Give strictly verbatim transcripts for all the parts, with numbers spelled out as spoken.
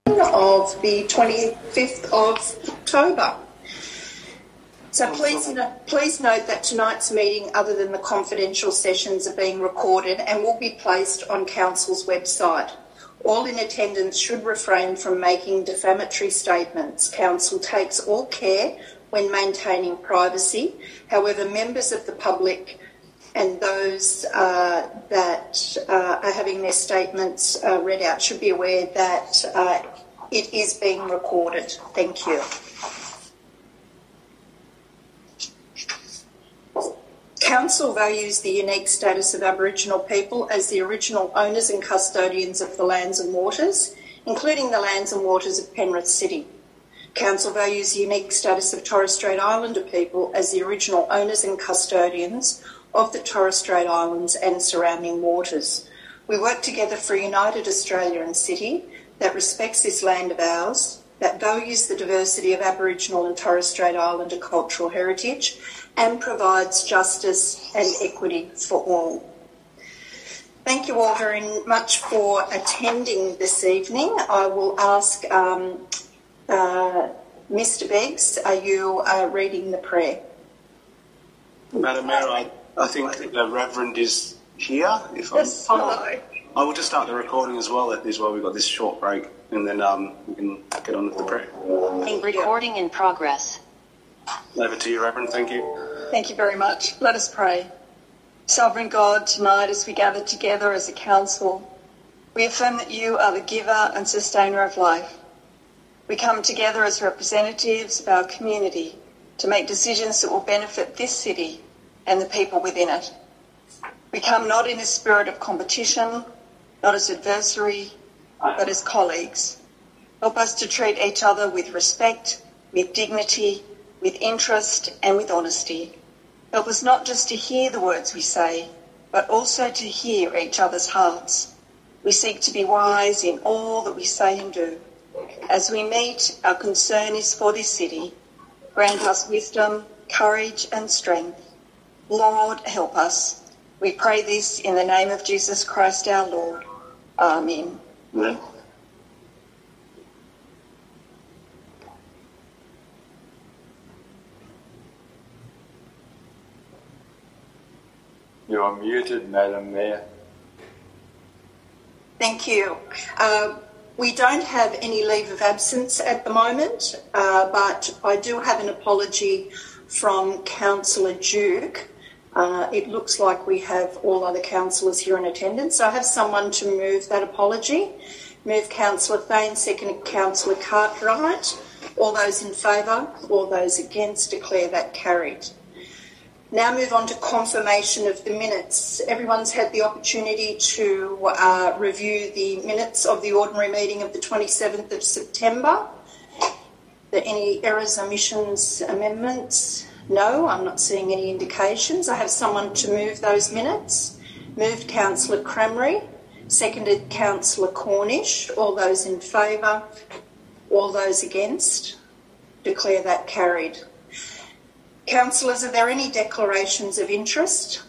of the twenty-fifth of October. So please, no, please note that tonight's meeting, other than the confidential sessions, are being recorded and will be placed on Council's website. All in attendance should refrain from making defamatory statements. Council takes all care when maintaining privacy. However, members of the public and those uh, that uh, are having their statements uh, read out should be aware that uh, it is being recorded. Thank you. Council values the unique status of Aboriginal people as the original owners and custodians of the lands and waters, including the lands and waters of Penrith City. Council values the unique status of Torres Strait Islander people as the original owners and custodians of the Torres Strait Islands and surrounding waters. We work together for a united Australia and city that respects this land of ours, that values the diversity of Aboriginal and Torres Strait Islander cultural heritage, and provides justice and equity for all. Thank you all very much for attending this evening. I will ask um, uh, Mister Beggs, are you uh, reading the prayer? Madam Mayor, I, I think the Reverend is here. If yes, I'm, hello. I will just start the recording as well as well. We've got this short break, and then um, we can get on with the prayer. Thank recording you. In progress. Over to you, Reverend. Thank you. Thank you very much. Let us pray. Sovereign God, tonight as we gather together as a council, we affirm that you are the giver and sustainer of life. We come together as representatives of our community to make decisions that will benefit this city and the people within it. We come not in a spirit of competition, not as adversary, but as colleagues. Help us to treat each other with respect, with dignity, with interest and with honesty. Help us not just to hear the words we say, but also to hear each other's hearts. We seek to be wise in all that we say and do. As we meet, our concern is for this city. Grant us wisdom, courage and strength. Lord, help us. We pray this in the name of Jesus Christ our Lord. Amen. Amen. You are muted, Madam Mayor. Thank you. Uh, we don't have any leave of absence at the moment, uh, but I do have an apology from Councillor Duke. Uh, it looks like we have all other councillors here in attendance. So I have someone to move that apology. Move Councillor Thain, second Councillor Cartwright. All those in favour, all those against, declare that carried. Now move on to confirmation of the minutes. Everyone's had the opportunity to uh, review the minutes of the ordinary meeting of the twenty-seventh of September. Are there any errors, omissions, amendments? No, I'm not seeing any indications. I have someone to move those minutes. Moved Councillor Crameri, seconded Councillor Cornish. All those in favour, all those against, declare that carried. Councillors, are there any declarations of interest?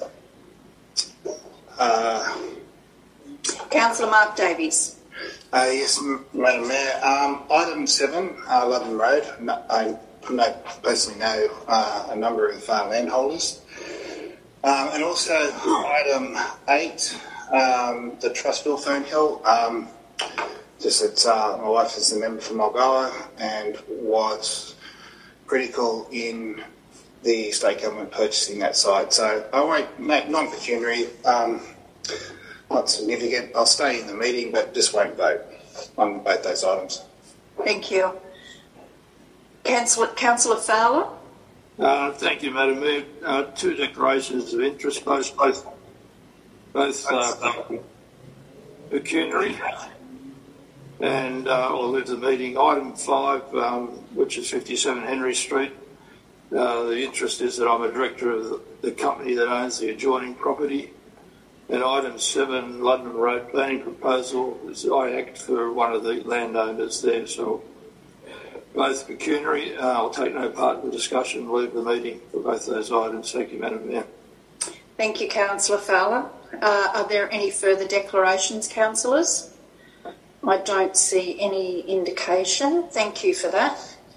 Uh, Councillor Mark Davies. uh, yes, M- Madam Mayor. Um, item seven, uh, London Road. No, I know, personally know uh, a number of uh, landholders. Um, and also item eight, um, the Trustville Fernhill. Um, just that uh, my wife is a member from Mulgoa and was critical in the state government purchasing that site. So I won't make non-pecuniary, um, not significant. I'll stay in the meeting, but just won't vote on both those items. Thank you. Councillor, Councillor Fowler. Uh, thank you, Madam Mayor. Uh, two declarations of interest, both both, both uh, pecuniary. And uh, I'll leave the meeting. Item five, um, which is fifty-seven Henry Street. Uh, the interest is that I'm a director of the, the company that owns the adjoining property. And item seven, London Road planning proposal, is I act for one of the landowners there. So both pecuniary. Uh, I'll take no part in the discussion. Leave the meeting for both those items. Thank you, Madam Mayor. Thank you, Councillor Fowler. Uh, are there any further declarations, councillors? I don't see any indication. Thank you for that.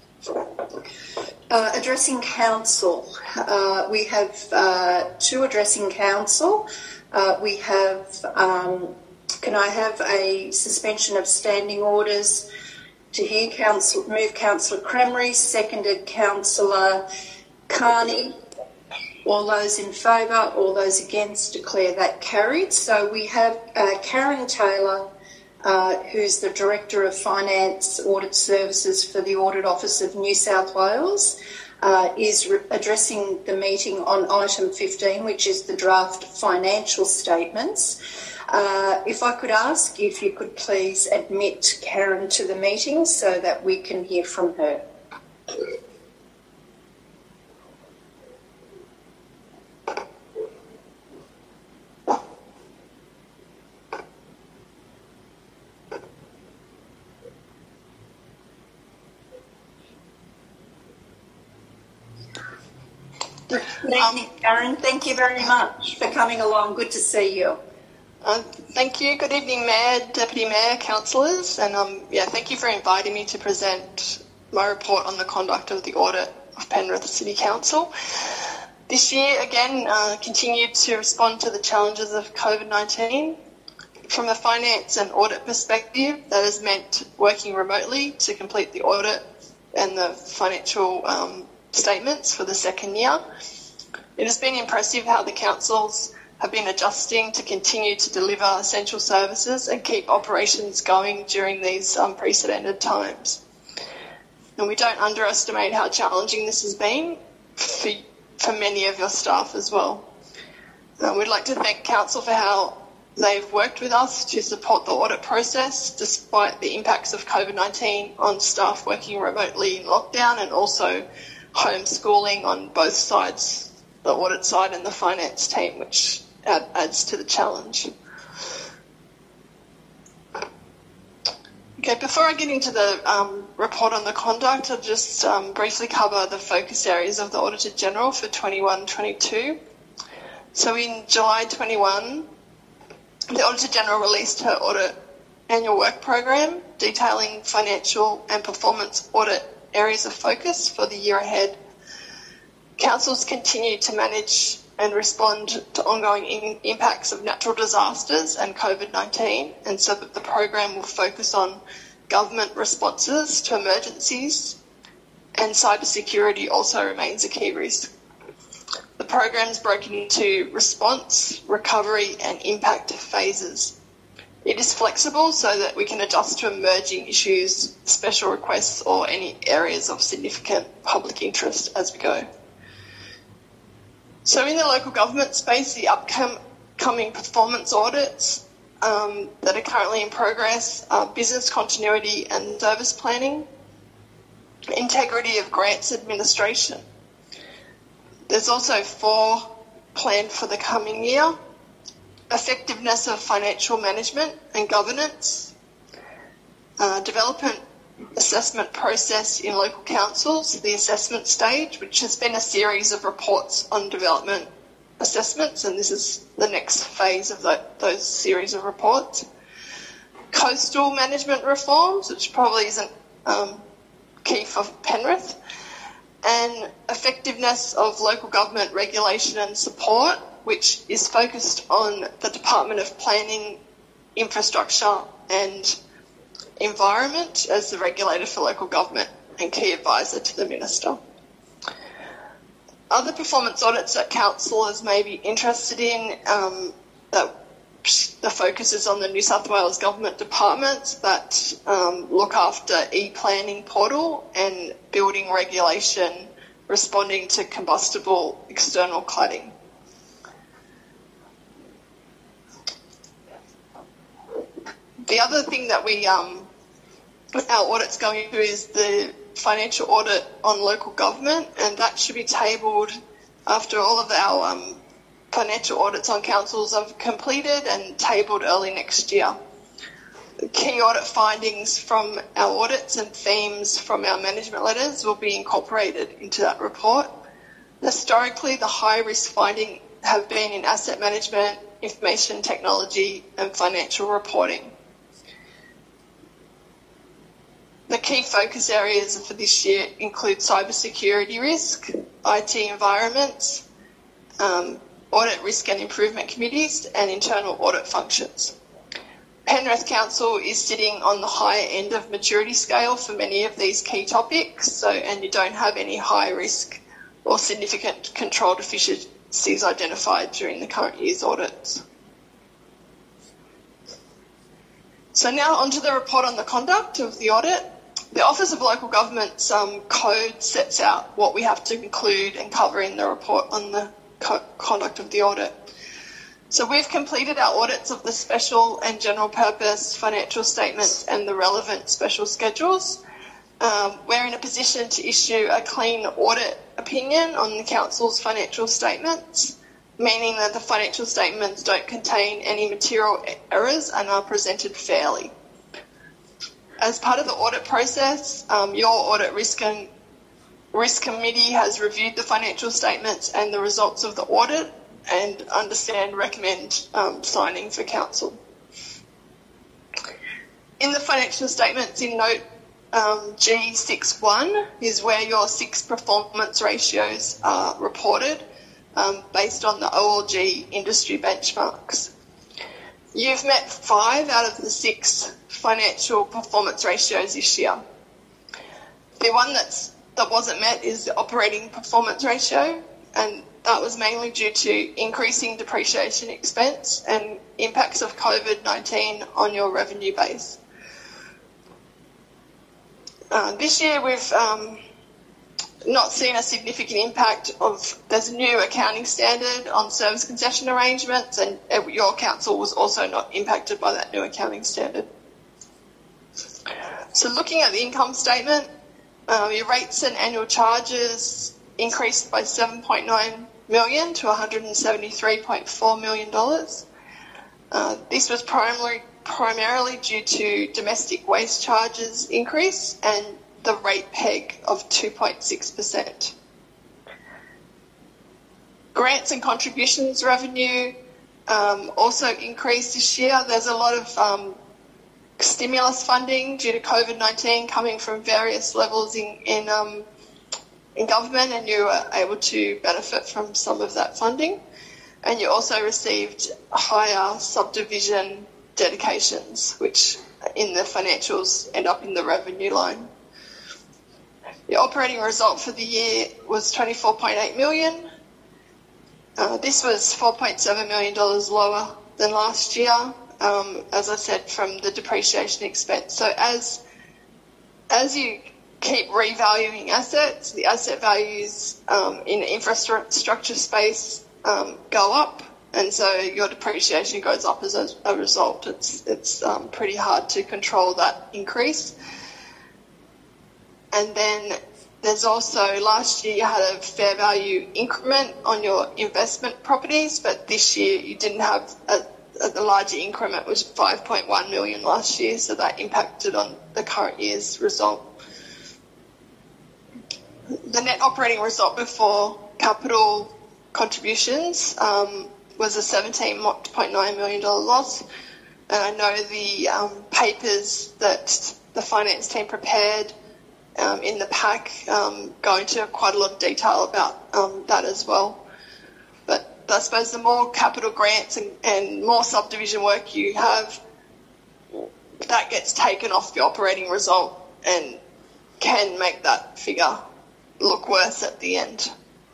Uh, addressing council. Uh, we have uh, two addressing council. Uh, we have, um, can I have a suspension of standing orders to hear council, move Councillor Cremery, seconded Councillor Carney. All those in favour, all those against, declare that carried. So we have uh, Karen Taylor, uh, who's the Director of Finance Audit Services for the Audit Office of New South Wales, uh, is re- addressing the meeting on item fifteen, which is the draft financial statements. Uh, if I could ask if you could please admit Karen to the meeting so that we can hear from her. Good evening, Karen. Thank you very much for coming along. Good to see you. Um, thank you. Good evening, Mayor, Deputy Mayor, councillors, and um, yeah, thank you for inviting me to present my report on the conduct of the audit of Penrith City Council. This year, again, uh, continued to respond to the challenges of COVID nineteen. From a finance and audit perspective, that has meant working remotely to complete the audit and the financial um, statements for the second year. It has been impressive how the councils have been adjusting to continue to deliver essential services and keep operations going during these unprecedented times. And we don't underestimate how challenging this has been for, for many of your staff as well. Uh, we'd like to thank Council for how they've worked with us to support the audit process despite the impacts of COVID nineteen on staff working remotely in lockdown and also homeschooling on both sides, the audit side and the finance team, which add, adds to the challenge. Okay, before I get into the um, report on the conduct, I'll just um, briefly cover the focus areas of the Auditor General for twenty-one twenty-two. So in July twenty-one, the Auditor General released her audit annual work program detailing financial and performance audit areas of focus for the year ahead. Councils continue to manage and respond to ongoing in- impacts of natural disasters and COVID nineteen, and so that the program will focus on government responses to emergencies, and cybersecurity also remains a key risk. The program is broken into response, recovery and impact phases. It is flexible so that we can adjust to emerging issues, special requests or any areas of significant public interest as we go. So in the local government space, the upcoming performance audits um, that are currently in progress are business continuity and service planning, integrity of grants administration. There's also four planned for the coming year: effectiveness of financial management and governance, uh, development assessment process in local councils, the assessment stage, which has been a series of reports on development assessments, and this is the next phase of the, those series of reports. Coastal management reforms, which probably isn't um, key for Penrith, and effectiveness of local government regulation and support, which is focused on the Department of Planning, Infrastructure and Environment as the regulator for local government and key advisor to the Minister. Other performance audits that councillors may be interested in, um, that the focus is on the New South Wales government departments that um, look after e-planning portal and building regulation responding to combustible external cladding. The other thing that we, um, our audit's going through is the financial audit on local government, and that should be tabled after all of our um, financial audits on councils are completed and tabled early next year. The key audit findings from our audits and themes from our management letters will be incorporated into that report. Historically, the high-risk findings have been in asset management, information technology and financial reporting. key focus areas for this year include cybersecurity risk, I T environments, um, audit risk and improvement committees, and internal audit functions. Penrith Council is sitting on the higher end of maturity scale for many of these key topics, so and you don't have any high risk or significant control deficiencies identified during the current year's audits. So now onto the report on the conduct of the audit. The Office of Local Government's um, code sets out what we have to include and cover in the report on the co- conduct of the audit. So we've completed our audits of the special and general purpose financial statements and the relevant special schedules. Um, we're in a position to issue a clean audit opinion on the Council's financial statements, meaning that the financial statements don't contain any material errors and are presented fairly. As part of the audit process, um, your Audit Risk and Risk Committee has reviewed the financial statements and the results of the audit and understand, recommend um, signing for Council. In the financial statements, in note um, G six one is where your six performance ratios are reported um, based on the O L G industry benchmarks. You've met five out of the six financial performance ratios this year. The one that's, that wasn't met is the operating performance ratio, and that was mainly due to increasing depreciation expense and impacts of COVID nineteen on your revenue base. Uh, this year we've um, not seen a significant impact of, there's a new accounting standard on service concession arrangements, and your council was also not impacted by that new accounting standard. So looking at the income statement, uh, your rates and annual charges increased by seven point nine million dollars to one hundred seventy-three point four million dollars. Uh, this was primarily, primarily due to domestic waste charges increase and the rate peg of two point six percent. Grants and contributions revenue um, also increased this year. There's a lot of um, stimulus funding due to COVID nineteen coming from various levels in, in, um, in government, and you were able to benefit from some of that funding. And you also received higher subdivision dedications, which in the financials end up in the revenue line. The operating result for the year was twenty-four point eight million dollars. Uh, this was four point seven million dollars lower than last year, um, as I said, from the depreciation expense. So as as you keep revaluing assets, the asset values um, in the infrastructure space um, go up, and so your depreciation goes up as a, a result. It's it's um, pretty hard to control that increase. And then there's also, last year you had a fair value increment on your investment properties, but this year you didn't have a, a the larger increment, was five point one million dollars last year, so that impacted on the current year's result. The net operating result before capital contributions um, was a seventeen point nine million dollars loss, and I know the um, papers that the finance team prepared Um, in the pack um, go into quite a lot of detail about um, that as well. But I suppose the more capital grants and, and more subdivision work you have, that gets taken off the operating result and can make that figure look worse at the end.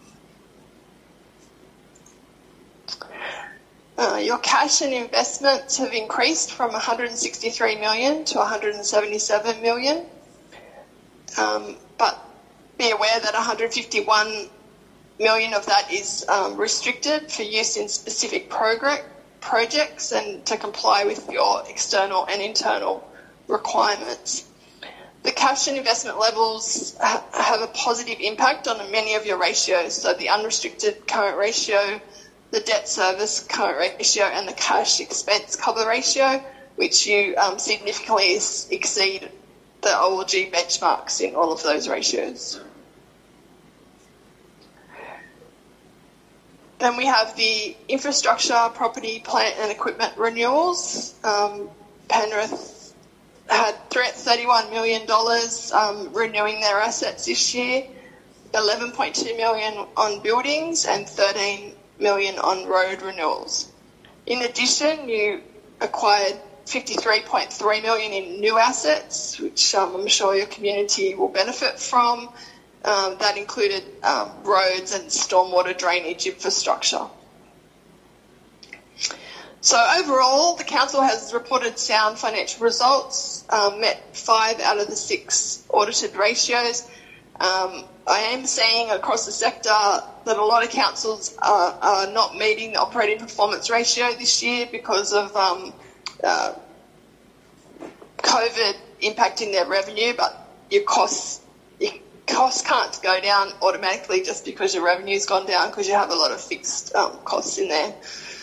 Uh, your cash and investments have increased from one hundred sixty-three million dollars to one hundred seventy-seven million dollars. Um, but be aware that one hundred fifty-one million of that is um, restricted for use in specific progr- projects and to comply with your external and internal requirements. The cash and investment levels ha- have a positive impact on many of your ratios, so the unrestricted current ratio, the debt service current ratio, and the cash expense cover ratio, which you um, significantly exceed the O L G benchmarks in all of those ratios. Then we have the infrastructure, property, plant and equipment renewals. Um, Penrith had three hundred thirty-one million dollars um, renewing their assets this year, eleven point two million dollars on buildings and thirteen million dollars on road renewals. In addition, you acquired fifty-three point three million dollars in new assets, which um, I'm sure your community will benefit from. Um, that included um, roads and stormwater drainage infrastructure. So overall, the council has reported sound financial results, um, met five out of the six audited ratios. Um, I am seeing across the sector that a lot of councils are, are not meeting the operating performance ratio this year because of um, uh, COVID impacting their revenue, but your costs, your costs can't go down automatically just because your revenue's gone down, because you have a lot of fixed um, costs in there.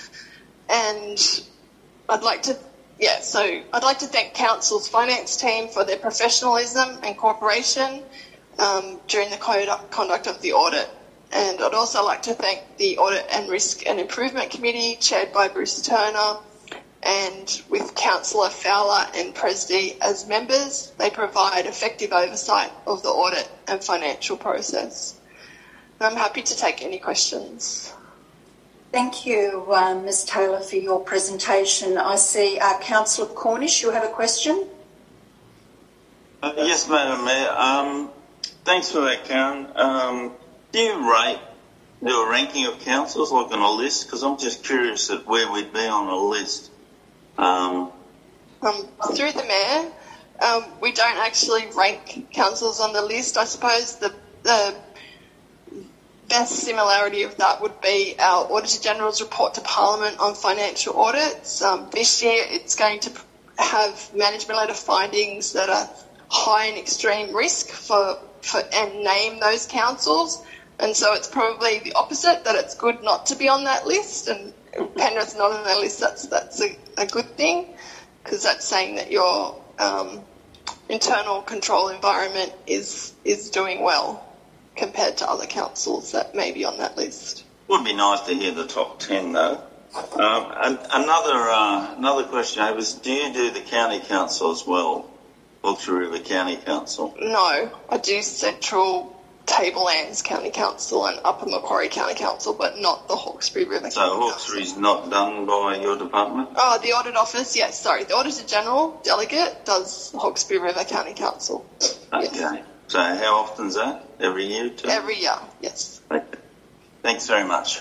And I'd like to, yeah, so I'd like to thank Council's finance team for their professionalism and cooperation um, during the conduct of the audit. And I'd also like to thank the Audit and Risk and Improvement Committee, chaired by Bruce Turner, and with Councillor Fowler and Presby as members. They provide effective oversight of the audit and financial process. And I'm happy to take any questions. Thank you, uh, Miz Taylor, for your presentation. I see uh, Councillor Cornish, you have a question? Uh, yes, Madam Mayor. Um, thanks for that, Karen. Um, do you rate, do a ranking of councils like on a list? Because I'm just curious at where we'd be on a list. Um, um, through the Mayor, um, we don't actually rank councils on the list. I suppose the, the best similarity of that would be our Auditor General's report to Parliament on financial audits. Um, this year it's going to have management letter findings that are high and extreme risk for, for and name those councils. And so it's probably the opposite, that it's good not to be on that list. And Penrith's not on that list, that's, that's a, a good thing, because that's saying that your um, internal control environment is is doing well compared to other councils that may be on that list. Would be nice to hear the top ten, though. Um, and another uh, another question I was: do you do the county council as well, Hawkesbury River County Council? No, I do Central Tablelands County Council and Upper Macquarie County Council, but not the Hawkesbury River so County Council. So Hawkesbury's not done by your department? Oh, the Audit Office, yes, sorry. The Auditor General Delegate does Hawkesbury River County Council. Okay. Yes. So how often is that? Every year too? Every year, yes. Okay. Thanks very much.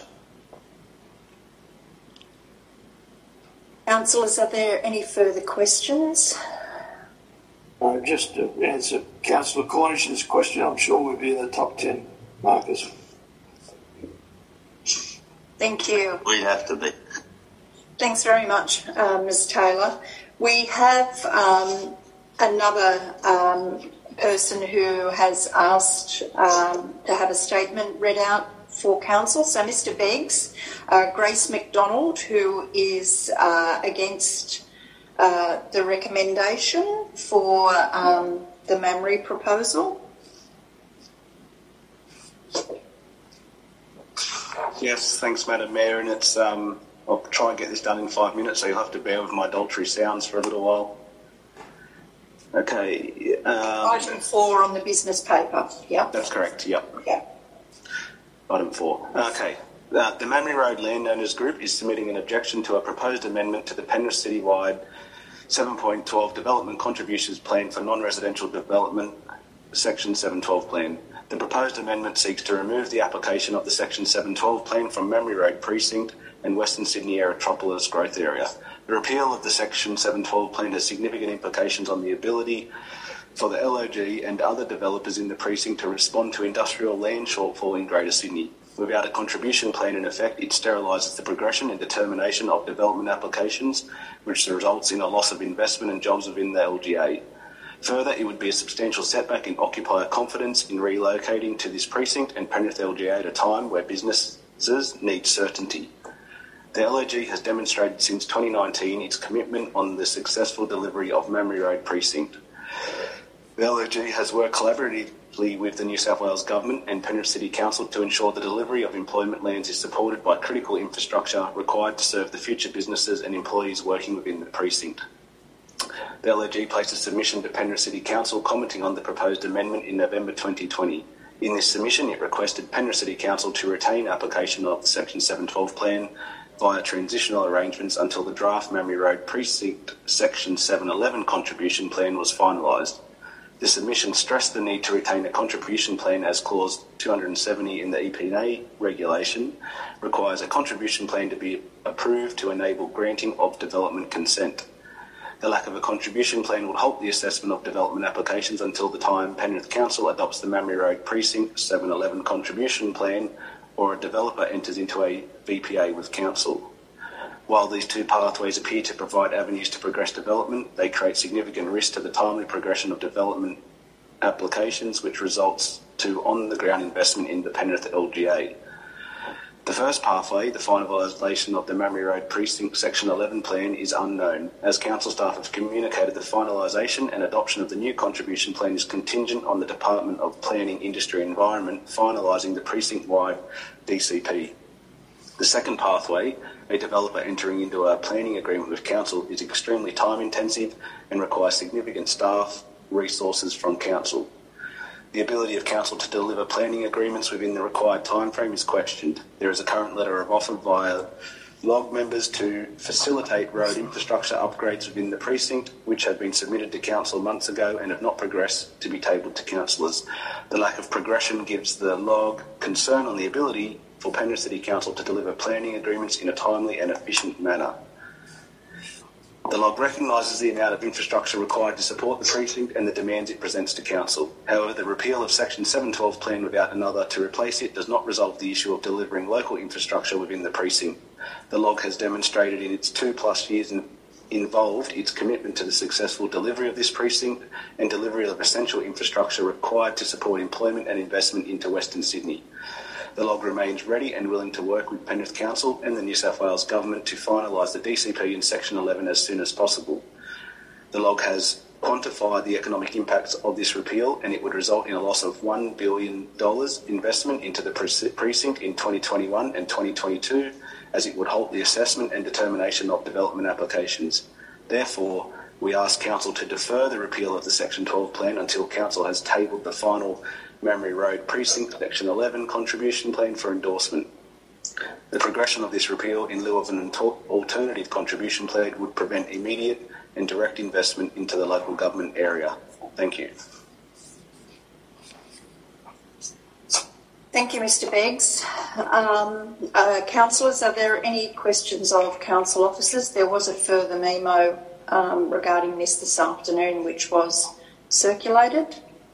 Councillors, are there any further questions? Uh, just to answer Councillor Cornish's question, I'm sure we'll be in the top ten, Marcus. Thank you. We'd have to be. Thanks very much, uh, Miz Taylor. We have um, another um, person who has asked um, to have a statement read out for council. So Mister Beggs, uh, Grace McDonald, who is uh, against uh, the recommendation for um, the Mamre proposal. Yes, thanks, Madam Mayor, and it's um, I'll try and get this done in five minutes, so you'll have to bear with my adultery sounds for a little while. Okay. Um, Item four on the business paper. Yep. That's correct. Yep. Yeah. Item four. Okay. Uh, the Mamre Road Landowners Group is submitting an objection to a proposed amendment to the Penrith Citywide seven point twelve Development Contributions Plan for Non-Residential Development, Section seven twelve Plan. The proposed amendment seeks to remove the application of the Section seven twelve Plan from Mamre Road Precinct and Western Sydney Aerotropolis Growth Area. The repeal of the Section seven twelve Plan has significant implications on the ability for the L O G and other developers in the precinct to respond to industrial land shortfall in Greater Sydney. Without a contribution plan in effect, it sterilises the progression and determination of development applications, which results in a loss of investment and jobs within the L G A. Further, it would be a substantial setback in occupier confidence in relocating to this precinct and Penrith L G A at a time where businesses need certainty. The L O G has demonstrated since twenty nineteen its commitment on the successful delivery of Mamre Road Precinct. The L O G has worked collaboratively with the New South Wales Government and Penrith City Council to ensure the delivery of employment lands is supported by critical infrastructure required to serve the future businesses and employees working within the precinct. The L O G placed a submission to Penrith City Council commenting on the proposed amendment in November twenty twenty. In this submission, it requested Penrith City Council to retain application of the Section seven twelve plan via transitional arrangements until the draft Mamre Road Precinct Section seven eleven contribution plan was finalised. The submission stressed the need to retain a contribution plan as Clause two hundred seventy in the E P N A regulation requires a contribution plan to be approved to enable granting of development consent. The lack of a contribution plan would halt the assessment of development applications until the time Penrith Council adopts the Mamre Road Precinct seven eleven contribution plan or a developer enters into a V P A with Council. While these two pathways appear to provide avenues to progress development, they create significant risk to the timely progression of development applications, which results to on-the-ground investment in the Penrith L G A. The first pathway, the finalisation of the Mamre Road Precinct Section eleven plan, is unknown, as Council staff have communicated the finalisation and adoption of the new contribution plan is contingent on the Department of Planning, Industry and Environment finalising the precinct-wide D C P. The second pathway, a developer entering into a planning agreement with Council, is extremely time-intensive and requires significant staff resources from Council. The ability of Council to deliver planning agreements within the required timeframe is questioned. There is a current letter of offer via log members to facilitate road infrastructure upgrades within the precinct, which have been submitted to Council months ago and have not progressed to be tabled to councillors. The lack of progression gives the log concern on the ability for Penrith City Council to deliver planning agreements in a timely and efficient manner. The log recognises the amount of infrastructure required to support the precinct and the demands it presents to Council. However, the repeal of Section seven twelve plan without another to replace it does not resolve the issue of delivering local infrastructure within the precinct. The log has demonstrated in its two plus years in, involved its commitment to the successful delivery of this precinct and delivery of essential infrastructure required to support employment and investment into Western Sydney. The log remains ready and willing to work with Penrith Council and the New South Wales Government to finalise the D C P in Section eleven as soon as possible. The log has quantified the economic impacts of this repeal, and it would result in a loss of one billion dollars investment into the precinct in twenty twenty-one and twenty twenty-two, as it would halt the assessment and determination of development applications. Therefore, we ask Council to defer the repeal of the Section twelve plan until Council has tabled the final Mamre Road Precinct Section eleven contribution plan for endorsement. The progression of this repeal in lieu of an alternative contribution plan would prevent immediate and direct investment into the local government area. Thank you. Thank you, Mister Beggs. Um, uh, councillors, are there any questions of council officers? There was a further memo um, regarding this this afternoon, which was circulated.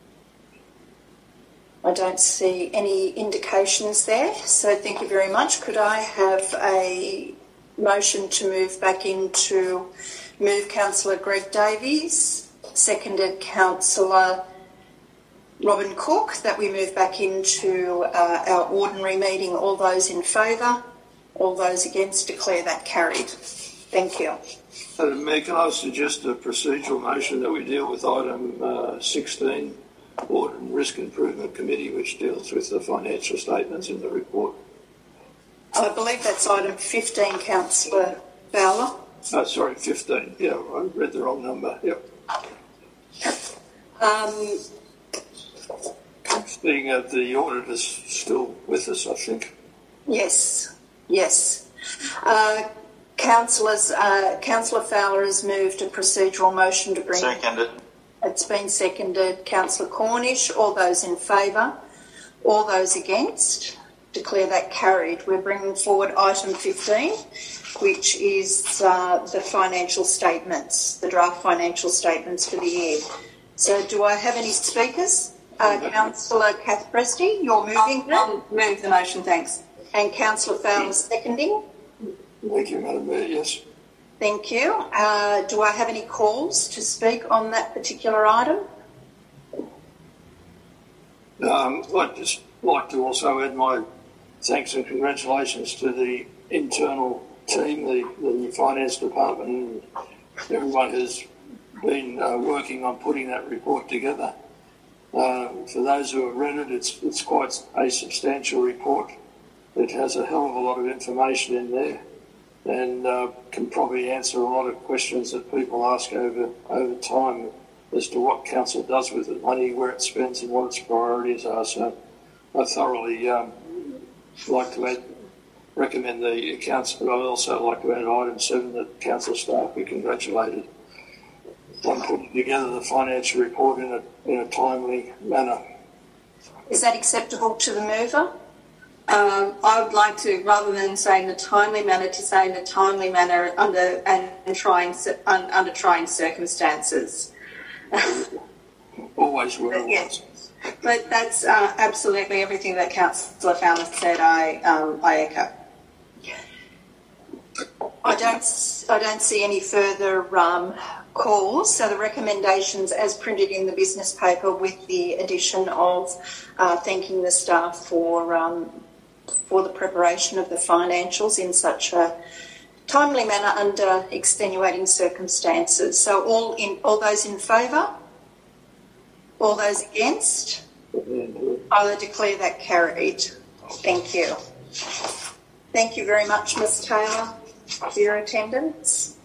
I don't see any indications there, so thank you very much. Could I have a motion to move back into, move Councillor Greg Davies, seconded Councillor Robin Cook, that we move back into uh, our ordinary meeting. All those in favour? All those against? Declare that carried. Thank you. Madam Mayor, can I suggest a procedural motion that we deal with item uh, sixteen, Audit and Risk Improvement Committee, which deals with the financial statements in the report? I believe that's item fifteen, Councillor Fowler. Oh, sorry, fifteen. Yeah, I read the wrong number. Yep. Um, Being uh, the auditor's still with us, I think. Yes, yes. Uh, councillors, uh, Councillor Fowler has moved a procedural motion to bring... Seconded. It's been seconded. Councillor Cornish, all those in favour? All those against? Declare that carried. We're bringing forward item fifteen, which is uh, the financial statements, the draft financial statements for the year. So do I have any speakers? Uh, Councillor Kath Presti, you're moving that? I'll move the motion, thanks. And Councillor Fowler seconding? Thank you, Madam Mayor, yes. Thank you. Uh, do I have any calls to speak on that particular item? Um, I'd just like to also add my thanks and congratulations to the internal team, the, the finance department, and everyone who's been uh, working on putting that report together. Uh, for those who have read it, it's, it's quite a substantial report. It has a hell of a lot of information in there. and uh, can probably answer a lot of questions that people ask over over time as to what council does with the money, where it spends, and what its priorities are. So I thoroughly um, like to add, recommend the accounts, but I'd also like to add item seven that council staff be congratulated on putting together the financial report in a, in a timely manner. Is that acceptable to the mover? Um, I would like to, rather than saying the timely manner, to say in the timely manner under and, and trying un, under trying circumstances. Always will. Yes, but that's uh, absolutely everything that Councillor Fowler said. I um, I echo. I don't. I don't see any further um, calls. So the recommendations, as printed in the business paper, with the addition of uh, thanking the staff for um, for the preparation of the financials in such a timely manner under extenuating circumstances. So all in all those in favour, all those against, I declare that carried. Thank you. Thank you very much, Miz Taylor, for your attendance.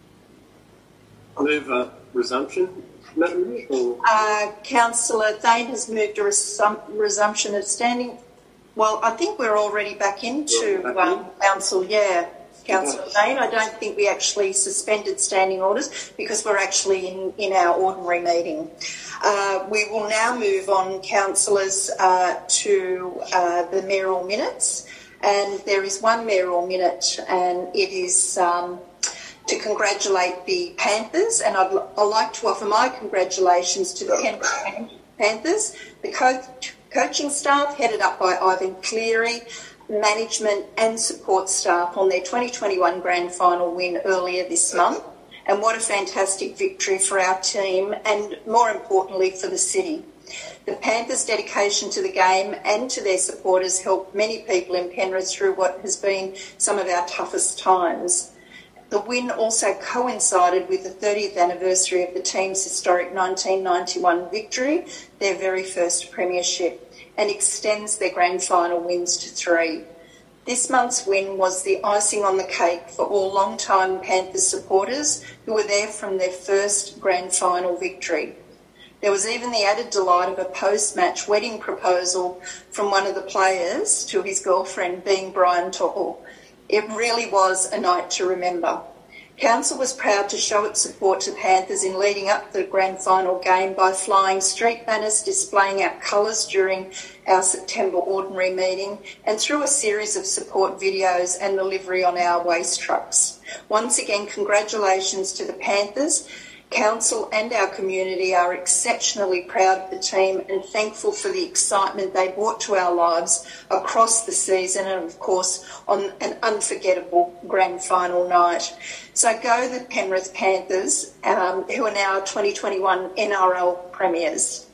I move a resumption, Madam Mayor. Or... Uh, Councillor Thane has moved a resum- resumption of standing. Well, I think we're already back into back um, in. council, yeah. Councillor Thane, I don't think we actually suspended standing orders because we're actually in, in our ordinary meeting. Uh, we will now move on, councillors, uh, to uh, the mayoral minutes. And there is one mayoral minute, and it is um, to congratulate the Panthers. And I'd, I'd like to offer my congratulations to the Penrith Panthers, the coach, coaching staff headed up by Ivan Cleary, management and support staff on their twenty twenty-one grand final win earlier this month. And what a fantastic victory for our team and, more importantly, for the city. The Panthers' dedication to the game and to their supporters helped many people in Penrith through what has been some of our toughest times. The win also coincided with the thirtieth anniversary of the team's historic nineteen ninety-one victory, their very first premiership, and extends their grand final wins to three. This month's win was the icing on the cake for all long-time Panthers supporters who were there from their first grand final victory. There was even the added delight of a post-match wedding proposal from one of the players to his girlfriend, being Brian Tall. It really was a night to remember. Council was proud to show its support to Panthers in leading up to the grand final game by flying street banners displaying our colours during our September ordinary meeting and through a series of support videos and delivery on our waste trucks. Once again, congratulations to the Panthers. Council and our community are exceptionally proud of the team and thankful for the excitement they brought to our lives across the season and, of course, on an unforgettable grand final night. So go the Penrith Panthers, um, who are now twenty twenty-one N R L premiers.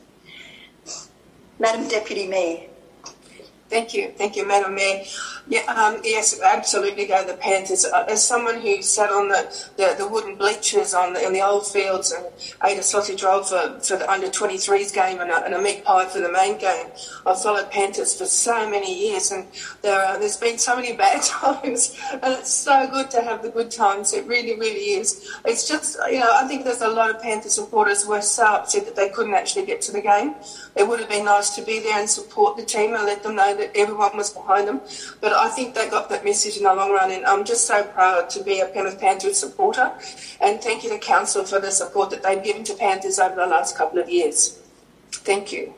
Madam Deputy Mayor. Thank you. Thank you, Madam Mayor. Yeah, um, yes, absolutely go the Panthers. Uh, as someone who sat on the, the, the wooden bleachers on the, in the old fields and ate a sausage roll for, for the under twenty-threes game and a, and a meat pie for the main game, I've followed Panthers for so many years, and there are, there's been so many bad times, and it's so good to have the good times. It really, really is. It's just, you know, I think there's a lot of Panther supporters who were so upset that they couldn't actually get to the game. It would have been nice to be there and support the team and let them know that everyone was behind them. But I think they got that message in the long run, and I'm just so proud to be a Penrith Panthers supporter. And thank you to Council for the support that they've given to Panthers over the last couple of years. Thank you.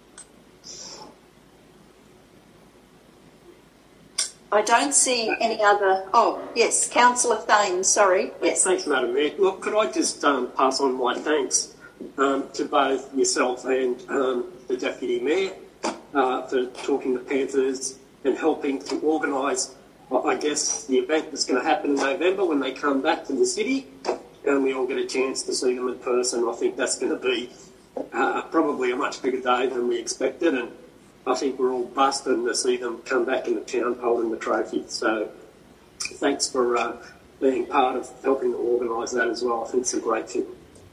I don't see any other... Oh, yes, Councillor Thane, sorry. Yes. Thanks, Madam Mayor. Look, could I just um, pass on my thanks um, to both yourself and um, the Deputy Mayor uh, for talking to Panthers and helping to organise, I guess, the event that's going to happen in November when they come back to the city and we all get a chance to see them in person. I think that's going to be uh, probably a much bigger day than we expected, and I think we're all buzzing to see them come back in the town holding the trophy. So thanks for uh, being part of helping to organise that as well. I think it's a great thing.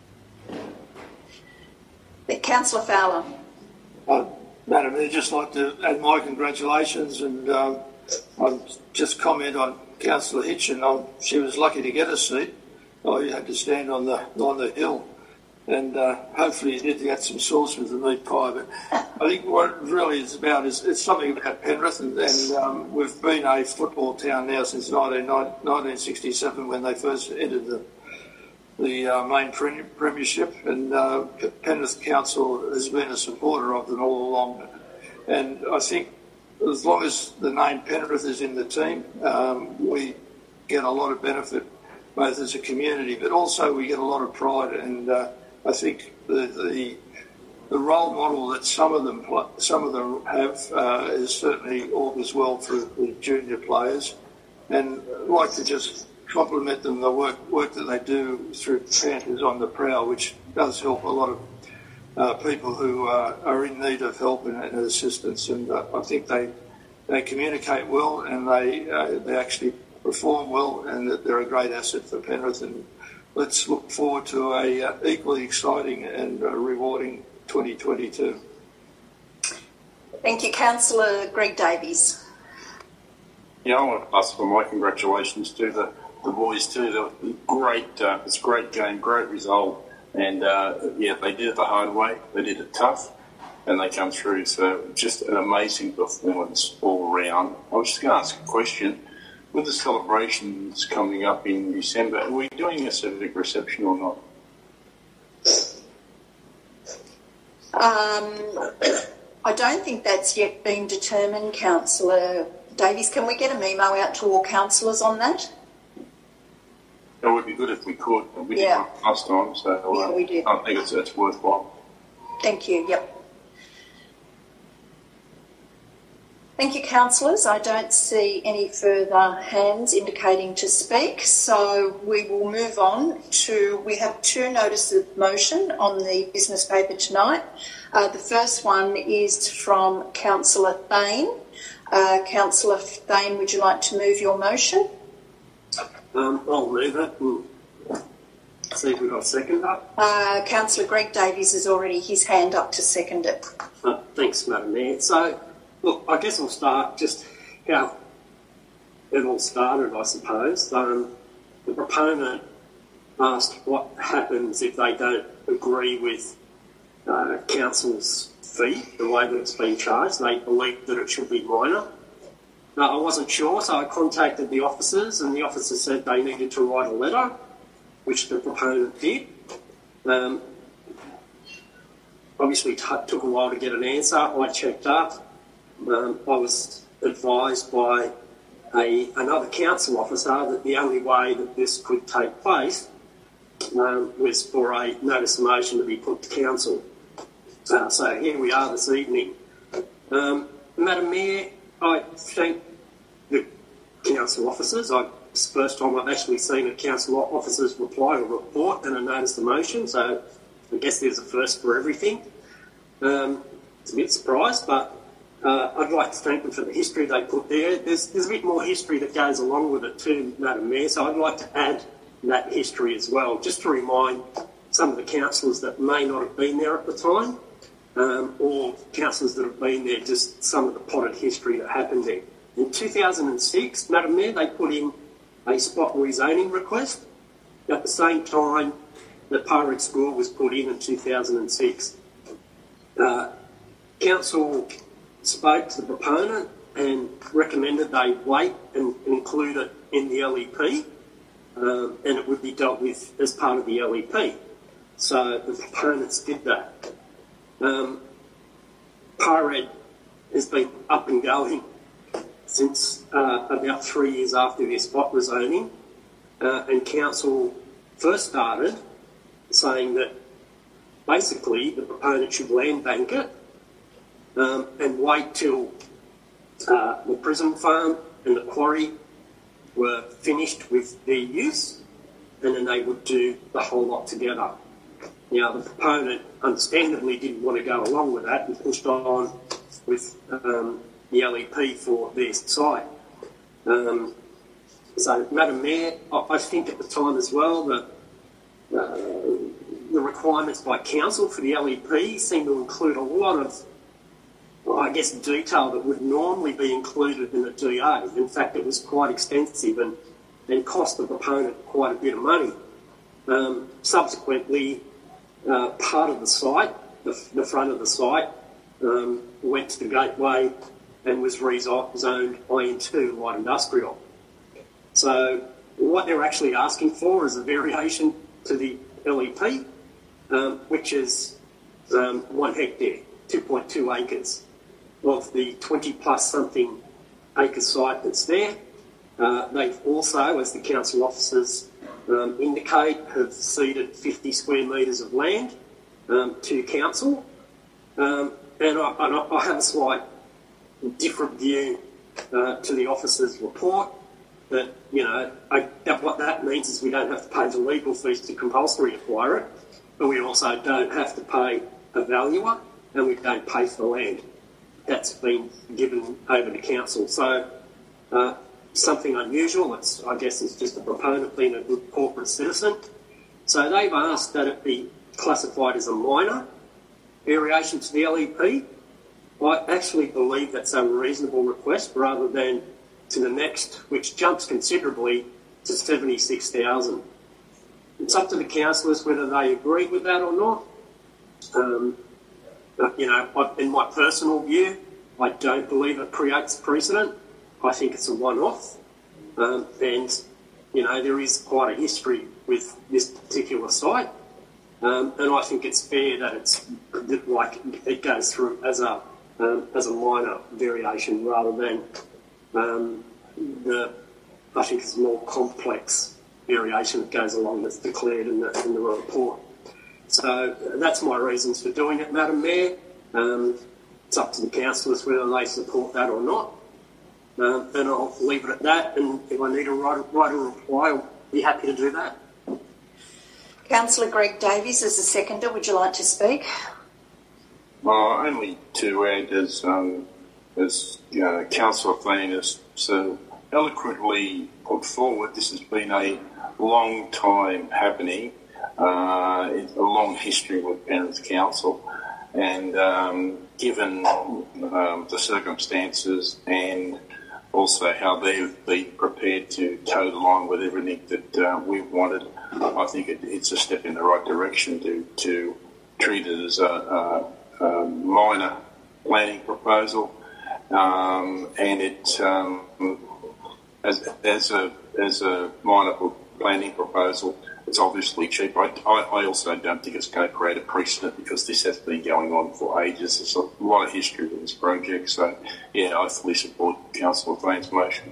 Councillor Fowler. Uh, Madam, I'd just like to add my congratulations, and um, I'll just comment on Councillor Hitchin, um, she was lucky to get a seat. I had to stand on the on the hill, and uh, hopefully you did get some sauce with the meat pie. But I think what it really is about is it's something about Penrith, and, and um, we've been a football town now since nineteen sixty-seven when they first entered the the uh, main pre- premiership, and uh, Penrith Council has been a supporter of them all along. And I think as long as the name Penrith is in the team, um, we get a lot of benefit, both as a community, but also we get a lot of pride. And uh, I think the, the the role model that some of them some of them have uh, is certainly augurs well for the junior players. And I'd like to just compliment them the work work that they do through Panthers on the Prowl, which does help a lot of uh, people who uh, are in need of help and, and assistance. And uh, I think they they communicate well, and they uh, they actually perform well, and that they're a great asset for Penrith. And let's look forward to a uh, equally exciting and uh, rewarding twenty twenty-two. Thank you, Councillor Greg Davies. Yeah, I want to ask for my congratulations to the, the boys too. The great, uh, it's a great game, great result, and uh, yeah, they did it the hard way. They did it tough, and they come through. So just an amazing performance all round. I was just going to ask a question. With the celebrations coming up in December, are we doing a civic reception or not? Um, I don't think that's yet been determined, Councillor Davies. Can we get a memo out to all councillors on that? It would be good if we could. We yeah. did one last time, so yeah, uh, we did. I think it's, it's worthwhile. Thank you. Yep. Thank you, councillors. I don't see any further hands indicating to speak, so we will move on to, we have two notices of motion on the business paper tonight. Uh, the first one is from Councillor Thane. Uh, Councillor Thane, would you like to move your motion? Um, I'll move it and see if we've got a seconder. Uh, Councillor Greg Davies has already his hand up to second it. Uh, thanks, Madam Mayor. So, look, I guess I'll start just how it all started, I suppose. Um, the proponent asked what happens if they don't agree with uh, council's fee, the way that it's been charged. They believe that it should be minor. Uh, I wasn't sure, so I contacted the officers, and the officers said they needed to write a letter, which the proponent did. Um, obviously, t- took a while to get an answer. I checked up. Um, I was advised by a, another council officer that the only way that this could take place um, was for a notice of motion to be put to council. Uh, so here we are this evening. Um, Madam Mayor, I thank the council officers. I, it's the first time I've actually seen a council officer's reply or report and a notice of motion, so I guess there's a first for everything. Um, it's a bit surprised, but Uh, I'd like to thank them for the history they put there. There's, there's a bit more history that goes along with it too, Madam Mayor, so I'd like to add that history as well, just to remind some of the councillors that may not have been there at the time, um, or councillors that have been there, just some of the potted history that happened there. In two thousand six, Madam Mayor, they put in a spot rezoning request at the same time that Pirate School was put in in two thousand six. Uh, council spoke to the proponent and recommended they wait and include it in the L E P, um, and it would be dealt with as part of the L E P. So the proponents did that. Um, Pyred has been up and going since uh, about three years after the spot rezoning, uh, and council first started saying that basically the proponent should land bank it Um, and wait till uh, the prison farm and the quarry were finished with their use, and then they would do the whole lot together. Now, the proponent understandably didn't want to go along with that and pushed on with um, the L E P for their site. Um, so, Madam Mayor, I, I think at the time as well that uh, the requirements by council for the L E P seem to include a lot of I guess, detail that would normally be included in a D A. In fact, it was quite extensive and, and cost the proponent quite a bit of money. Um, subsequently, uh, part of the site, the, the front of the site, um, went to the gateway and was rezoned I N two light industrial. So what they're actually asking for is a variation to the L E P, um, which is um, one hectare, two point two acres of the twenty plus something acre site that's there. Uh, they've also, as the council officers um, indicate, have ceded fifty square metres of land um, to council. Um, and I, and I have a slight different view uh, to the officer's report that, you know, I, that what that means is we don't have to pay the legal fees to compulsory acquire it, but we also don't have to pay a valuer and we don't pay for the land. That's been given over to council. So uh, something unusual. It's, I guess it's just a proponent being a good corporate citizen. So they've asked that it be classified as a minor variation to the L E P. I actually believe that's a reasonable request rather than to the next, which jumps considerably to seventy-six thousand. It's up to the councillors whether they agree with that or not. Um, you know, in my personal view, I don't believe it creates precedent. I think it's a one-off. Um, and, you know, there is quite a history with this particular site. Um, and I think it's fair that it's that, like it goes through as a um, as a minor variation rather than um, the I think it's a more complex variation that goes along that's declared in the in the report. So that's my reasons for doing it, Madam Mayor. Um, it's up to the councillors whether they support that or not. Um, and I'll leave it at that. And if I need to write, write a reply, I'll be happy to do that. Councillor Greg Davies as a seconder, would you like to speak? Well, only to add, as um, as you know, Councillor Flanagan has so eloquently put forward, this has been a long time happening, uh, a long history with Penrith Council, and um, given um, the circumstances and also how they've been prepared to toe the line with everything that uh, we've wanted, I think it, it's a step in the right direction to, to treat it as a, a, a minor planning proposal, um, and it um, as, as a as a minor planning proposal, it's obviously cheap. I, I, I also don't think it's going to create a precedent because this has been going on for ages. There's a lot of history with this project, so yeah, I fully support Councillor Flane's motion.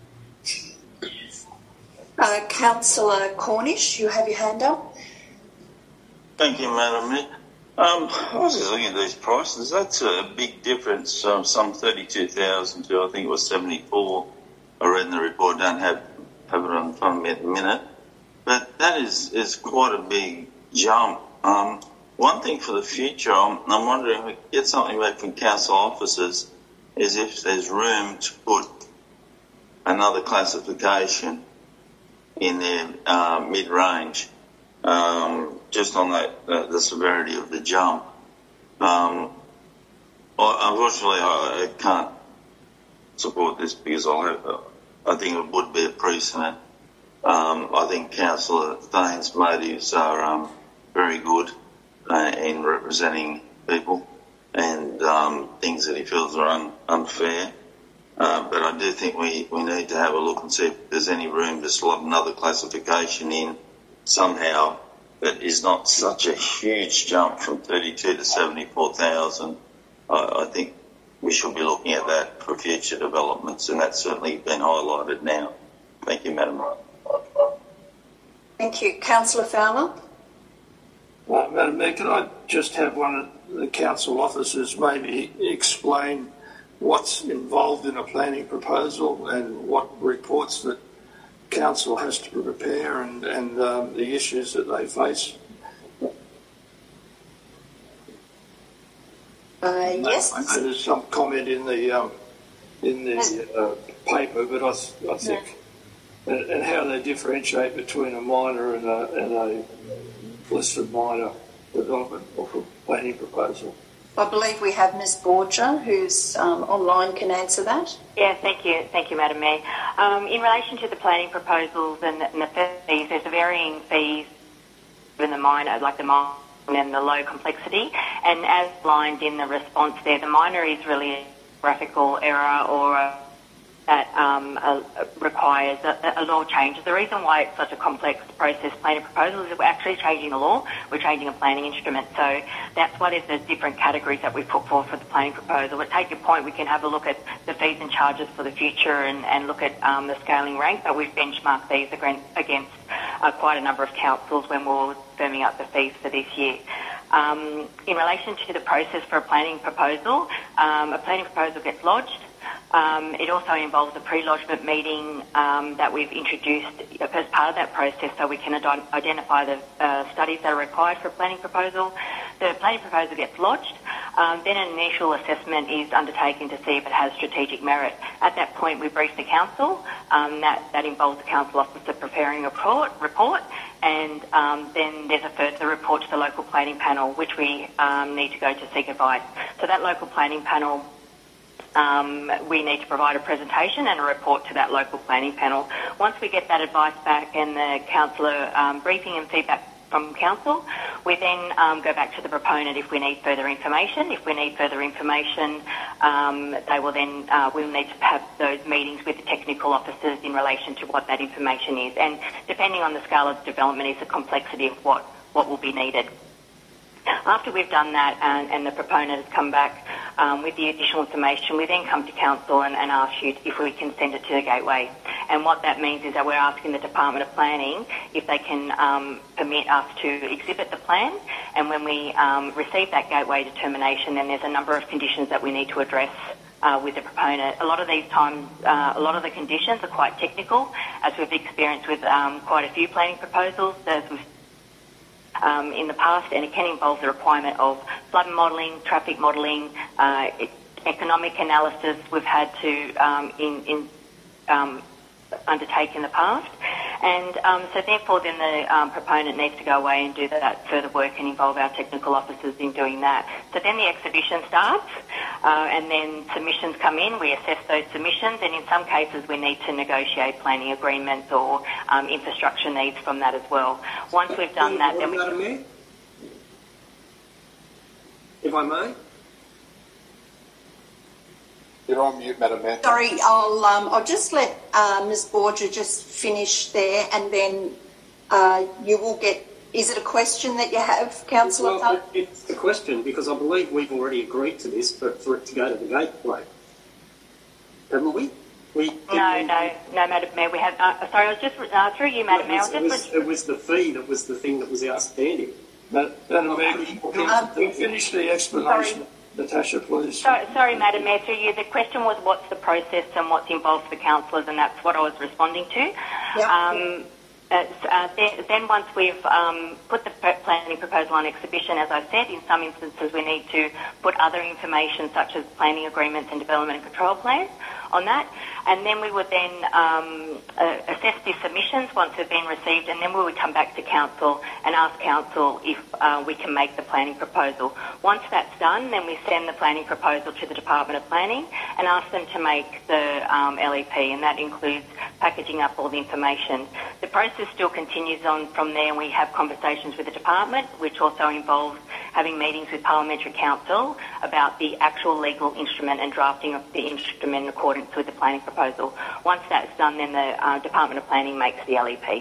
Uh, Councillor Cornish, you have your hand up. Thank you, Madam Mayor. Um, I was just looking at these prices. That's a big difference from some thirty-two thousand to I think it was seventy-four. I read in the report. Don't have have it on front of me at the minute, but that is is quite a big jump. Um, one thing for the future, I'm, I'm wondering if we could get something back from council officers, is if there's room to put another classification in their uh, mid-range, um, just on that, uh, the severity of the jump. Um, well, unfortunately, I, I can't support this because I'll have, uh, I think it would be a precedent. Um, I think Councillor Thane's motives are um, very good uh, in representing people and um, things that he feels are un- unfair. Uh, but I do think we, we need to have a look and see if there's any room to slot another classification in somehow that is not such a huge jump from thirty-two to seventy-four thousand. I, I think we should be looking at that for future developments, and that's certainly been highlighted now. Thank you, Madam. Thank you. Councillor Fowler. Well, Madam Mayor, can I just have one of the council officers maybe explain what's involved in a planning proposal and what reports that council has to prepare and, and um, the issues that they face? Uh, yes. I know there's some comment in the um, in the uh, paper, but I, I think and, and how they differentiate between a minor and a, and a listed minor development or planning proposal. I believe we have Miz Borger, who's um, online, can answer that. Yeah, thank you. Thank you, Madam Mayor. Um, in relation to the planning proposals and, and the fees, there's a varying fees in the minor, like the minor and the low complexity. And as lined in the response there, the minor is really a graphical error or a that um, uh, requires a, a law change. The reason why it's such a complex process, planning proposal, is that we're actually changing the law. We're changing a planning instrument. So that's why there's the different categories that we put forward for the planning proposal. But take your point, we can have a look at the fees and charges for the future and, and look at um, the scaling rank, but we've benchmarked these against uh, quite a number of councils when we were firming up the fees for this year. Um, in relation to the process for a planning proposal, um, a planning proposal gets lodged. Um, it also involves a pre-lodgement meeting um, that we've introduced as part of that process so we can ad- identify the uh, studies that are required for a planning proposal. The planning proposal gets lodged. Um, then an initial assessment is undertaken to see if it has strategic merit. At that point, we brief the council. Um, that, that involves the council officer preparing a report, report and um, then there's a further report to the local planning panel, which we um, need to go to seek advice. So that local planning panel, Um, we need to provide a presentation and a report to that local planning panel. Once we get that advice back and the councillor um, briefing and feedback from council, we then um, go back to the proponent if we need further information. If we need further information, um, they will then uh, we'll need to have those meetings with the technical officers in relation to what that information is. And depending on the scale of development is the complexity of what, what will be needed. After we've done that and, and the proponent has come back um, with the additional information, we then come to council and, and ask you if we can send it to the gateway. And what that means is that we're asking the Department of Planning if they can um, permit us to exhibit the plan. And when we um, receive that gateway determination, then there's a number of conditions that we need to address Uh, with the proponent. A lot of these times, uh, a lot of the conditions are quite technical, as we've experienced with um, quite a few planning proposals as we've Um, in the past, and it can involve the requirement of flood modelling, traffic modelling, uh, economic analysis we've had to um, in, in, um, undertake in the past. And um, so therefore then the um, proponent needs to go away and do that further work and involve our technical officers in doing that. So then the exhibition starts uh, and then submissions come in. We assess those submissions, and in some cases we need to negotiate planning agreements or um, infrastructure needs from that as well. Once we've done that, then we can... If I may? You're on mute, Madam Mayor. Sorry, I'll um, I'll just let uh, Miz Borger just finish there, and then uh, you will get. Is it a question that you have, Councillor? Well, it's a question because I believe we've already agreed to this for, for it to go to the gateway, haven't we? We no, no, no, Madam Mayor. We have. Uh, sorry, I was just uh, through you, Madam Mayor. It was, it was the fee that was the thing that was outstanding. Madam Mayor, can you finish the explanation? Sorry. Natasha, please. Sorry, sorry, Madam Mayor, through you. The question was what's the process and what's involved for councillors, and that's what I was responding to. Yep. Um, uh, uh, then, then once we've um, put the planning proposal on exhibition, as I said, in some instances we need to put other information such as planning agreements and development and control plans on that. And then we would then um, uh, assess the submissions once they've been received, and then we would come back to council and ask council if uh, we can make the planning proposal. Once that's done, then we send the planning proposal to the Department of Planning and ask them to make the um, L E P, and that includes packaging up all the information. The process still continues on from there, and we have conversations with the department, which also involves having meetings with Parliamentary Council about the actual legal instrument and drafting of the instrument in accordance with the planning proposal. Once that's done, then the uh, Department of Planning makes the L E P.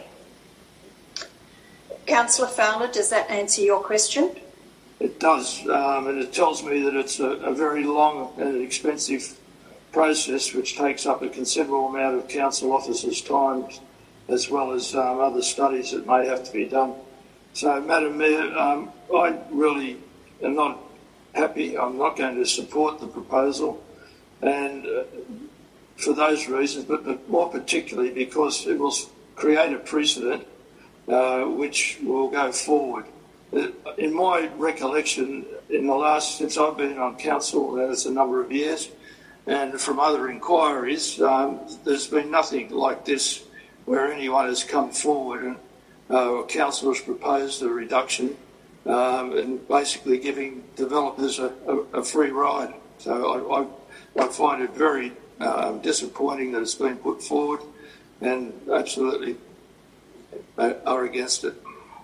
Councillor Fowler, does that answer your question? It does, um, and it tells me that it's a, a very long and expensive process which takes up a considerable amount of council officers' time, as well as um, other studies that may have to be done. So, Madam Mayor, um, I really am not happy. I'm not going to support the proposal, and uh, for those reasons, but, but more particularly because it will create a precedent uh, which will go forward. In my recollection, in the last, since I've been on council, that's a number of years, and from other inquiries, um, there's been nothing like this where anyone has come forward and uh, council has proposed a reduction um, and basically giving developers a, a, a free ride. So I, I, I find it very uh, disappointing that it's been put forward, and absolutely are against it.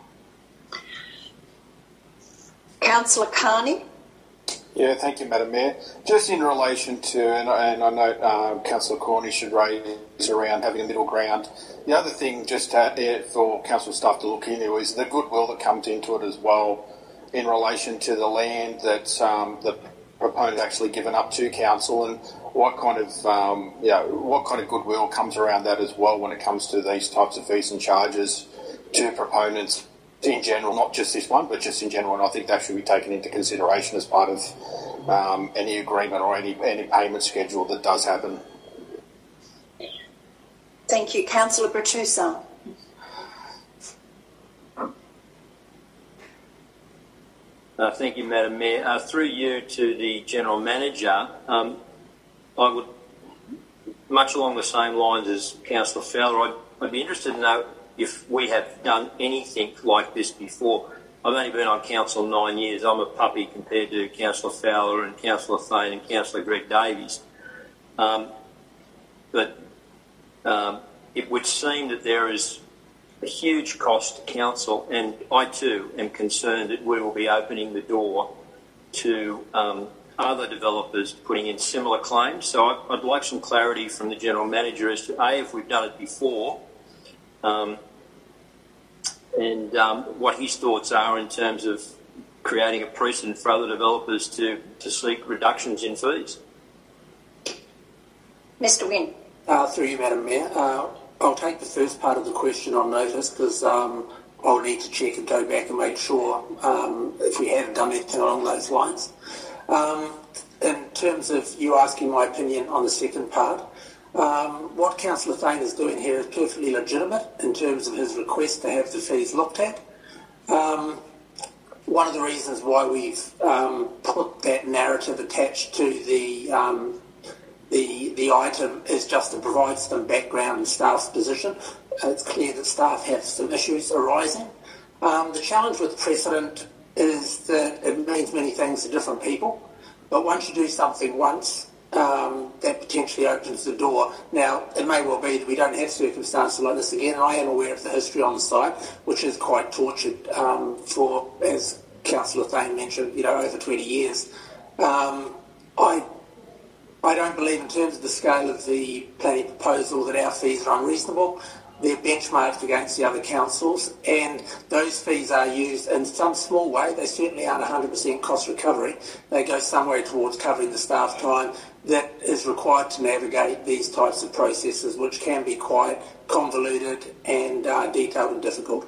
Councillor Carney. Yeah, thank you, Madam Mayor. Just in relation to, and, and I know uh, Councillor Cornish should raise around having a middle ground. The other thing, just to, for council staff to look into, is the goodwill that comes into it as well, in relation to the land that um, the proponent actually given up to council, and what kind of, um, yeah, what kind of goodwill comes around that as well when it comes to these types of fees and charges to proponents in general, not just this one, but just in general, and I think that should be taken into consideration as part of um, any agreement or any, any payment schedule that does happen. Thank you. Councillor Bertusa. Uh, thank you, Madam Mayor. Uh, through you to the General Manager, um, I would, much along the same lines as Councillor Fowler, I'd, I'd be interested to know if we have done anything like this before. I've only been on council nine years. I'm a puppy compared to Councillor Fowler and Councillor Thane and Councillor Greg Davies. Um, but um, it would seem that there is a huge cost to council, and I too am concerned that we will be opening the door to um, other developers putting in similar claims. So I'd, I'd like some clarity from the General Manager as to A, if we've done it before, um, and um, what his thoughts are in terms of creating a precedent for other developers to, to seek reductions in fees. Mister Wynne. Uh, through you, Madam Mayor. Uh, I'll take the first part of the question on notice, because um, I'll need to check and go back and make sure um, if we haven't done anything along those lines. Um, in terms of you asking my opinion on the second part, um, what Councillor Thane is doing here is perfectly legitimate in terms of his request to have the fees looked at. Um, one of the reasons why we've um, put that narrative attached to the um, The, the item is just to provide some background in staff's position. It's clear that staff have some issues arising. Um, the challenge with precedent is that it means many things to different people, but once you do something once, um, that potentially opens the door. Now, it may well be that we don't have circumstances like this again, and I am aware of the history on the site, which is quite tortured um, for, as Councillor Thane mentioned, you know, over twenty years. Um, I I don't believe in terms of the scale of the planning proposal that our fees are unreasonable. They're benchmarked against the other councils, and those fees are used in some small way. They certainly aren't one hundred percent cost recovery. They go somewhere towards covering the staff time that is required to navigate these types of processes, which can be quite convoluted and uh, detailed and difficult.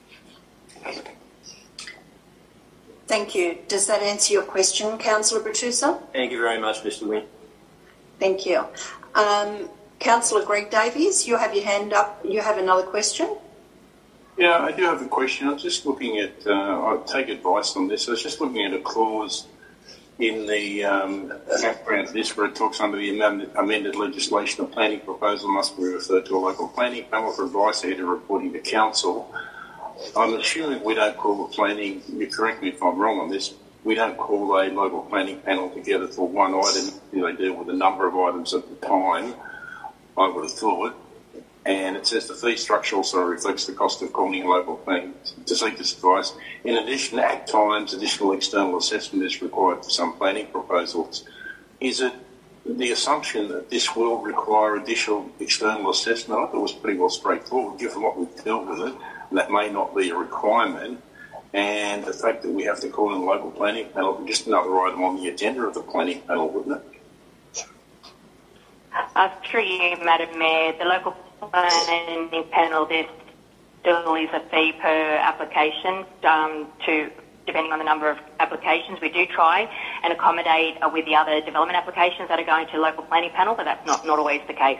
Thank you. Does that answer your question, Councillor Bertusa? Thank you very much, Mister Wynne. Thank you. Um, Councillor Greg Davies, you have your hand up. You have another question? Yeah, I do have a question. I was just looking at, uh, I'll take advice on this. I was just looking at a clause in the um, background of this where it talks under the amended, amended legislation, a planning proposal must be referred to a local planning panel for advice ahead of reporting to council. I'm assuming we don't call the planning, you correct me if I'm wrong on this, we don't call a local planning panel together for one item. They deal with a number of items at the time, I would have thought. And it says the fee structure also reflects the cost of calling a local planning to seek this advice. In addition, at times, additional external assessment is required for some planning proposals. Is it the assumption that this will require additional external assessment? I thought it was pretty well straightforward, given what we've dealt with it. And that may not be a requirement. And the fact that we have to call in a local planning panel would be just another item on the agenda of the planning panel, wouldn't it? Uh, through you, Madam Mayor, the local planning panel, there still is a fee per application um, to, depending on the number of applications. We do try and accommodate uh, with the other development applications that are going to the local planning panel, but that's not, not always the case.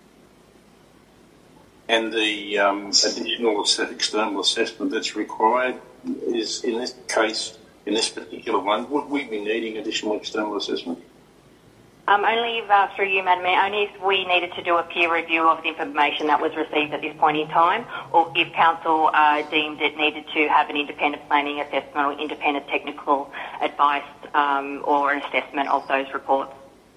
And the um, additional external assessment that's required is, in this case, in this particular one, would we be needing additional external assessment? Um, only uh, through you, Madam Mayor, only if we needed to do a peer review of the information that was received at this point in time, or if Council uh, deemed it needed to have an independent planning assessment or independent technical advice um, or an assessment of those reports.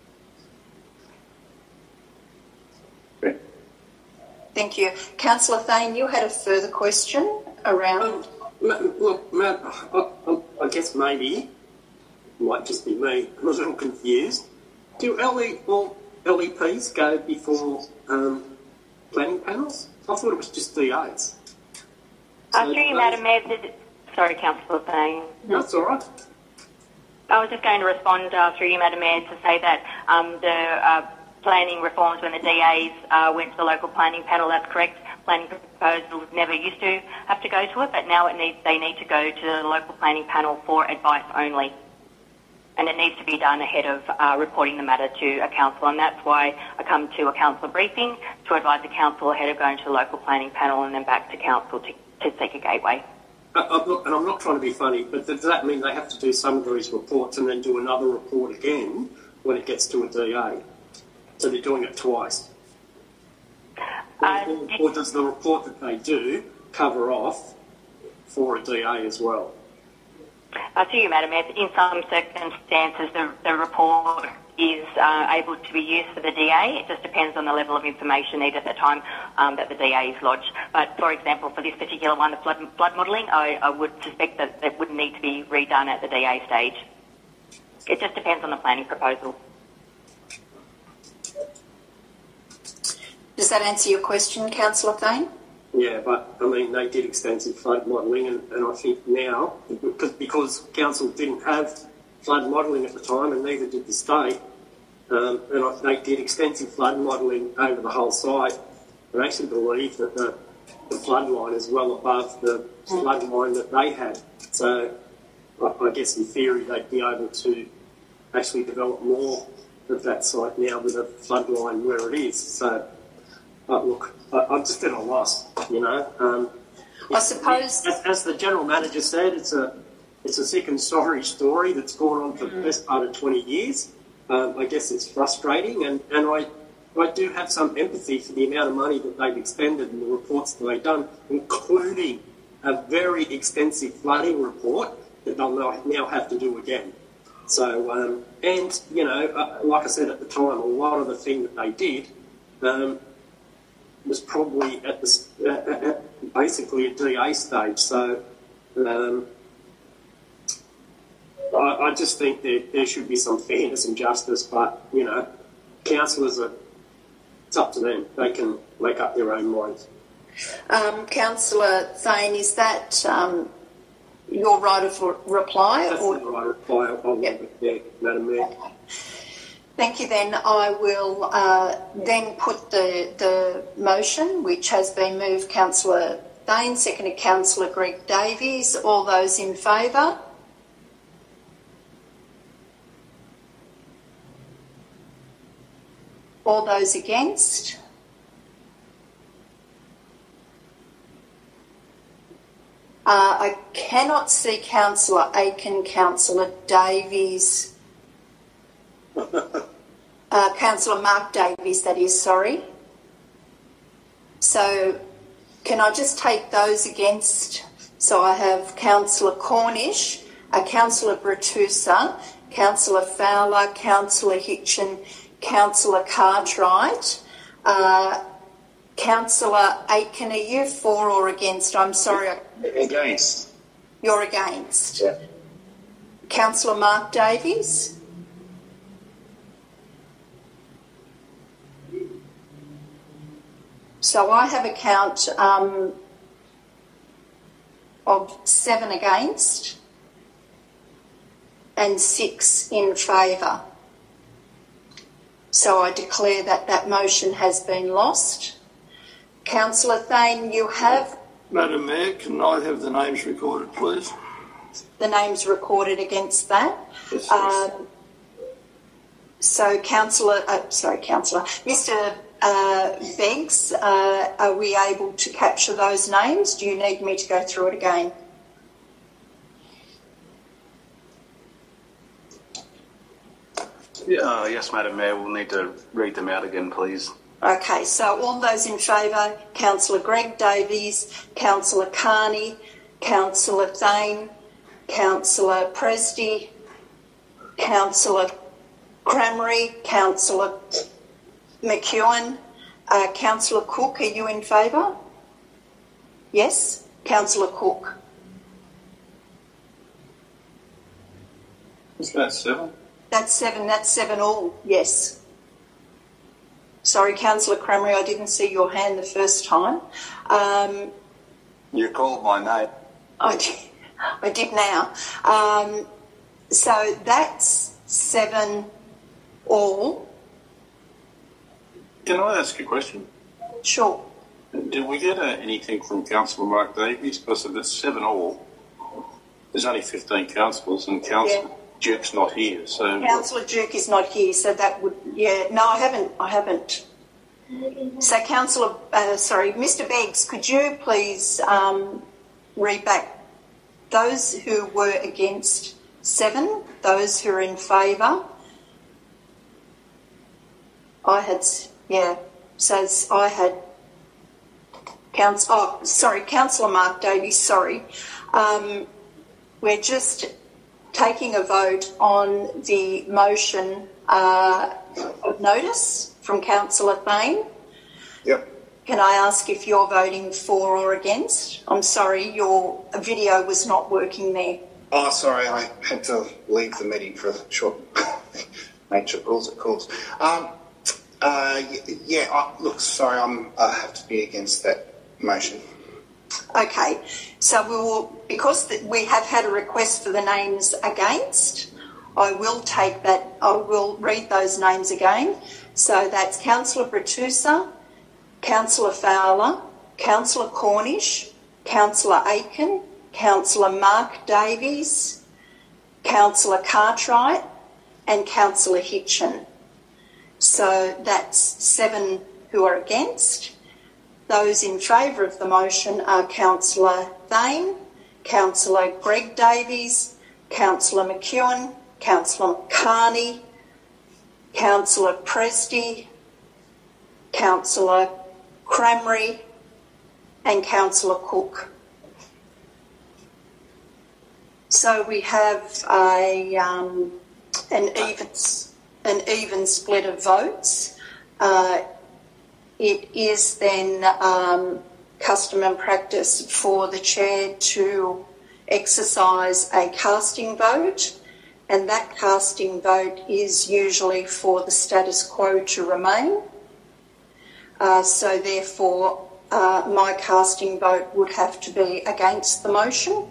Thank you. Councillor Thane, you had a further question around... Um, look, Matt, I, I, I guess maybe, it might just be me, I'm a little confused. Do L E, all L E Ps go before um, planning panels? I thought it was just D As. So uh, through you, Madam Mayor, did, sorry, Councillor Thane. That's all right. I was just going to respond uh, through you, Madam Mayor, to say that um, the uh, planning reforms when the D As uh, went to the local planning panel, that's correct. Planning proposals never used to have to go to it, but now it needs, they need to go to the local planning panel for advice only. And it needs to be done ahead of uh, reporting the matter to a council, and that's why I come to a council briefing to advise the council ahead of going to the local planning panel and then back to council to, to seek a gateway. Uh, I'm not, and I'm not trying to be funny, but does that mean they have to do some of these reports and then do another report again when it gets to a D A? So they're doing it twice? Uh, or, or does the report that they do cover off for a D A as well? Uh, to you, Madam Mayor, in some circumstances the, the report is uh, able to be used for the D A. It just depends on the level of information needed at the time um, that the D A is lodged. But, for example, for this particular one, the flood, flood modelling, I, I would suspect that it would need to be redone at the D A stage. It just depends on the planning proposal. Does that answer your question, Councillor Thane? Yeah, but I mean, they did extensive flood modelling, and, and I think now, because, because council didn't have flood modelling at the time, and neither did the state, um, and I, they did extensive flood modelling over the whole site, and actually believe that the, the flood line is well above the flood line that they had. So I, I guess in theory they'd be able to actually develop more of that site now with a flood line where it is. So, uh, look, I, I'm just at a loss, you know. Um, I suppose, as, as the general manager said, it's a it's a second sorry story that's gone on for mm. the best part of twenty years. Um, I guess it's frustrating, and, and I I do have some empathy for the amount of money that they've expended and the reports that they've done, including a very extensive flooding report that they'll now have to do again. So, um, and, you know, uh, like I said at the time, a lot of the thing that they did um, was probably at the uh, at basically a D A stage. So um, I, I just think that there should be some fairness and justice, but, you know, councillors are, it's up to them. They can make up their own minds. Um, Councillor Thane, is that um, your right of reply? That's or... the right reply. I'll yep. leave it there, Madam Mayor. Okay. Thank you. Then I will uh, then put the the motion, which has been moved, Councillor Thane, seconded Councillor Greg Davies. All those in favour? All those against? Uh, I cannot see Councillor Aiken, Councillor Davies, uh, Councillor Mark Davies, that is, sorry. So can I just take those against? So I have Councillor Cornish, uh, Councillor Bratusa, Councillor Fowler, Councillor Hitchin, Councillor Cartwright, uh, Councillor Aiken, are you for or against? I'm sorry. Against. You're against. Yeah. Councillor Mark Davies? So I have a count um, of seven against and six in favour. So I declare that that motion has been lost. Councillor Thane, you have... Madam Mayor, can I have the names recorded, please? The names recorded against that. Yes, uh, so, Councillor... Uh, sorry, Councillor. Mister Uh, Beggs, uh, are we able to capture those names? Do you need me to go through it again? Yeah, uh, yes, Madam Mayor, we'll need to read them out again, please. Okay, so all those in favour, Councillor Greg Davies, Councillor Carney, Councillor Thane, Councillor Presty, Councillor Crameri, Councillor McEwen, uh, Councillor Cook, are you in favour? Yes? Councillor Cook. Is that seven? That's seven, that's seven all, yes. Sorry, Councillor Crameri, I didn't see your hand the first time. Um, you called my name. I did, I did now. Um, so that's seven all. Can I ask a question? Sure. Did we get uh, anything from Councillor Mark Davies? Because if it's seven all, there's only fifteen councillors and Councillor yeah. Duke's not here. So Councillor Duke is not here, so that would, yeah, no, I haven't, I haven't. So Councillor, uh, sorry, Mister Beggs, could you please um, read back those who were against seven, those who are in favour? I had, yeah, so I had, Council, oh, sorry, Councillor Mark Davies, sorry. Um, we're just taking a vote on the motion uh, of notice from Councillor Thane. Yep. Can I ask if you're voting for or against? I'm sorry, your video was not working there. Oh, sorry, I had to leave the meeting for a short nature calls, it calls. Um, uh, yeah, I, look, sorry, I'm, I have to be against that motion. Okay, so we will, because the, we have had a request for the names against, I will take that, I will read those names again. So that's Councillor Bratusa, Councillor Fowler, Councillor Cornish, Councillor Aiken, Councillor Mark Davies, Councillor Cartwright and Councillor Hitchin. So that's seven who are against. Those in favour of the motion are Councillor Thane, Councillor Greg Davies, Councillor McEwen, Councillor Carney, Councillor Presty, Councillor Crameri and Councillor Cook. So we have a um, an even an even split of votes. Uh, it is then um, custom and practice for the chair to exercise a casting vote, and that casting vote is usually for the status quo to remain. Uh, so therefore, uh, my casting vote would have to be against the motion.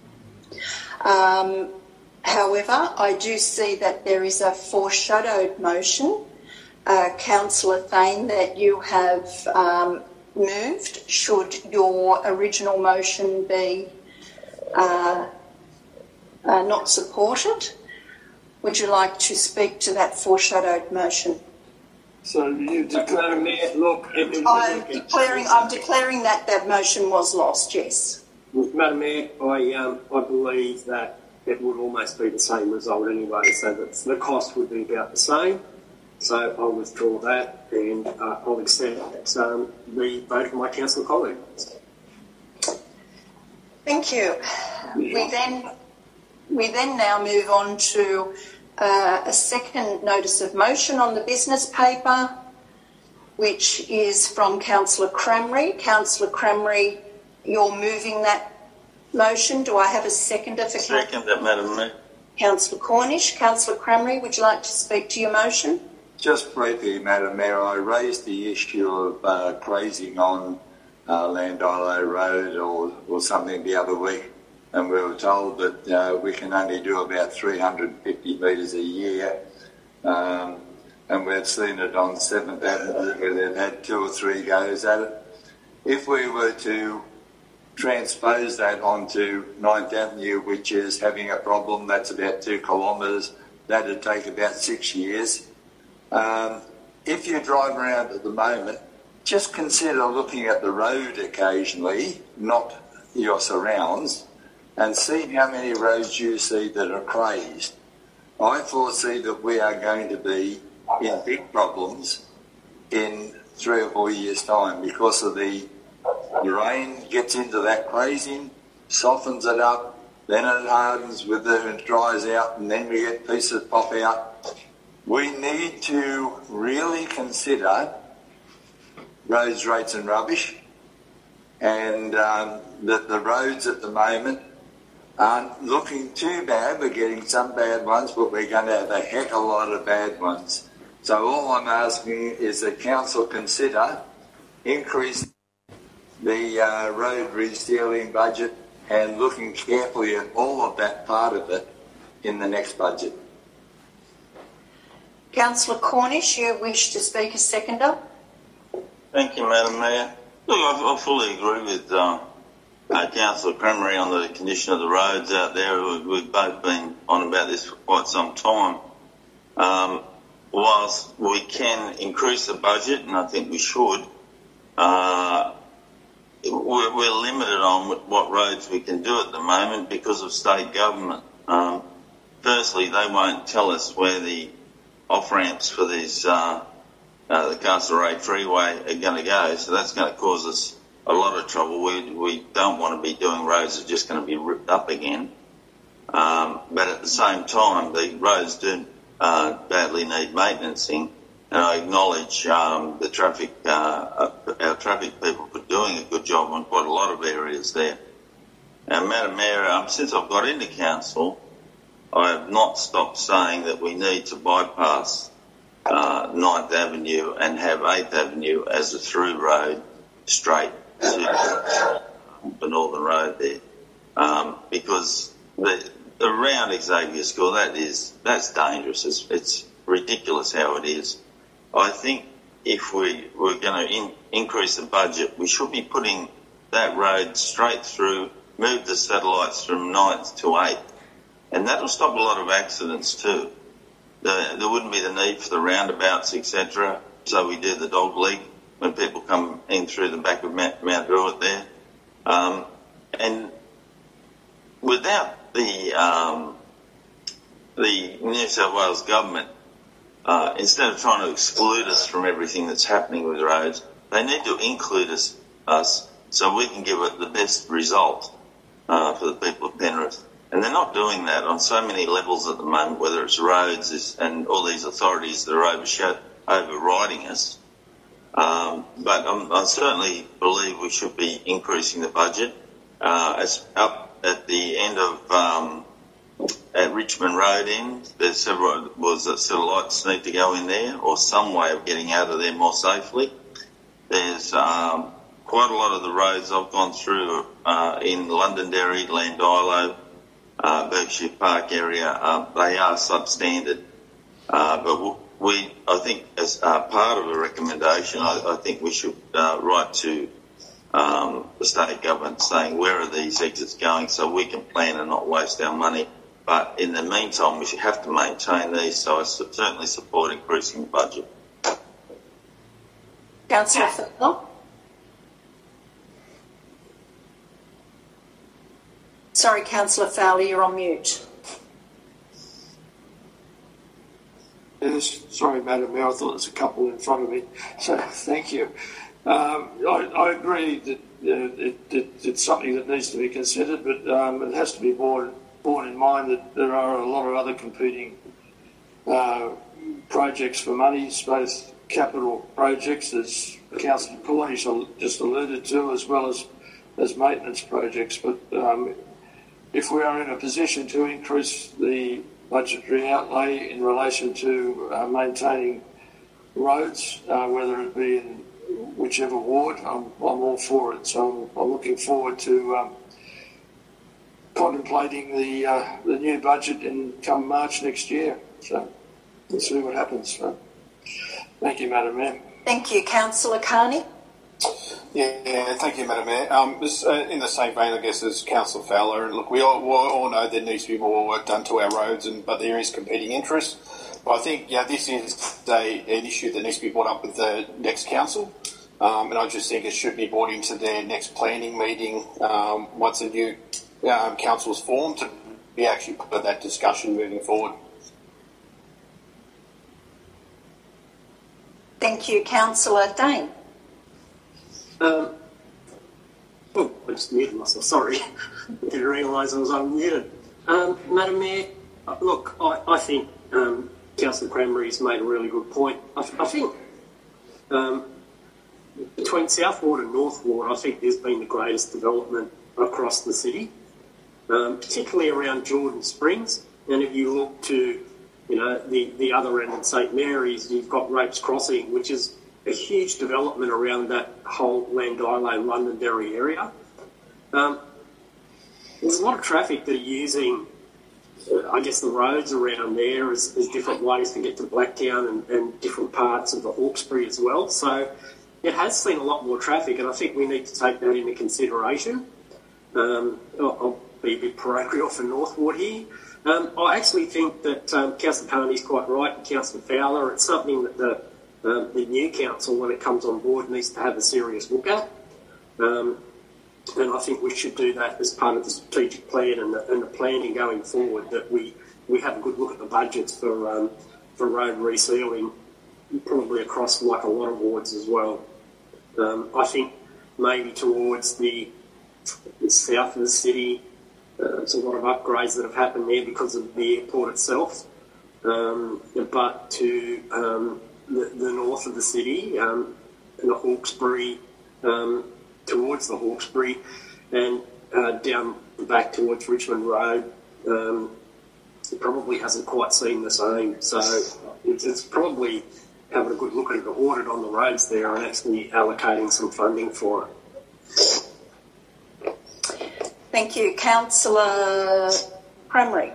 Um, however, I do see that there is a foreshadowed motion, uh, Councillor Thane, that you have um, moved should your original motion be uh, uh, not supported. Would you like to speak to that foreshadowed motion? So you declare, Mayor, look... It, it, I'm declaring, I'm declaring that that motion was lost, yes. Madam Mayor, I, um, I believe that it would almost be the same result anyway, so that the cost would be about the same. So I'll withdraw that and uh, I'll accept um, the vote of my council colleagues. Thank you. We then, we then now move on to uh, a second notice of motion on the business paper, which is from Councillor Crameri. Councillor Crameri, you're moving that motion. Do I have a seconder for Second that, Madam Mayor. Councillor Cornish? Councillor Crameri, would you like to speak to your motion? Just briefly, Madam Mayor, I raised the issue of uh, grazing on uh, Landilo Road or, or something the other week, and we were told that uh, we can only do about three hundred fifty metres a year, um, and we've seen it on seventh Avenue where they've had two or three goes at it. If we were to transpose that onto ninth Avenue, which is having a problem, that's about two kilometres, that would take about six years. Um, if you drive around at the moment, just consider looking at the road occasionally, not your surrounds, and see how many roads you see that are crazed. I foresee that we are going to be in big problems in three or four years' time because of the, the rain gets into that grazing, softens it up, then it hardens with it and dries out, and then we get pieces pop out. We need to really consider roads, rates and rubbish, and um, that the roads at the moment aren't looking too bad. We're getting some bad ones, but we're going to have a heck of a lot of bad ones. So all I'm asking is that council consider increasing the uh, road resealing budget and looking carefully at all of that part of it in the next budget. Councillor Cornish, you wish to speak as seconder? Thank you, Madam Mayor. Look, I, I fully agree with uh, uh, Councillor Cremery on the condition of the roads out there. We, we've both been on about this for quite some time. Um, whilst we can increase the budget, and I think we should, uh, we're, we're limited on what roads we can do at the moment because of state government. Um, firstly, they won't tell us where the off-ramps for these uh, uh, the Castlereagh Freeway are going to go, so that's going to cause us a lot of trouble. We, we don't want to be doing roads that are just going to be ripped up again. Um, but at the same time, the roads do uh, badly need maintenancing, and I acknowledge um, the traffic, uh, our traffic people for doing a good job on quite a lot of areas there. And Madam Mayor, um, since I've got into council, I have not stopped saying that we need to bypass uh, ninth Avenue and have eighth Avenue as a through road straight to the Northern Road there. Um, because the, around Xavier School, that is, that's dangerous. It's, it's ridiculous how it is. I think if we were going to in, increase the budget, we should be putting that road straight through, move the satellites from ninth to eighth. And that'll stop a lot of accidents too. The, there wouldn't be the need for the roundabouts, et cetera. So we do the dog leg when people come in through the back of Mount, Mount Druitt there. Um, and without the um, the New South Wales government, uh, instead of trying to exclude us from everything that's happening with roads, they need to include us, us so we can give it the best result uh, for the people of Penrith. And they're not doing that on so many levels at the moment, whether it's roads and all these authorities that are overshadow, overriding us. Um, but I'm, I certainly believe we should be increasing the budget. Uh, as up at the end of um, at Richmond Road end, there's several was that satellites need to go in there, or some way of getting out of there more safely. There's um, quite a lot of the roads I've gone through uh, in Londonderry, Landilo, Uh, Berkshire Park area, uh, they are substandard. Uh, but we, I think, as uh, part of a recommendation, I, I think we should uh, write to um, the state government saying where are these exits going so we can plan and not waste our money. But in the meantime, we should have to maintain these, so I certainly support increasing the budget. Councillor Fowler? Sorry, Councillor Fowler, you're on mute. Yes, sorry, Madam Mayor, I thought there was a couple in front of me, so thank you. Um, I, I agree that uh, it, it, it's something that needs to be considered, but um, it has to be borne, borne in mind that there are a lot of other competing uh, projects for money, both capital projects, as Councillor Cornish just alluded to, as well as, as maintenance projects. But um, if we are in a position to increase the budgetary outlay in relation to uh, maintaining roads, uh, whether it be in whichever ward, I'm, I'm all for it. So I'm, I'm looking forward to um, contemplating the uh, the new budget in come March next year. So we'll see what happens. So, thank you, Madam Mayor. Thank you. Councillor Carney? Yeah, yeah, thank you, Madam Mayor. Um, this, uh, in the same vein, I guess, as Councillor Fowler, and look, we all, we all know there needs to be more work done to our roads, and but there is competing interests. But I think, yeah, this is a, an issue that needs to be brought up with the next council, um, and I just think it should be brought into their next planning meeting um, once a new um, council is formed to be actually put that discussion moving forward. Thank you. Councillor Dane. Um, oh, I just muted myself, sorry. Didn't realise I was unmuted. Um, Madam Mayor, look, I, I think um, Councillor Cranberry's made a really good point. I, I think um, between South Ward and North Ward, I think there's been the greatest development across the city, um, particularly around Jordan Springs. And if you look to, you know, the, the other end of St Mary's, you've got Rapes Crossing, which is a huge development around that whole Llandilo, Londonderry area. Um, there's a lot of traffic that are using, uh, I guess, the roads around there as, as different ways to get to Blacktown and, and different parts of the Hawkesbury as well. So it has seen a lot more traffic, and I think we need to take that into consideration. Um, I'll, I'll be a bit parochial for North Ward here. Um, I actually think that um, Councillor Carney's quite right, and Councillor Fowler, it's something that the Um, the new council, when it comes on board, needs to have a serious look at. Um, and I think we should do that as part of the strategic plan and the, and the planning going forward, that we, we have a good look at the budgets for um, for road resealing, probably across like a lot of wards as well. Um, I think maybe towards the, the south of the city, uh, there's a lot of upgrades that have happened there because of the airport itself. Um, but to um, The, the north of the city, um, and the Hawkesbury, um, towards the Hawkesbury, and uh, down back towards Richmond Road, um, it probably hasn't quite seen the same. So it's, it's probably having a good look at the audit on the roads there and actually allocating some funding for it. Thank you. Councillor Cranberry.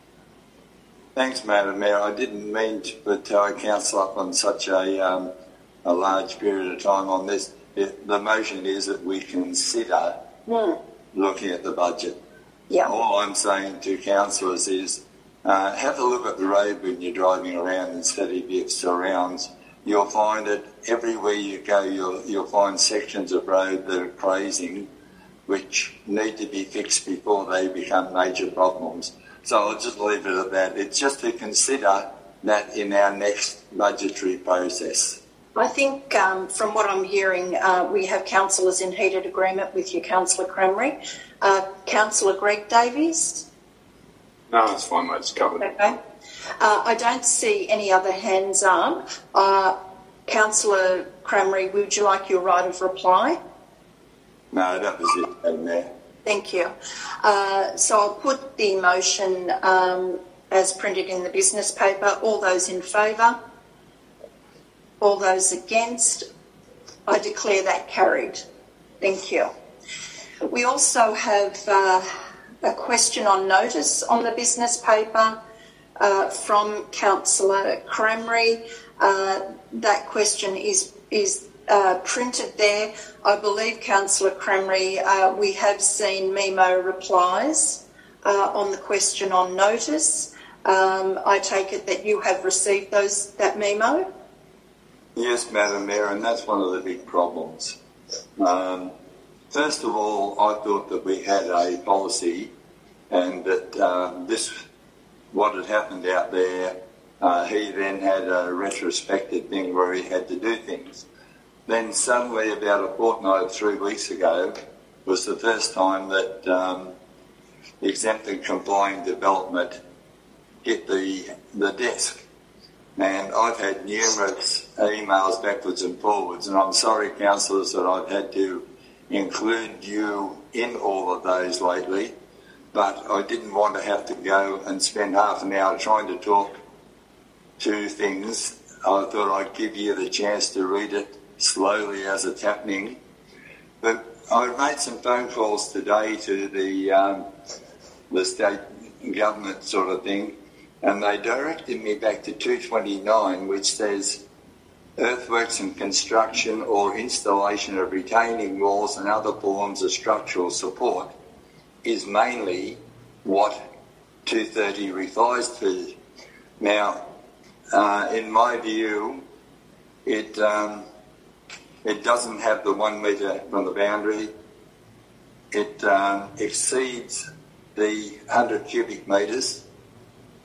Thanks, Madam Mayor. I didn't mean to put our council up on such a um, a large period of time on this. It, the motion is that we consider mm. looking at the budget. Yeah. All I'm saying to councillors is uh, have a look at the road when you're driving around instead of your surrounds. You'll find that everywhere you go, you'll, you'll find sections of road that are crazing, which need to be fixed before they become major problems. So I'll just leave it at that. It's just to consider that in our next budgetary process. I think um, from what I'm hearing, uh, we have councillors in heated agreement with you, Councillor Cranberry. Uh, Councillor Greg Davies? No, it's fine, mate. It's covered. Okay. Uh, I don't see any other hands up. Uh, Councillor Cranberry, would you like your right of reply? No, that was it, Madam Mayor. Thank you. Uh, so I'll put the motion um, as printed in the business paper. All those in favour? All those against? I declare that carried. Thank you. We also have uh, a question on notice on the business paper uh, from Councillor Cranberry. Uh, that question is is Uh, printed there. I believe, Councillor Cranberry, uh, we have seen Memo replies uh, on the question on notice. Um, I take it that you have received those that memo? Yes, Madam Mayor, and that's one of the big problems. Um, first of all, I thought that we had a policy and that um, this, what had happened out there, uh, he then had a retrospective thing where he had to do things. Then suddenly, about a fortnight, three weeks ago, was the first time that um, exempt and complying development hit the the desk. And I've had numerous emails backwards and forwards, and I'm sorry, councillors, that I've had to include you in all of those lately, but I didn't want to have to go and spend half an hour trying to talk to things. I thought I'd give you the chance to read it slowly as it's happening. But I made some phone calls today to the um, the state government sort of thing, and they directed me back to two twenty-nine, which says earthworks and construction or installation of retaining walls and other forms of structural support is mainly what two thirty refers to. Now, uh, in my view, it um, It doesn't have the one metre from the boundary. It um, exceeds the one hundred cubic metres.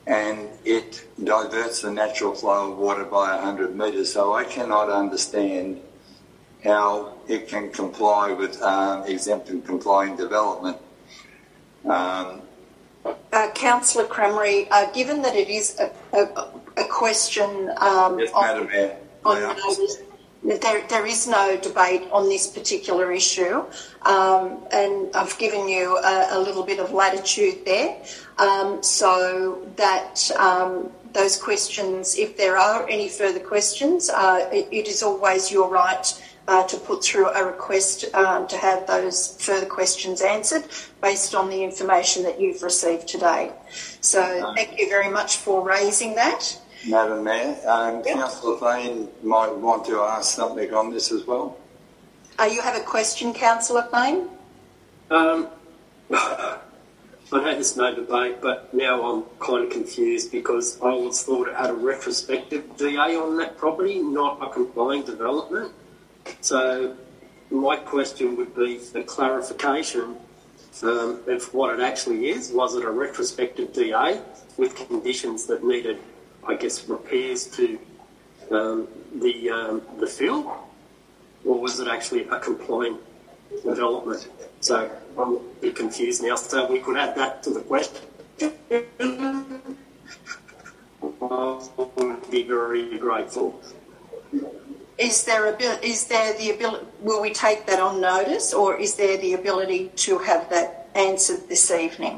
and it diverts the natural flow of water by one hundred metres. So I cannot understand how it can comply with um, exempt and complying development. Um, uh, Councillor Crameri, uh, given that it is a, a, a question um, yes, on, Madam Mayor. on notice, there, there is no debate on this particular issue, um, and I've given you a, a little bit of latitude there, um, so that um, those questions, if there are any further questions, uh, it, it is always your right Uh, to put through a request um, to have those further questions answered based on the information that you've received today. So thank you very much for raising that. Madam Mayor, um, yep. Councillor Fane might want to ask something on this as well. Uh, you have a question, Councillor Fane? Um, I know there's no debate, but now I'm kind of confused because I always thought it had a retrospective D A on that property, not a complying development. So my question would be for clarification um, of what it actually is. Was it a retrospective D A with conditions that needed, I guess, repairs to um, the um, the field, or was it actually a complying development? So I'm a bit confused now. So we could add that to the question. I would be very grateful. Is there a, is there the ability? Will we take that on notice, or is there the ability to have that answered this evening?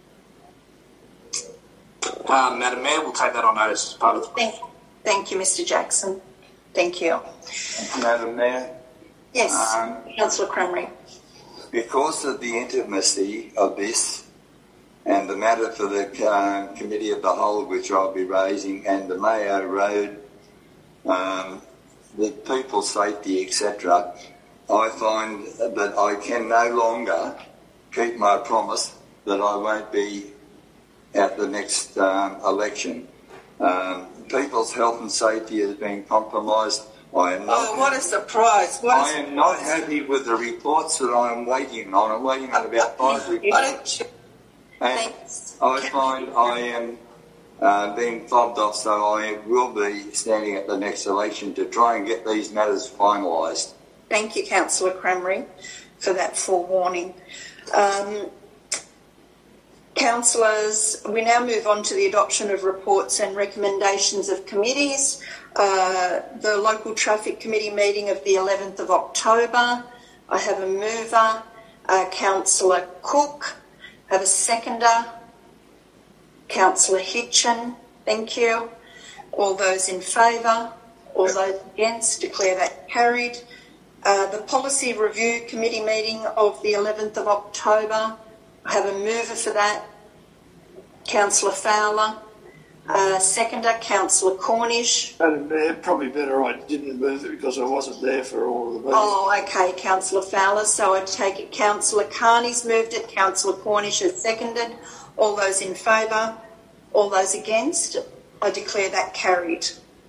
Um, Madam Mayor, we'll take that on notice as part of the. Thank, thank you, Mister Jackson. Thank you. Madam Mayor. Yes, um, Councillor Crameri. Because of the intimacy of this and the matter for the uh, Committee of the Whole, which I'll be raising, and the Mayo Road. Um, the people's safety, et cetera, I find that I can no longer keep my promise that I won't be at the next um, election. Um, people's health and safety has been compromised. I am not oh, what a surprise. What I am not happy with the reports that I am waiting on. I'm waiting on about five reports. And I find I am Uh, being fobbed off, so I will be standing at the next election to try and get these matters finalised. Thank you, Councillor Crameri, for that forewarning. Um, Councillors, we now move on to the adoption of reports and recommendations of committees. Uh, the Local Traffic Committee meeting of the eleventh of October. I have a mover, uh, Councillor Cook. I have a seconder, Councillor Hitchin. Thank you. All those in favour? All those against? Declare that carried. Uh, the Policy Review Committee meeting of the eleventh of October. I have a mover for that, Councillor Fowler. Uh, seconder, Councillor Cornish. Madam Mayor, probably better I didn't move it because I wasn't there for all of the meetings. Oh, okay, Councillor Fowler. So I take it Councillor Carney's moved it, Councillor Cornish has seconded. All those in favour? All those against? I declare that carried.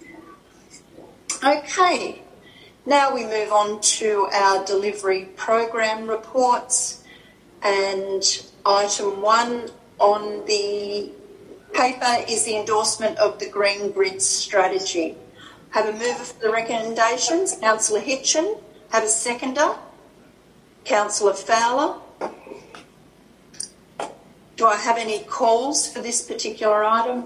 Okay, now we move on to our delivery program reports, and item one on the paper is the endorsement of the Green Grid strategy. Have a mover for the recommendations, Councillor Hitchin. Have a seconder, Councillor Fowler. Do I have any calls for this particular item?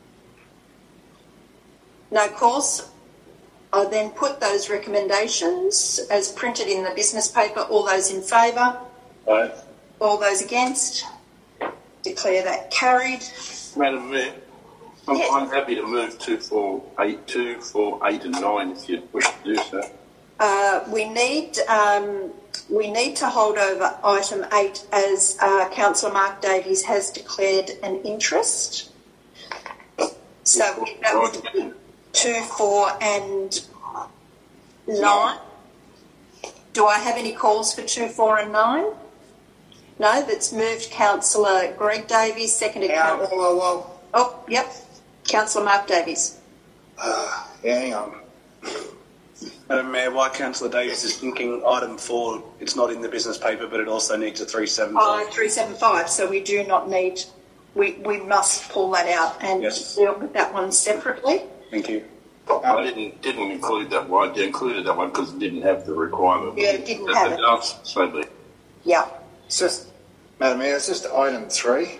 No calls? I then put those recommendations as printed in the business paper. All those in favour? Aye. All those against? Declare that carried. Madam Mayor, I'm, yes. I'm happy to move two, four, eight, two, four, eight, and nine if you wish to do so. Uh, we need um, we need to hold over item eight as uh, Councillor Mark Davies has declared an interest. So that would be two, four, and nine. Do I have any calls for two, four, and nine? No, that's moved Councillor Greg Davies, seconded Yeah, Councillor. whoa, whoa, whoa. Oh, yep, Councillor Mark Davies. Uh, yeah, hang on. Madam Mayor, while Councillor Davies is thinking, item four, it's not in the business paper, but it also needs a three seven five. Oh, three seven five, so we do not need we, we must pull that out and Yes. deal with that one separately. Thank you. I didn't didn't include that one. I included that one because it didn't have the requirement. Yeah, it didn't That- have that it. does, so be. Yeah. It's just, Madam Mayor, it's just item three.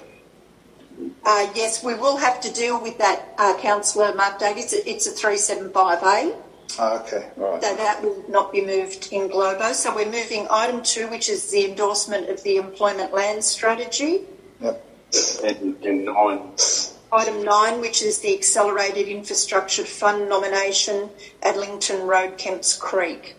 Uh, yes, we will have to deal with that, uh, Councillor Mark Davies. It's a three seven five A. Oh, okay, all right. So that will not be moved in Globo. So we're moving item two, which is the endorsement of the employment land strategy. Yep. And, and nine. Item nine, which is the accelerated infrastructure fund nomination, Adlington Road, Kemps Creek.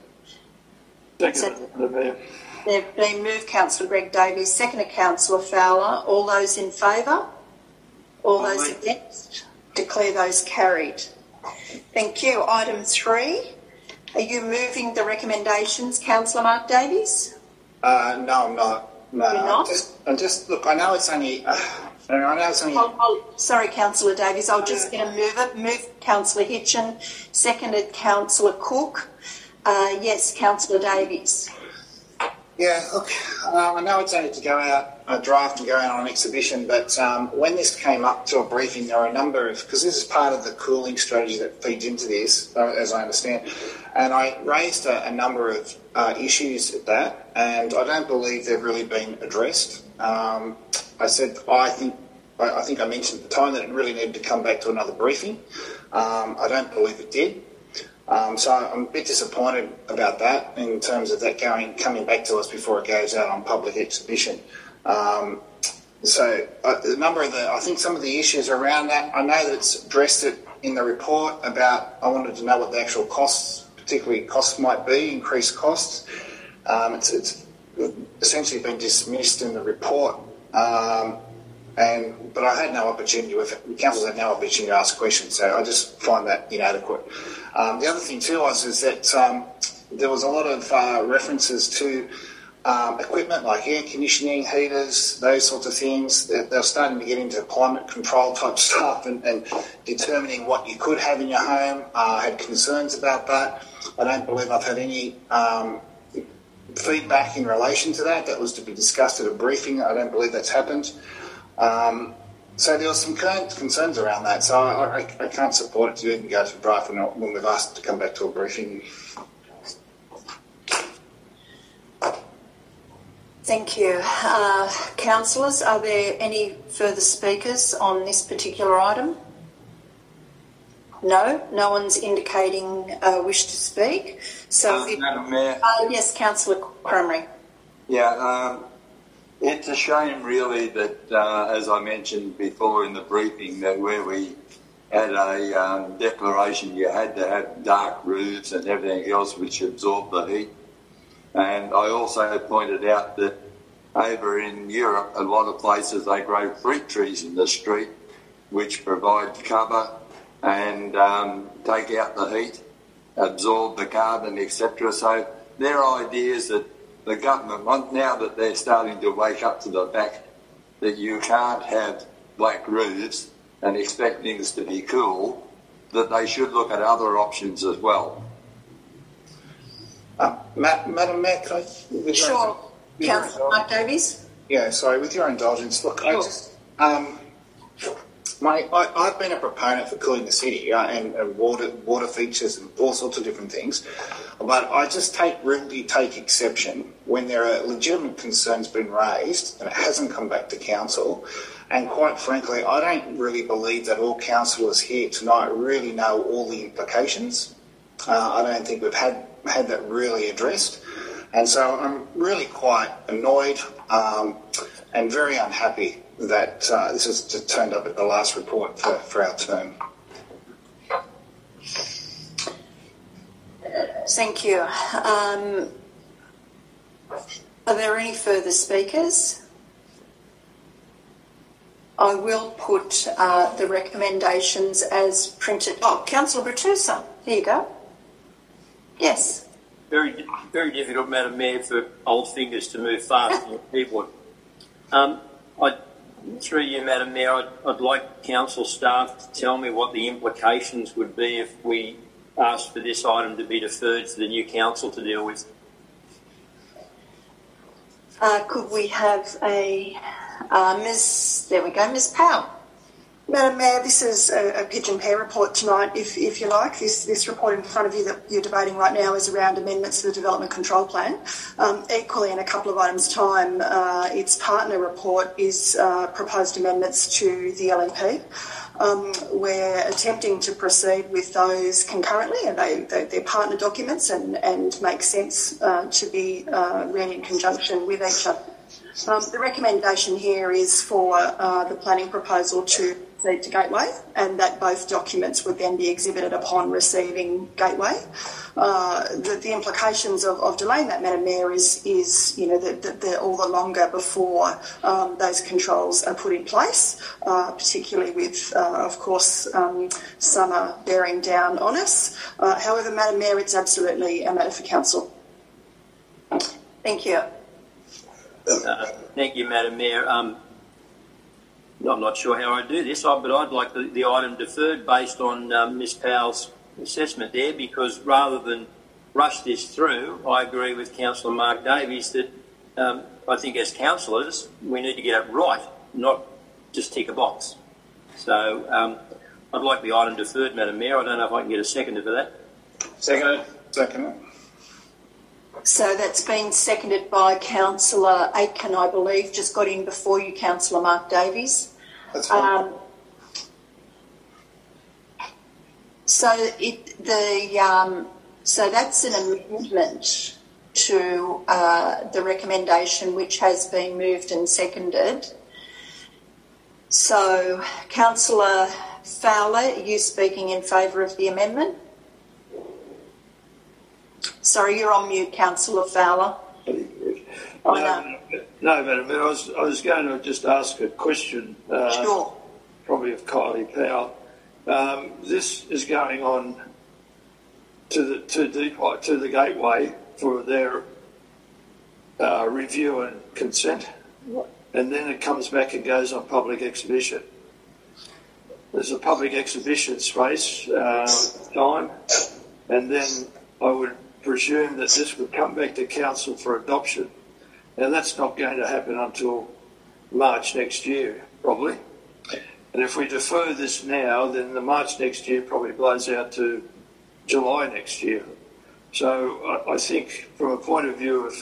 Second, Madam Mayor. They've been moved, Councillor Greg Davies, seconded Councillor Fowler. All those in favour? All those against? Declare those carried. Thank you. Item three. Are you moving the recommendations, Councillor Mark Davies? Uh, no, I'm not. No, You're not? I'm just, I'm just, look, I know it's only, uh, I know it's only... Oh, oh, sorry, Councillor Davies. I'll just get a move it. Move Councillor Hitchin, seconded Councillor Cook. Uh, yes, Councillor Davies. Yeah, look, uh, I know it's only to go out, a draft and go out on an exhibition, but um, when this came up to a briefing, there were a number of, because this is part of the cooling strategy that feeds into this, uh, as I understand, and I raised a, a number of uh, issues at that, and I don't believe they've really been addressed. Um, I said, I think, I, I think I mentioned at the time that it really needed to come back to another briefing. Um, I don't believe it did. Um, so I'm a bit disappointed about that in terms of that going coming back to us before it goes out on public exhibition. Um, so uh, a number of the, I think some of the issues around that, I know that it's addressed it in the report about, I wanted to know what the actual costs, particularly costs might be, increased costs. Um, it's, it's essentially been dismissed in the report. Um, And, but I had no opportunity, with councils had no opportunity to ask questions, so I just find that inadequate. Um, the other thing too was is that um, there was a lot of uh, references to um, equipment like air conditioning, heaters, those sorts of things. They're, they're starting to get into climate control type stuff and, and determining what you could have in your home. Uh, I had concerns about that. I don't believe I've had any um, feedback in relation to that. That was to be discussed at a briefing. I don't believe that's happened. Um, so there were some concerns around that, so I, I, I can't support it to even go to the draft when, when we've asked to come back to a briefing. Thank you. Uh, councillors, are there any further speakers on this particular item? No, no one's indicating a wish to speak. So, Uh, if, Madam Mayor. Uh, yes, Councillor Crameri. Yeah, um, it's a shame really that, uh, as I mentioned before in the briefing, that where we had a um, declaration you had to have dark roofs and everything else which absorb the heat. And I also pointed out that over in Europe, a lot of places they grow fruit trees in the street which provide cover and um, take out the heat, absorb the carbon, et cetera. So they're ideas that the government want, now that they're starting to wake up to the fact that you can't have black roofs and expect things to be cool, that they should look at other options as well. Uh, Ma- Madam Mayor, can I... with Sure. your- Councillor Mark Davies. Yeah, sorry, with your indulgence, look, I Sure. just... Um, my, I, I've been a proponent for cooling the city uh, and, and water water features and all sorts of different things, but I just take really take exception when there are legitimate concerns being raised and it hasn't come back to council. And quite frankly, I don't really believe that all councillors here tonight really know all the implications. Uh, I don't think we've had had that really addressed, and so I'm really quite annoyed um, and very unhappy that uh, this has just turned up at the last report for, for our term. Thank you. Um, are there any further speakers? I will put uh, the recommendations as printed. Oh, Councillor Bertusa, here you go. Yes. Very, very difficult, Madam Mayor, for old fingers to move fast on the keyboard. Um, I, through you, Madam Mayor, I'd, I'd like council staff to tell me what the implications would be if we asked for this item to be deferred to the new council to deal with. Uh, could we have a Uh, Ms. There we go, Ms Powell. Madam Mayor, this is a, a Pigeon Pear report tonight, if, if you like. This, this report in front of you that you're debating right now is around amendments to the Development Control Plan. Um, equally, in a couple of items' time, uh, its partner report is uh, proposed amendments to the L N P. Um, we're attempting to proceed with those concurrently, and they, they, they're partner documents and, and make sense uh, to be uh, read in conjunction with each other. Um, the recommendation here is for uh, the planning proposal to proceed to Gateway, and that both documents would then be exhibited upon receiving Gateway. Uh, the, the implications of, of delaying that, Madam Mayor, is, is you know, the, the, the, all the longer before um, those controls are put in place, uh, particularly with, uh, of course, um, summer bearing down on us. Uh, however, Madam Mayor, it's absolutely a matter for Council. Thank you. Uh, thank you, Madam Mayor. Um, I'm not sure how I do this, but I'd like the, the item deferred based on um, Miz Powell's assessment there, because rather than rush this through, I agree with Councillor Mark Davies that um, I think as councillors we need to get it right, not just tick a box. So um, I'd like the item deferred, Madam Mayor. I don't know if I can get a seconder for that. Second. Second. So that's been seconded by Councillor Aitken, I believe, just got in before you, Councillor Mark Davies. That's fine. Um, so it, the um, so that's an amendment to uh, the recommendation which has been moved and seconded. So, Councillor Fowler, are you speaking in favour of the amendment? Sorry, you're on mute, Councillor Fowler. Oh, no, no, Madam Mayor, I was, I was going to just ask a question. Uh, sure. Probably of Kylie Powell. Um, this is going on to the to deep to the Gateway for their uh, review and consent, and then it comes back and goes on public exhibition. There's a public exhibition space uh, time, and then I would presume that this would come back to council for adoption. Now that's not going to happen until March next year, probably. And if we defer this now, then the March next year probably blows out to July next year. So I, I think from a point of view of,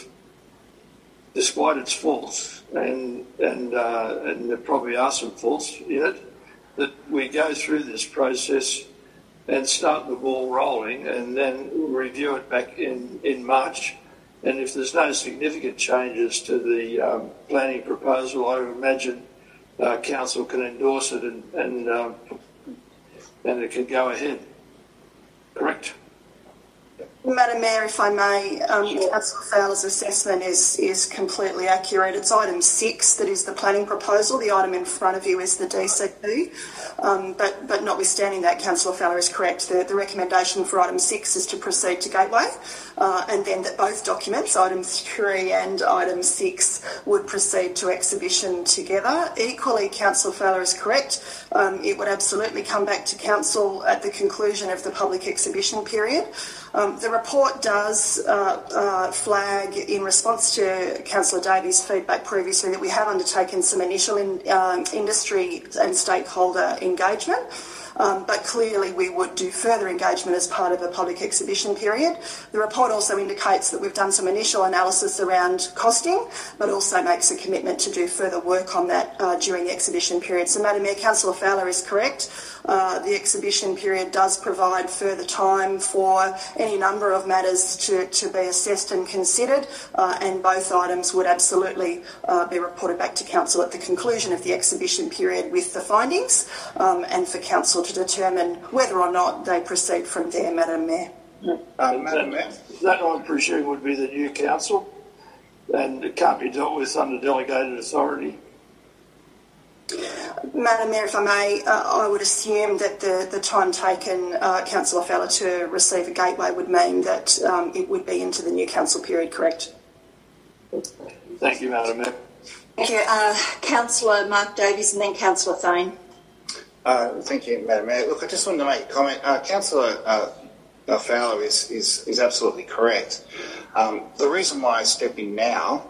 despite its faults, and and uh, and there probably are some faults in it, that we go through this process and start the ball rolling and then review it back in, in March. And if there's no significant changes to the um, planning proposal, I imagine uh, council can endorse it and and, um, and it can go ahead. Correct? Madam Mayor, if I may, um, Councillor Fowler's assessment is, is completely accurate. It's item six that is the planning proposal. The item in front of you is the D C P. Um, but, but notwithstanding that, Councillor Fowler is correct. The, the recommendation for item six is to proceed to Gateway, uh, and then that both documents, item three and item six, would proceed to exhibition together. Equally, Councillor Fowler is correct. Um, it would absolutely come back to council at the conclusion of the public exhibition period. Um, the report does uh, uh, flag, in response to Councillor Davies' feedback previously, that we have undertaken some initial in, um, industry and stakeholder engagement. Um, but clearly we would do further engagement as part of a public exhibition period. The report also indicates that we've done some initial analysis around costing, but also makes a commitment to do further work on that uh, during the exhibition period. So, Madam Mayor, Councillor Fowler is correct. Uh, the exhibition period does provide further time for any number of matters to, to be assessed and considered, uh, and both items would absolutely uh, be reported back to council at the conclusion of the exhibition period with the findings, um, and for council to determine whether or not they proceed from there, Madam Mayor. Uh, Madam Mayor, that I presume would be the new council, and it can't be dealt with under delegated authority. Madam Mayor, if I may, uh, I would assume that the, the time taken, uh, Councillor Fowler, to receive a gateway would mean that um, it would be into the new council period, correct? Thank you, Madam Mayor. Thank you. Uh, Councillor Mark Davies and then Councillor Thane. Uh, thank you, Madam Mayor. Look, I just wanted to make a comment. Uh, Councillor uh, Fowler is, is, is absolutely correct. Um, the reason why I step in now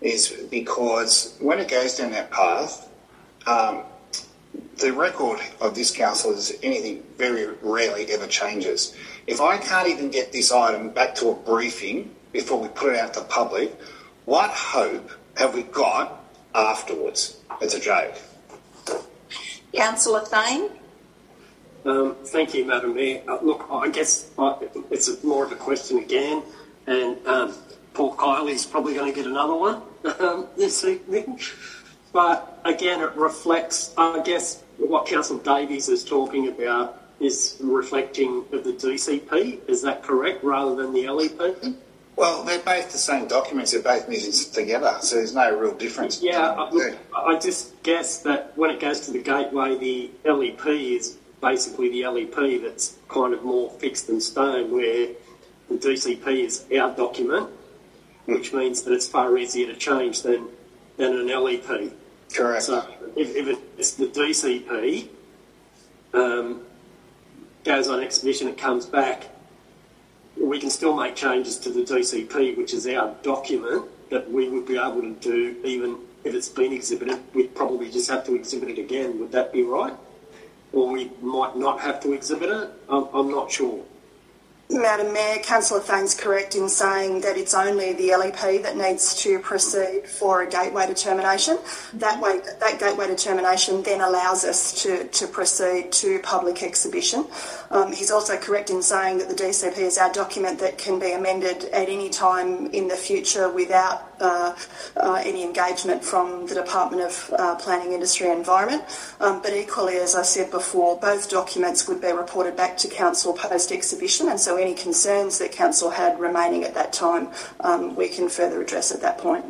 is because when it goes down that path, um, the record of this council is anything very rarely ever changes. If I can't even get this item back to a briefing before we put it out to the public, what hope have we got afterwards? It's a joke. Councillor Thane. Um, thank you, Madam Mayor. Uh, look, I guess I, it's a, more of a question again, and um, Paul Kiley's probably going to get another one um, this evening. But again, it reflects, I guess, what Councillor Davies is talking about is reflecting of the D C P. Is that correct, rather than the L E P? Well, they're both the same documents. They're both meetings together, so there's no real difference. Yeah, I, look, I just guess that when it goes to the gateway, the L E P is basically the L E P that's kind of more fixed in stone, where the D C P is our document, which means that it's far easier to change than, than an L E P. Correct. So if, if it's the D C P, um, goes on exhibition, it comes back, we can still make changes to the D C P, which is our document, that we would be able to do even if it's been exhibited. We'd probably just have to exhibit it again. Would that be right? Or we might not have to exhibit it? I'm, I'm not sure. Madam Mayor, Councillor Thane's correct in saying that it's only the L E P that needs to proceed for a gateway determination. That way, that gateway determination then allows us to, to proceed to public exhibition. Um, he's also correct in saying that the D C P is our document that can be amended at any time in the future without uh, uh, any engagement from the Department of uh, Planning, Industry and Environment. Um, but equally, as I said before, both documents would be reported back to Council post-exhibition, and so any concerns that Council had remaining at that time, um, we can further address at that point.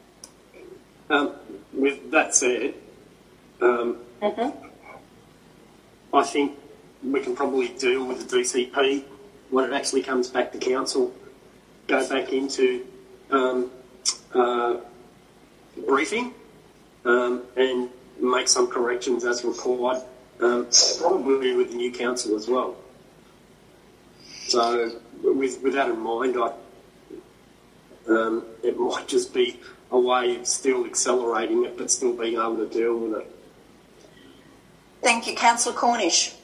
Um, with that said, um, mm-hmm. I think we can probably deal with the D C P when it actually comes back to Council, go back into um, uh, briefing um, and make some corrections as required, um, probably with the new Council as well. So, with, with that in mind, I, um, it might just be a way of still accelerating it, but still being able to deal with it. Thank you. Councillor Cornish.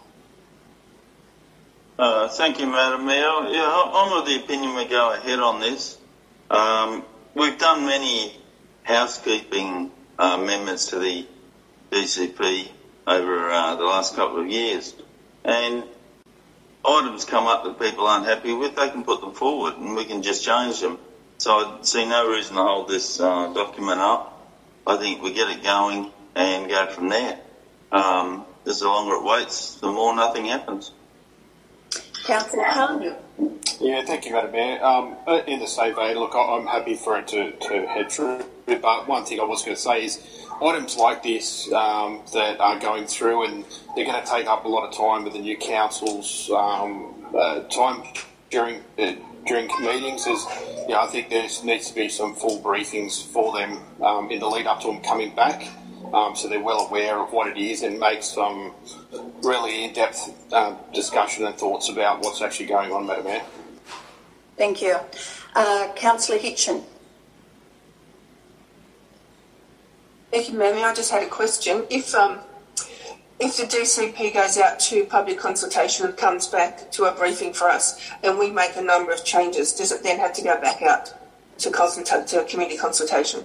Uh, thank you, Madam Mayor. Yeah, I'm of the opinion we go ahead on this. Um, we've done many housekeeping uh, amendments to the D C P over uh, the last couple of years, and items come up that people aren't happy with, they can put them forward and we can just change them. So I see no reason to hold this uh, document up. I think we get it going and go from there. Um, as the longer it waits, the more nothing happens. Councillor Carter. Yeah, thank you, Madam Mayor. Um, in the same vein, look, I'm happy for it to, to head through, but one thing I was going to say is items like this um, that are going through, and they're going to take up a lot of time with the new council's um, uh, time during uh, during meetings. Is, you know, I think there needs to be some full briefings for them um, in the lead up to them coming back, um, so they're well aware of what it is and make some really in-depth uh, discussion and thoughts about what's actually going on, Madam Mayor. Thank you. Uh, Councillor Hitchin. Thank you, Madam. I just had a question. If um, if the D C P goes out to public consultation and comes back to a briefing for us, and we make a number of changes, does it then have to go back out to consult to a community consultation?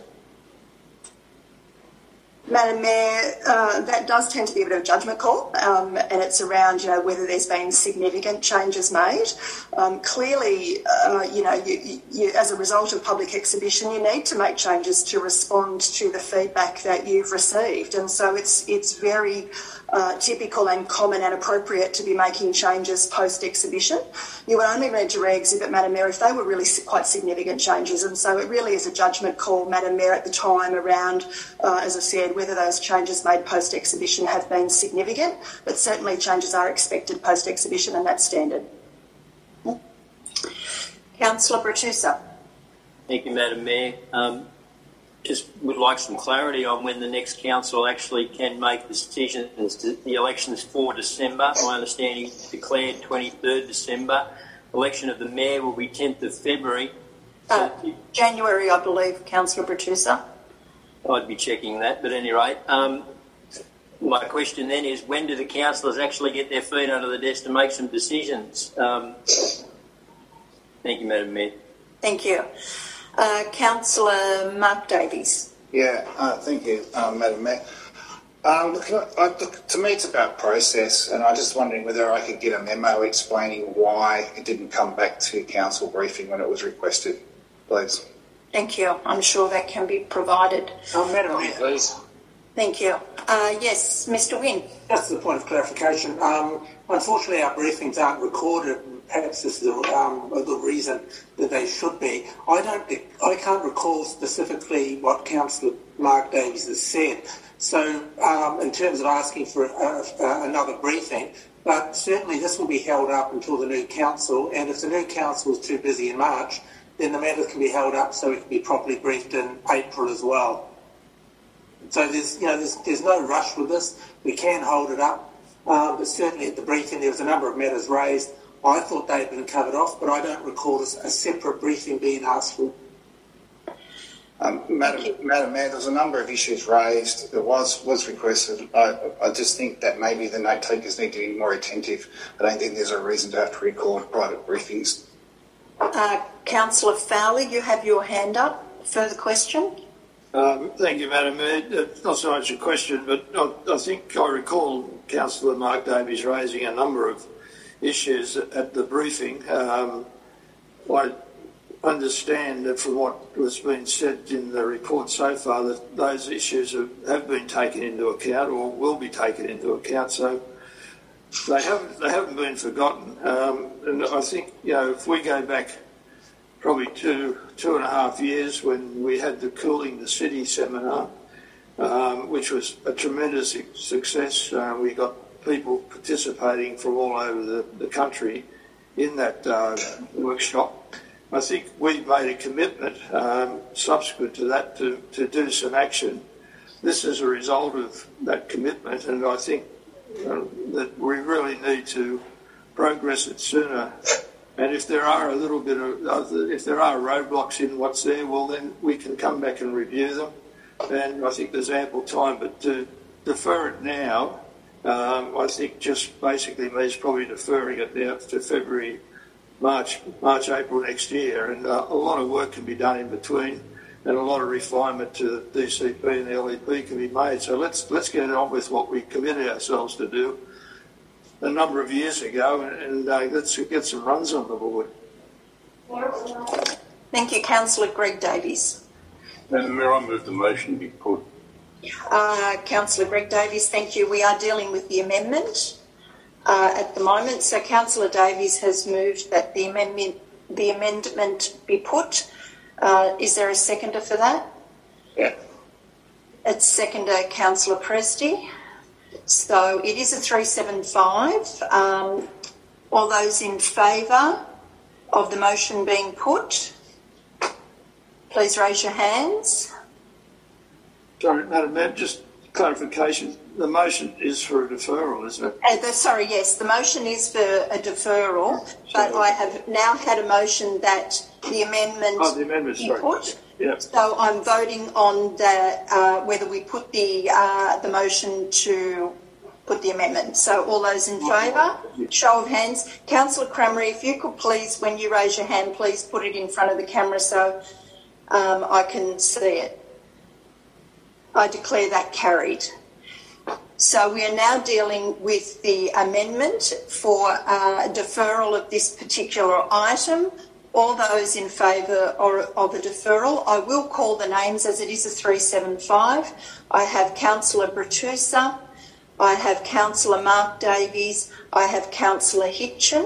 Madam Mayor, uh, that does tend to be a bit of a judgment call, um, and it's around, you know, whether there's been significant changes made. Um, clearly, uh, you know, you, you, as a result of public exhibition, you need to make changes to respond to the feedback that you've received, and so it's it's very uh, typical and common and appropriate to be making changes post-exhibition. You would only need to re-exhibit, Madam Mayor, if they were really quite significant changes, and so it really is a judgment call, Madam Mayor, at the time around, uh, as I said, whether those changes made post-exhibition have been significant, but certainly changes are expected post-exhibition, and that's standard. Councillor Bertusa. Thank you, Madam Mayor. Um, just would like some clarity on when the next council actually can make the decisions. The election's for December. My understanding is declared twenty-third December. Election of the mayor will be tenth of February. Uh, January, I believe, Councillor Bertusa. I'd be checking that, but at any rate, um, my question then is, when do the councillors actually get their feet under the desk to make some decisions? Um, thank you, Madam Mayor. Thank you. Uh, Councillor Mark Davies. Yeah, uh, thank you, uh, Madam Mayor. Um, look, I, look, to me it's about process, and I'm just wondering whether I could get a memo explaining why it didn't come back to council briefing when it was requested, please. Thank you. I'm sure that can be provided. Oh, Madam Mayor, please. Thank you. Uh, yes, Mister Wynne. Just as a point of clarification, um, unfortunately our briefings aren't recorded. Perhaps this is a, um, a good reason that they should be. I don't. I can't recall specifically what Councillor Mark Davies has said. So, um, in terms of asking for uh, uh, another briefing, but certainly this will be held up until the new council. And if the new council is too busy in March, then the matter can be held up so it can be properly briefed in April as well. So there's, you know, there's, there's no rush with this. We can hold it up, um, but certainly at the briefing there was a number of matters raised. I thought they had been covered off, but I don't recall a separate briefing being asked for. Um, Madam, Madam Mayor, there was a number of issues raised. It was was requested. I, I just think that maybe the note takers need to be more attentive. I don't think there's a reason to have to record private briefings. Uh, Councillor Fowler, you have your hand up. Further question? Um, thank you, Madam Mayor. It's not so much a question, but I, I think I recall Councillor Mark Davies raising a number of issues at the briefing. Um, I understand that from what has been said in the report so far that those issues have, have been taken into account or will be taken into account, so they haven't, they haven't been forgotten. Um, and I think, you know, if we go back probably two, two and a half years when we had the Cooling the City seminar, um, which was a tremendous success. Uh, we got people participating from all over the, the country in that uh, workshop. I think we've made a commitment um, subsequent to that to, to do some action. This is a result of that commitment, and I think uh, that we really need to progress it sooner. And if there are a little bit of, uh, if there are roadblocks in what's there, well then we can come back and review them. And I think there's ample time, but to defer it now, um, I think just basically means probably deferring it now to February, March, March, April next year, and uh, a lot of work can be done in between, and a lot of refinement to the D C P and the L E P can be made. So let's let's get on with what we committed ourselves to do a number of years ago, and, and uh, let's get some runs on the board. Thank you, Councillor Greg Davies. Madam Mayor, I move the motion be put. Uh, Councillor Greg Davies, thank you. We are dealing with the amendment. Uh, at the moment, so Councillor Davies has moved that the amendment the amendment be put. Uh, is there a seconder for that? Yeah. It's seconder Councillor Presty. So it is a three seven five. Um, all those in favour of the motion being put, please raise your hands. Sorry, Madam Mayor, just clarification. The motion is for a deferral, isn't it? Uh, the, sorry, yes, the motion is for a deferral, but I have now had a motion that the amendment oh, the amendment, be sorry. put. Yep. So I'm voting on the, uh, whether we put the uh, the motion to put the amendment. So all those in favour, show of hands. Councillor Crameri, if you could please, when you raise your hand, please put it in front of the camera so um, I can see it. I declare that carried. So we are now dealing with the amendment for uh, deferral of this particular item. All those in favour of a deferral, I will call the names as it is a three seven five. I have Councillor Bertusa, I have Councillor Mark Davies, I have Councillor Hitchin.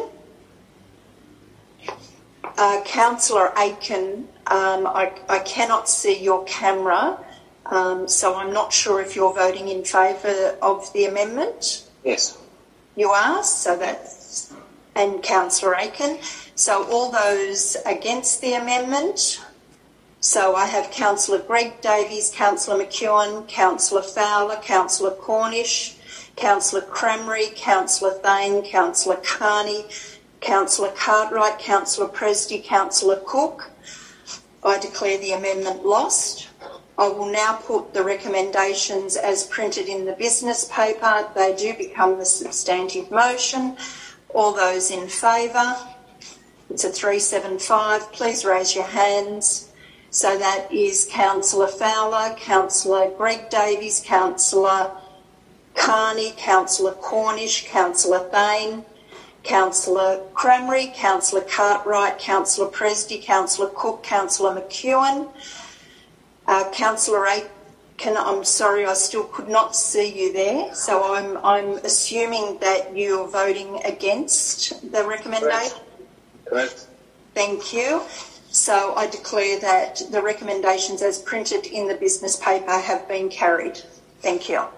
Uh, Councillor Aiken, um, I, I cannot see your camera. Um, so I'm not sure if you're voting in favour of the amendment. Yes. You are, so that's, and Councillor Aiken. So all those against the amendment. So I have Councillor Greg Davies, Councillor McEwen, Councillor Fowler, Councillor Cornish, Councillor Crameri, Councillor Thane, Councillor Carney, Councillor Cartwright, Councillor Presty, Councillor Cook. I declare the amendment lost. I will now put the recommendations as printed in the business paper. They do become the substantive motion. All those in favour? It's a three seven five. Please raise your hands. So that is Councillor Fowler, Councillor Greg Davies, Councillor Carney, Councillor Cornish, Councillor Thane, Councillor Crameri, Councillor Cartwright, Councillor Presty, Councillor Cook, Councillor McEwen, uh, Councillor Aitken. I'm sorry, I still could not see you there, so I'm I'm assuming that you're voting against the recommendation. Correct. Thank you. So I declare that the recommendations as printed in the business paper have been carried. Thank you.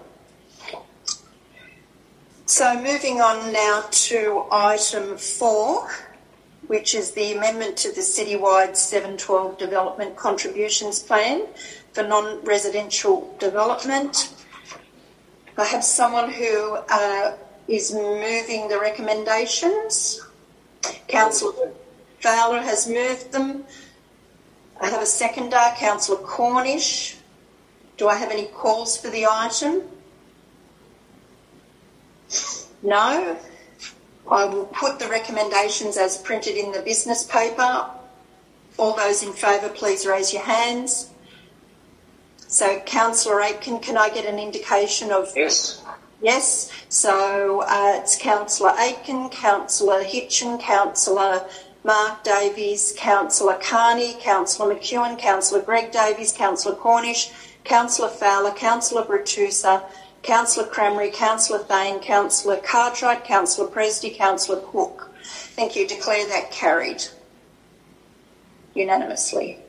So moving on now to item four, which is the amendment to the citywide seven twelve Development Contributions Plan for non-residential development. I have someone who uh, is moving the recommendations. Councillor Fowler has moved them. I have a seconder, Councillor Cornish. Do I have any calls for the item? No. I will put the recommendations as printed in the business paper. All those in favour, please raise your hands. So, Councillor Aitken, can I get an indication of... Yes. Yes. So, uh, it's Councillor Aitken, Councillor Hitchin, Councillor Mark Davies, Councillor Carney, Councillor McEwen, Councillor Greg Davies, Councillor Cornish, Councillor Fowler, Councillor Bertusa, Councillor Crameri, Councillor Thane, Councillor Cartwright, Councillor Presty, Councillor Cook. Thank you. Declare that carried unanimously.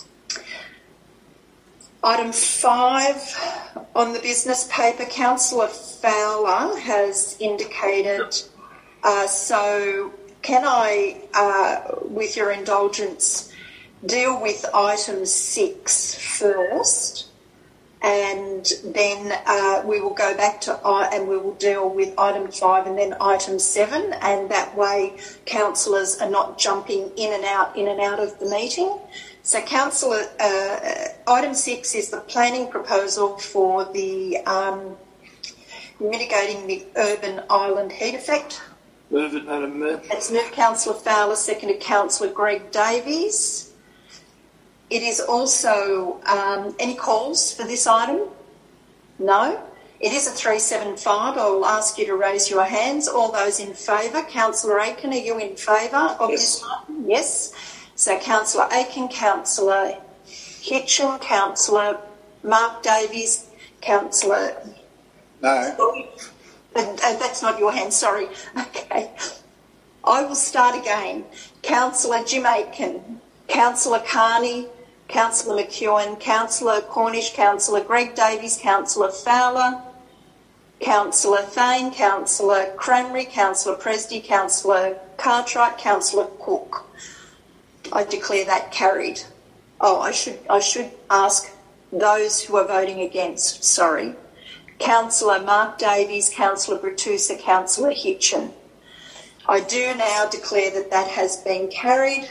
Item five on the business paper, Councillor Fowler has indicated, uh, so can I, uh, with your indulgence, deal with item six first? And then uh, we will go back to uh, and we will deal with item five and then item seven, and that way councillors are not jumping in and out, in and out of the meeting. So, councillor, uh, item six is the planning proposal for the um, mitigating the urban island heat effect. Move it, Madam Mayor. It's moved Councillor Fowler, seconded Councillor Greg Davies. It is also, um, any calls for this item? No. It is a three seven five. I will ask you to raise your hands. All those in favour. Councillor Aitken, are you in favour of yes. this item? Yes. So Councillor Aitken, Councillor Hitchin, Councillor Mark Davies, Councillor... No. Uh, that's not your hand, sorry. Okay. I will start again. Councillor Jim Aitken, Councillor Carney, Councillor McEwen, Councillor Cornish, Councillor Greg Davies, Councillor Fowler, Councillor Thane, Councillor Crameri, Councillor Presty, Councillor Cartwright, Councillor Cook. I declare that carried. Oh, I should I should ask those who are voting against. Sorry. Councillor Mark Davies, Councillor Bertusa, Councillor Hitchin. I do now declare that that has been carried.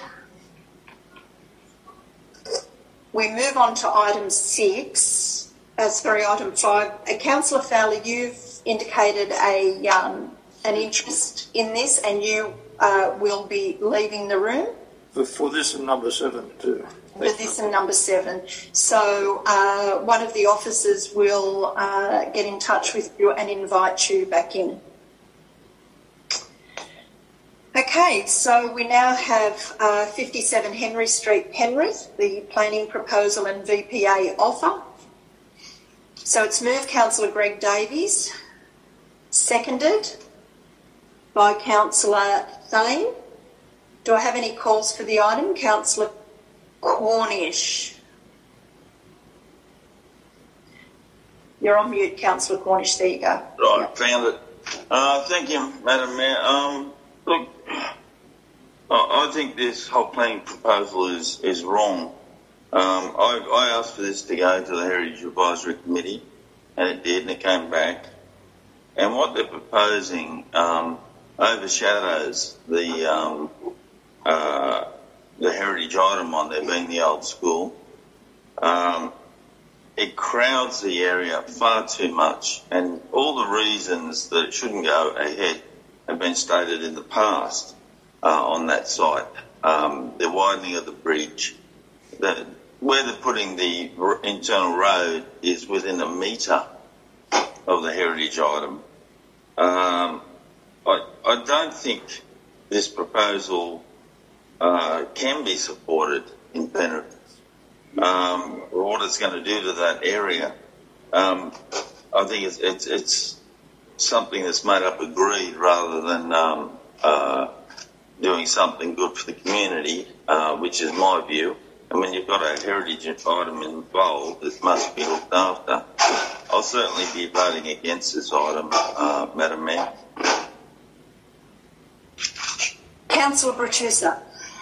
We move on to item six. Uh, sorry, item five. Uh, Councillor Fowler, you've indicated a um, an interest in this, and you uh, will be leaving the room. For, for this and number seven too. For this and number seven. So uh, one of the officers will uh, get in touch with you and invite you back in. Okay, so we now have uh, fifty-seven Henry Street, Penrith, the planning proposal and V P A offer. So it's moved Councillor Greg Davies, seconded by Councillor Thane. Do I have any calls for the item? Councillor Cornish. You're on mute, Councillor Cornish. There you go. Right, yep. Found it. Uh, thank you, Madam Mayor. Um, look, I, I think this whole planning proposal is, is wrong. Um, I, I asked for this to go to the Heritage Advisory Committee, and it did, and it came back. And what they're proposing um, overshadows the um, uh, the heritage item on there being the old school, um, it crowds the area far too much, and all the reasons that it shouldn't go ahead have been stated in the past uh, on that site. Um, the widening of the bridge, the, where they're putting the internal road is within a metre of the heritage item. Um, I, I don't think this proposal uh, can be supported in Penrith. Um, or what it's going to do to that area. Um, I think it's, it's, it's something that's made up of greed rather than um, uh, doing something good for the community, uh, which is my view. And when you've got a heritage item involved, it must be looked after. I'll certainly be voting against this item, uh, Madam Mayor. Councillor Bertuzza.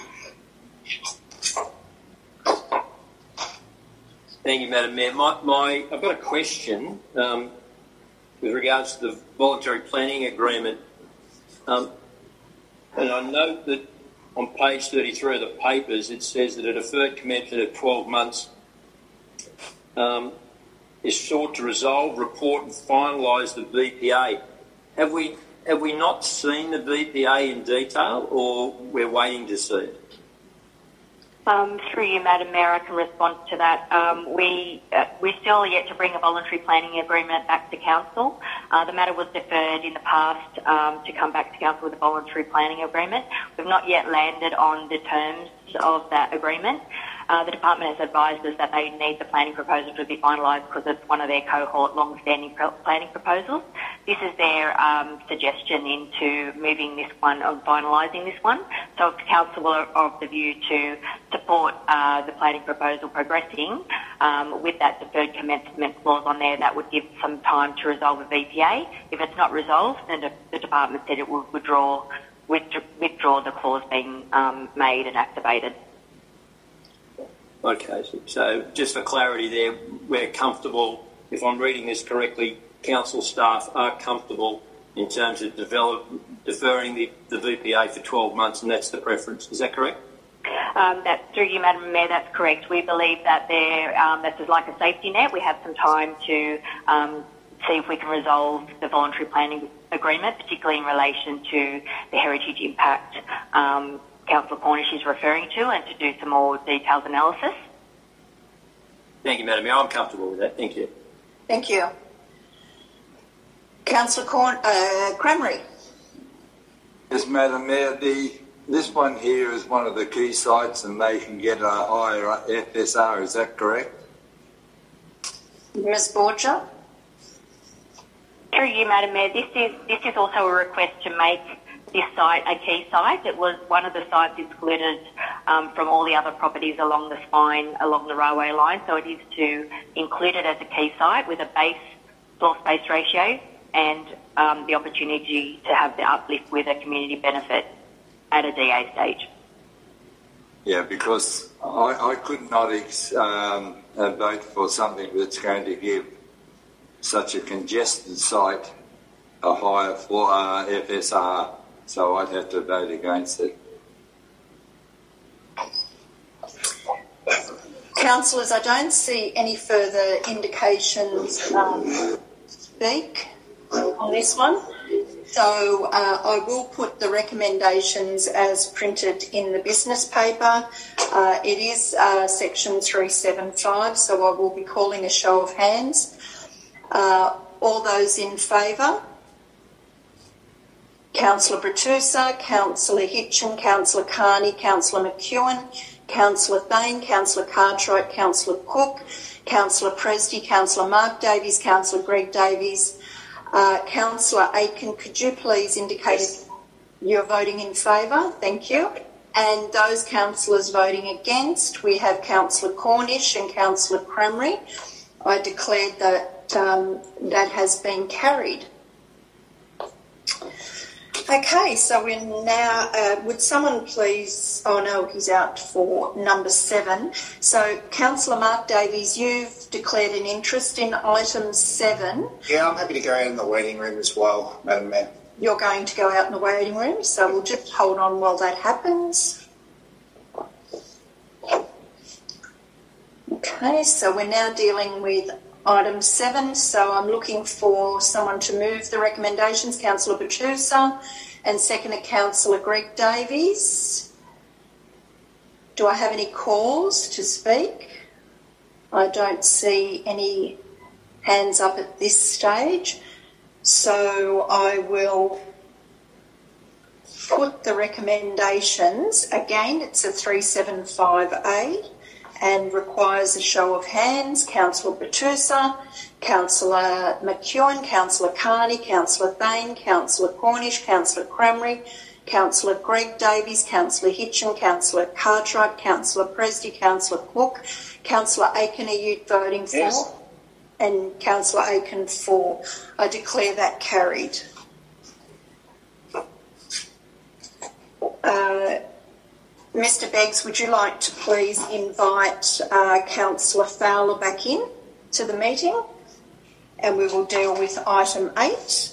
Thank you, Madam Mayor. My, my, I've got a question um, with regards to the voluntary planning agreement. Um, and I note that on page thirty-three of the papers, it says that a deferred commencement of twelve months um, is sought to resolve, report and finalise the V P A. Have we, have we not seen the V P A in detail, or we're waiting to see it? Um, through you, Madam Mayor, I can respond to that. Um, we, uh, we're still yet to bring a voluntary planning agreement back to Council. Uh, the matter was deferred in the past um, to come back to Council with a voluntary planning agreement. We've not yet landed on the terms of that agreement. Uh, the Department has advised us that they need the planning proposal to be finalised because it's one of their cohort long-standing pro- planning proposals. This is their um, suggestion into moving this one, on finalising this one. So if the Council are of the view to support uh, the planning proposal progressing um, with that deferred commencement clause on there, that would give some time to resolve a V P A. If it's not resolved, then the, the Department said it will withdraw, withdraw, withdraw the clause being um, made and activated. Okay, so just for clarity there, we're comfortable, if I'm reading this correctly, Council staff are comfortable in terms of develop, deferring the, the V P A for twelve months, and that's the preference. Is that correct? Um, that's through you, Madam Mayor, that's correct. We believe that there, um, this is like a safety net. We have some time to um, see if we can resolve the voluntary planning agreement, particularly in relation to the heritage impact um, Councillor Cornish is referring to, and to do some more detailed analysis. Thank you, Madam Mayor. I'm comfortable with that. Thank you. Thank you. Councillor Corn, uh, Crameri. Yes, Madam Mayor, the, this one here is one of the key sites and they can get a higher F S R, is that correct? Miz Borgia. Through you, Madam Mayor, this is, this is also a request to make this site a key site. It was one of the sites excluded um, from all the other properties along the spine, along the railway line, so it is to include it as a key site with a base floor space ratio and um, the opportunity to have the uplift with a community benefit at a D A stage. Yeah, because I, I could not ex, um, uh, vote for something that's going to give such a congested site a higher floor, uh, F S R, so I'd have to vote against it. Councillors, I don't see any further indications um, to speak on this one. So uh, I will put the recommendations as printed in the business paper. Uh, it is uh, section three seventy-five, so I will be calling a show of hands. Uh, all those in favour? Councillor Bertuzza, Councillor Hitchin, Councillor Carney, Councillor McEwen, Councillor Thane, Councillor Cartwright, Councillor Cook, Councillor Presty, Councillor Mark Davies, Councillor Greg Davies. Uh, Councillor Aiken, could you please indicate if you're voting in favour? Thank you. And those councillors voting against, we have Councillor Cornish and Councillor Crameri. I declared that um, that has been carried. Okay, so we're now, uh, would someone please, oh no, he's out for number seven. So, Councillor Mark Davies, you've declared an interest in item seven. Yeah, I'm happy to go out in the waiting room as well, Madam Mayor. You're going to go out in the waiting room, so we'll just hold on while that happens. Okay, so we're now dealing with item seven. So I'm looking for someone to move the recommendations, Councillor Bertuzza, and seconded Councillor Greg Davies. Do I have any calls to speak? I don't see any hands up at this stage. So I will put the recommendations. Again, it's a three seventy-five A and requires a show of hands. Councillor Bertuzza, Councillor McEwen, Councillor Carney, Councillor Thane, Councillor Cornish, Councillor Crameri, Councillor Greg Davies, Councillor Hitchin, Councillor Cartwright, Councillor Presty, Councillor Cook, Councillor Aiken, are you voting for? Yes. And Councillor Aiken for. I declare that carried. Uh, Mister Beggs, would you like to please invite uh, Councillor Fowler back in to the meeting? And we will deal with item eight.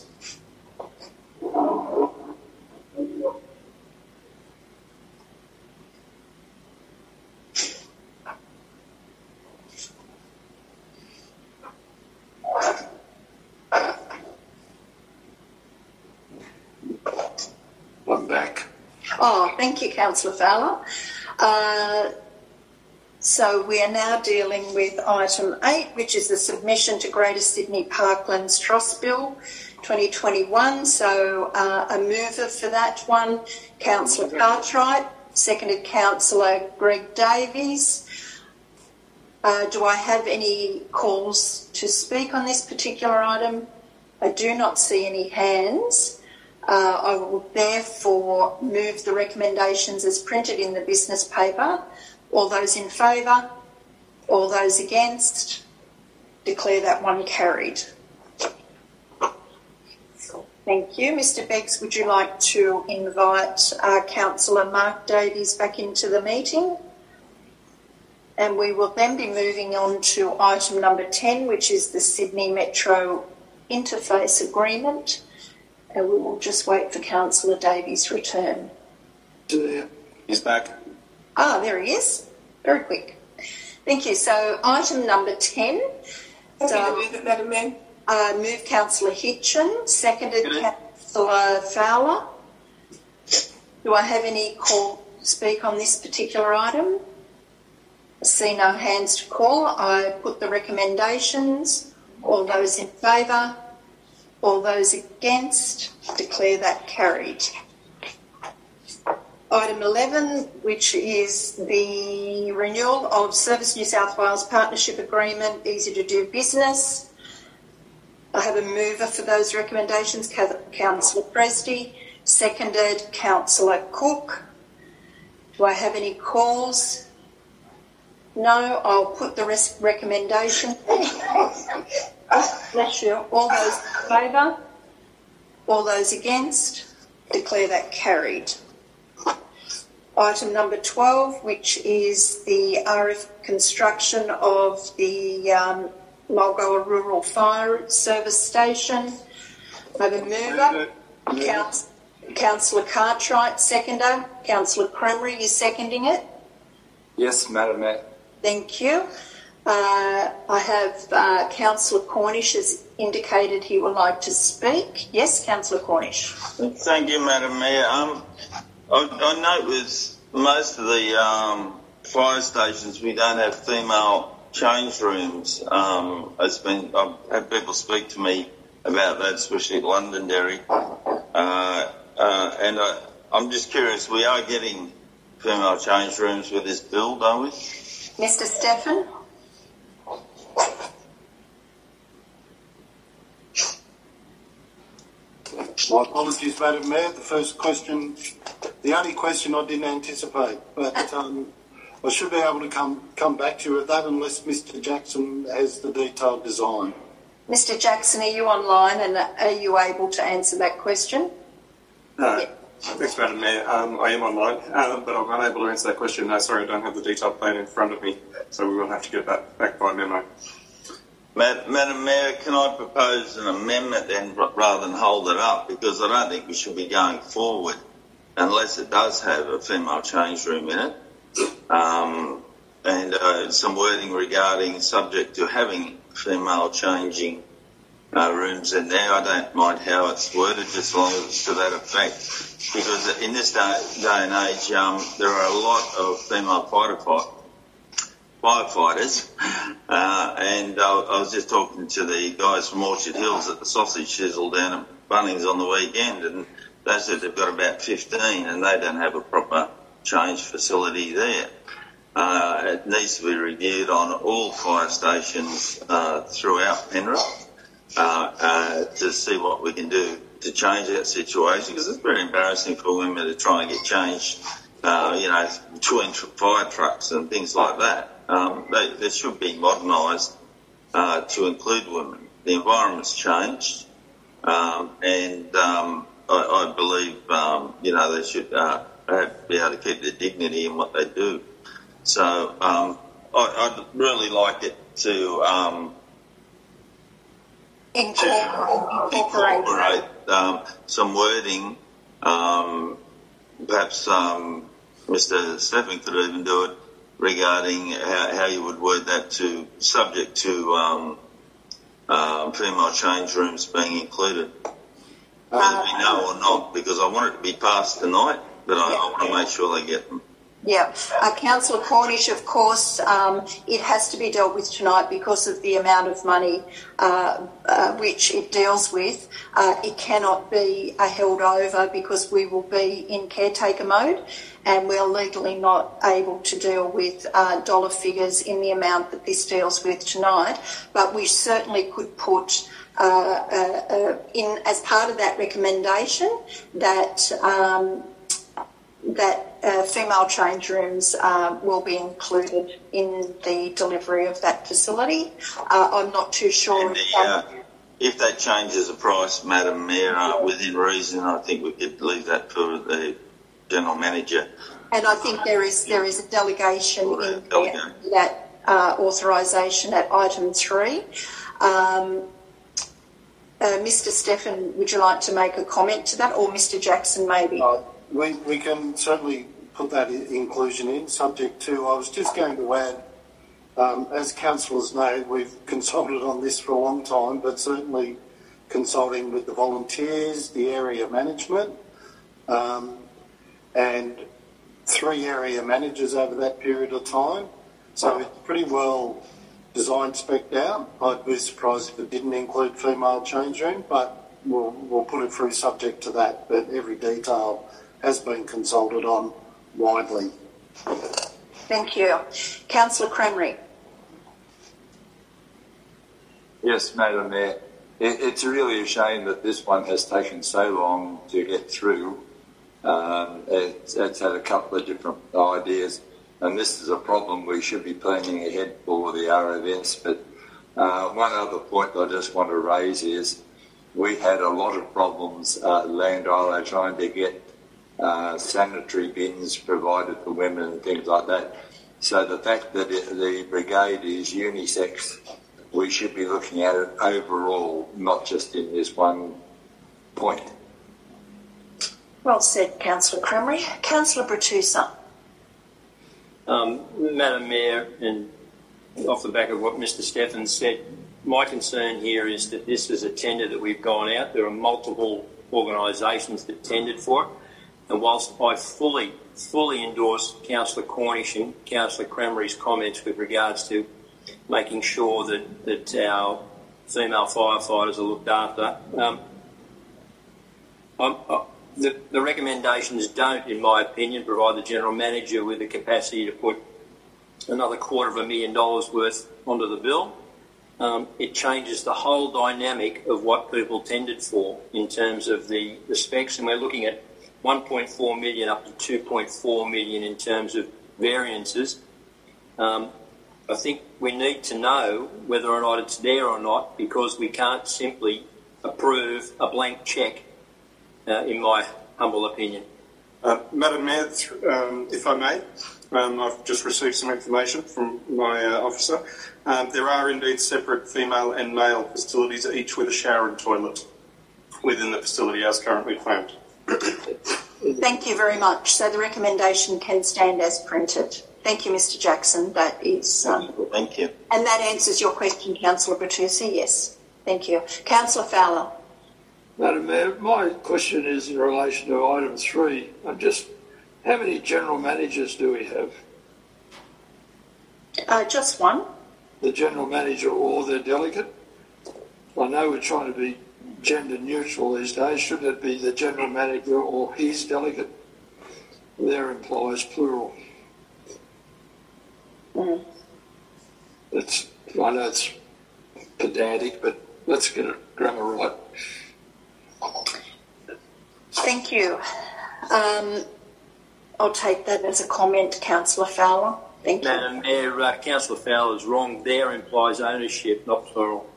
I'm back. Oh, thank you, Councillor Fowler. Uh, so we are now dealing with item eight, which is the submission to Greater Sydney Parklands Trust Bill twenty twenty-one. So uh, a mover for that one, Councillor Cartwright, seconded Councillor Greg Davies. Uh, do I have any calls to speak on this particular item? I do not see any hands. Uh, I will therefore move the recommendations as printed in the business paper. All those in favour? All those against? Declare that one carried. Thank you. Mister Beggs, would you like to invite uh, Councillor Mark Davies back into the meeting? And we will then be moving on to item number ten, which is the Sydney Metro Interface Agreement. And we will just wait for Councillor Davies' return. He's back. Ah, there he is. Very quick. Thank you. So item number ten. Happy So, to move it, Madam Mayor. Uh, move Councillor Hitchin, seconded Councillor Fowler. Do I have any call to speak on this particular item? I see no hands to call. I put the recommendations. All those in favour? All those against? Declare that carried. Item eleven, which is the renewal of Service New South Wales Partnership Agreement, easy to do business. I have a mover for those recommendations, Councillor Presty, seconded Councillor Cook. Do I have any calls? No, I'll put the rest recommendation. Bless you. All those in favour? All those against? Declare that carried. Item number twelve, which is the R F construction of the um, Mulgoa Rural Fire Service Station. I have a mover. Council, Councillor Cartwright, seconder. Councillor Crameri is seconding it. Yes, Madam Mayor. Thank you. Uh, I have uh, Councillor Cornish has indicated he would like to speak. Yes, Councillor Cornish. Thank you, Madam Mayor. Um, I, I note with most of the um, fire stations we don't have female change rooms. Um, it's been, I've had people speak to me about that, especially at Londonderry. Uh, uh, and I, I'm just curious, we are getting female change rooms with this bill, don't we? Mister Stephan? My apologies, Madam Mayor. The first question, the only question I didn't anticipate, but um, I should be able to come come back to you with that unless Mister Jackson has the detailed design. Mister Jackson, are you online and are you able to answer that question? Uh, thanks, Madam Mayor. Um, I am online, um, but I'm unable to answer that question. No, sorry, I don't have the detailed plan in front of me, so we will have to get that back by memo. Madam Mayor, can I propose an amendment then rather than hold it up? Because I don't think we should be going forward unless it does have a female change room in it. Um, and uh, some wording regarding subject to having female changing uh, rooms in there. I don't mind how it's worded, just as long as it's to that effect. Because in this day, day and age, um, there are a lot of female firefight, firefighters, uh, and I, I was just talking to the guys from Orchard Hills at the sausage sizzle down at Bunnings on the weekend, and they said they've got about fifteen and they don't have a proper change facility there. Uh, it needs to be reviewed on all fire stations uh, throughout Penrith uh, uh, to see what we can do to change that situation, because it's very embarrassing for women to try and get changed, uh, you know, between fire trucks and things like that. Um, they, they should be modernised uh, to include women. The environment's changed, um, and um, I, I believe, um, you know, they should uh, be able to keep their dignity in what they do. So um, I, I'd really like it to um, incorporate, incorporate um, some wording. Um, perhaps um, Mister Stephen could even do it, regarding how, how you would word that to subject to um, uh, female change rooms being included. Whether we know or not, because I want it to be passed tonight, but I, I want to make sure they get them. Yeah. Uh, Councillor Cornish, of course, um, it has to be dealt with tonight because of the amount of money uh, uh, which it deals with. Uh, it cannot be uh, held over because we will be in caretaker mode and we're legally not able to deal with uh, dollar figures in the amount that this deals with tonight. But we certainly could put uh, uh, uh, in as part of that recommendation that um, that uh, female change rooms uh, will be included in the delivery of that facility. Uh, I'm not too sure. And the, uh, if that changes the price, Madam Mayor, uh, within reason, I think we could leave that for the General Manager. And I think there is there is a delegation in there, that uh, authorisation at item three. Um, uh, Mister Stephen, would you like to make a comment to that, or Mister Jackson maybe? Uh, we, we can certainly put that inclusion in, subject to, I was just going to add, um, as councillors know, we've consulted on this for a long time, but certainly consulting with the volunteers, the area management, um, and three area managers over that period of time. So it's pretty well designed, spec'd out. I'd be surprised if it didn't include female change room, but we'll, we'll put it through subject to that. But every detail has been consulted on widely. Thank you. Councillor Cranmery. Yes, Madam Mayor. It, it's really a shame that this one has taken so long to get through. Um, it's, it's had a couple of different ideas, and this is a problem we should be planning ahead for the R O S. But uh, one other point I just want to raise is we had a lot of problems uh, at Land Isle trying to get uh, sanitary bins provided for women and things like that. So the fact that it, the brigade is unisex, we should be looking at it overall, not just in this one point. Well said, Councillor Cranmery. Councillor Bertusa. Um, Madam Mayor, and off the back of what Mister Steffens said, my concern here is that this is a tender that we've gone out. There are multiple organisations that tendered for it. And whilst I fully, fully endorse Councillor Cornish and Councillor Cranmery's comments with regards to making sure that, that our female firefighters are looked after, um, I'm, I, The, the recommendations don't, in my opinion, provide the General Manager with the capacity to put another quarter of a million dollars worth onto the bill. Um, it changes the whole dynamic of what people tendered for in terms of the, the specs, and we're looking at one point four million up to two point four million in terms of variances. Um, I think we need to know whether or not it's there or not, because we can't simply approve a blank cheque. Uh, in my humble opinion. Uh, Madam Mayor, um, if I may, um, I've just received some information from my uh, officer. Um, there are indeed separate female and male facilities, each with a shower and toilet within the facility as currently planned. Thank you very much. So the recommendation can stand as printed. Thank you, Mister Jackson. That is... Um, Thank you. And that answers your question, Councillor Bertuzzi, yes. Thank you. Councillor Fowler. Madam Mayor, my question is in relation to item three. I'm just, how many general managers do we have? Uh, just one. The general manager or their delegate? I know we're trying to be gender neutral these days. Should it be the general manager or his delegate? There implies plural. Mm. It's, I know it's pedantic, but let's get it grammar right. Thank you. Um, I'll take that as a comment, Councillor Fowler. Thank you. Madam Mayor, uh, Councillor Fowler is wrong. There implies ownership, not plural.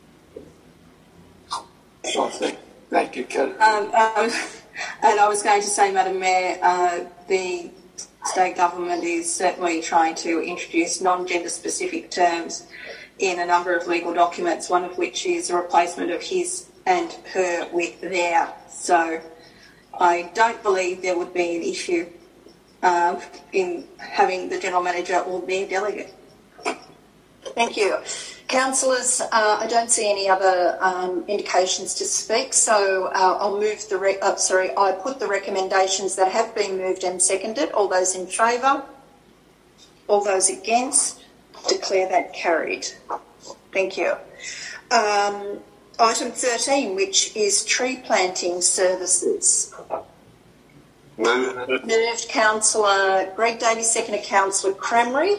Oh, thank, thank you, Kat. Um, um, and I was going to say, Madam Mayor, uh, the state government is certainly trying to introduce non-gender specific terms in a number of legal documents, one of which is a replacement of his and her with their. So I don't believe there would be an issue uh, in having the general manager or their delegate. Thank you. Councillors, uh, I don't see any other um, indications to speak, so uh, I'll move the, re- uh, sorry, I put the recommendations that have been moved and seconded. All those in favour? All those against? Declare that carried. Thank you. Um, item thirteen, which is tree planting services. Move. Moved Councillor Greg Davies, seconded Councillor Crameri.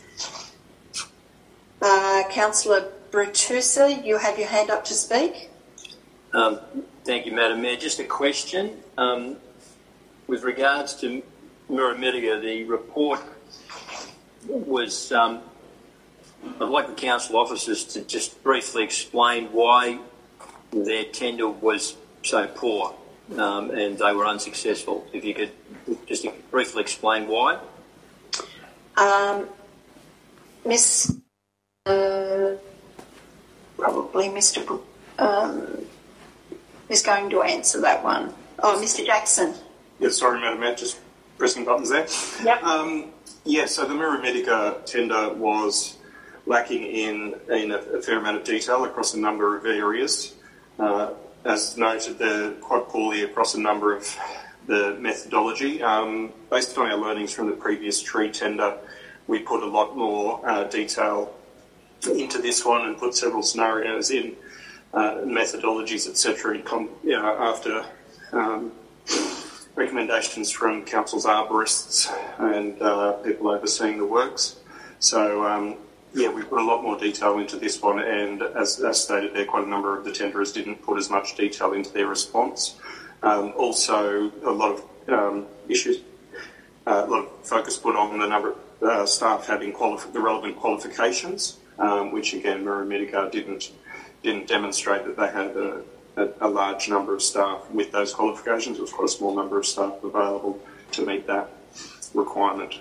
Uh, Councillor Bertuzzi, you have your hand up to speak. Um, thank you, Madam Mayor. Just a question. Um, with regards to Murrumbidgee, the report was, um, I'd like the council officers to just briefly explain why their tender was so poor um, and they were unsuccessful. If you could just briefly explain why. Um, Miss... Uh, probably Mister Bro- um, is going to answer that one. Oh, Mister Jackson. Yeah, sorry, Madam Mayor, just pressing buttons there. Yep. Um, yeah, so the Murrumbidgee tender was lacking in, in a, a fair amount of detail across a number of areas. Uh, as noted, they're quite poorly across a number of the methodology. Um, based on our learnings from the previous tree tender, we put a lot more uh, detail into this one and put several scenarios in, uh, methodologies, et cetera, you know, after um, recommendations from council's arborists and uh, people overseeing the works. So, um, yeah, we put a lot more detail into this one, and as, as stated there, quite a number of the tenderers didn't put as much detail into their response. Um, also, a lot of um, issues, uh, a lot of focus put on the number of uh, staff having quali- the relevant qualifications. Um, which again, Murrumbidgee didn't didn't demonstrate that they had a, a, a large number of staff with those qualifications. It was quite a small number of staff available to meet that requirement.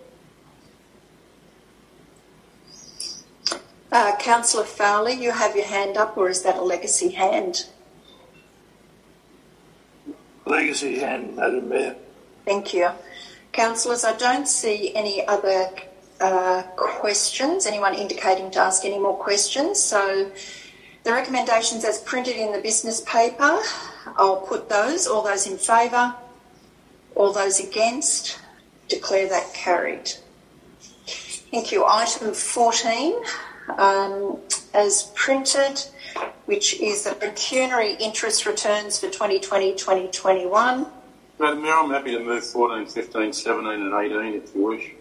Uh, Councillor Fowler, you have your hand up, or is that a legacy hand? Legacy hand, Madam Mayor. Thank you. Councillors, I don't see any other Uh, questions, anyone indicating to ask any more questions. So the recommendations as printed in the business paper, I'll put those. All those in favour, all those against, declare that carried. Thank you. Item fourteen, um, as printed, which is the pecuniary interest returns for twenty twenty to twenty twenty-one. Madam Mayor, I'm happy to move fourteen, fifteen, seventeen and eighteen if you wish.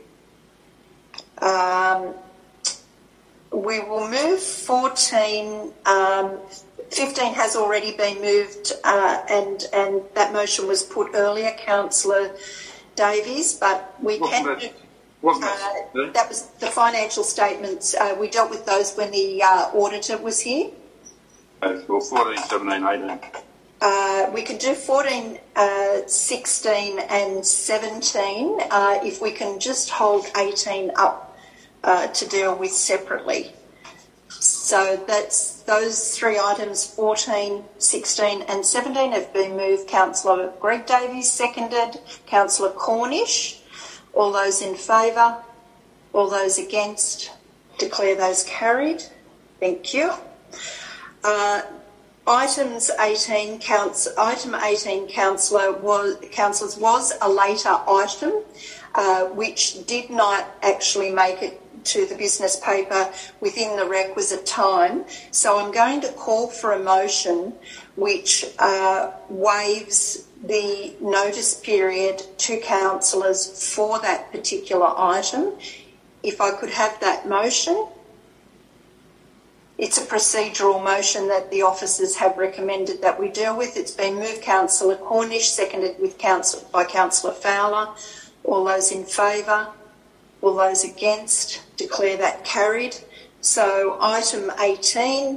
Um, we will move fourteen. Um, fifteen has already been moved, uh, and and that motion was put earlier, Councillor Davies. But we Wasn't can. that, do, wasn't uh, that, that was the financial statements. Uh, we dealt with those when the uh, auditor was here. Okay, well, fourteen, seventeen, eighteen. Uh, we could do fourteen, uh, sixteen and seventeen uh, if we can just hold eighteen up uh, to deal with separately. So that's those three items, fourteen, sixteen and seventeen, have been moved. Councillor Greg Davies seconded. Councillor Cornish. All those in favour? All those against, declare those carried. Thank you. Uh, items eighteen, council, item eighteen, councillor was, councillors, was a later item, uh, which did not actually make it to the business paper within the requisite time. So I'm going to call for a motion which uh, waives the notice period to councillors for that particular item. If I could have that motion. It's a procedural motion that the officers have recommended that we deal with. It's been moved Councillor Cornish, seconded with council, by Councillor Fowler. All those in favour? All those against? Declare that carried. So item eighteen,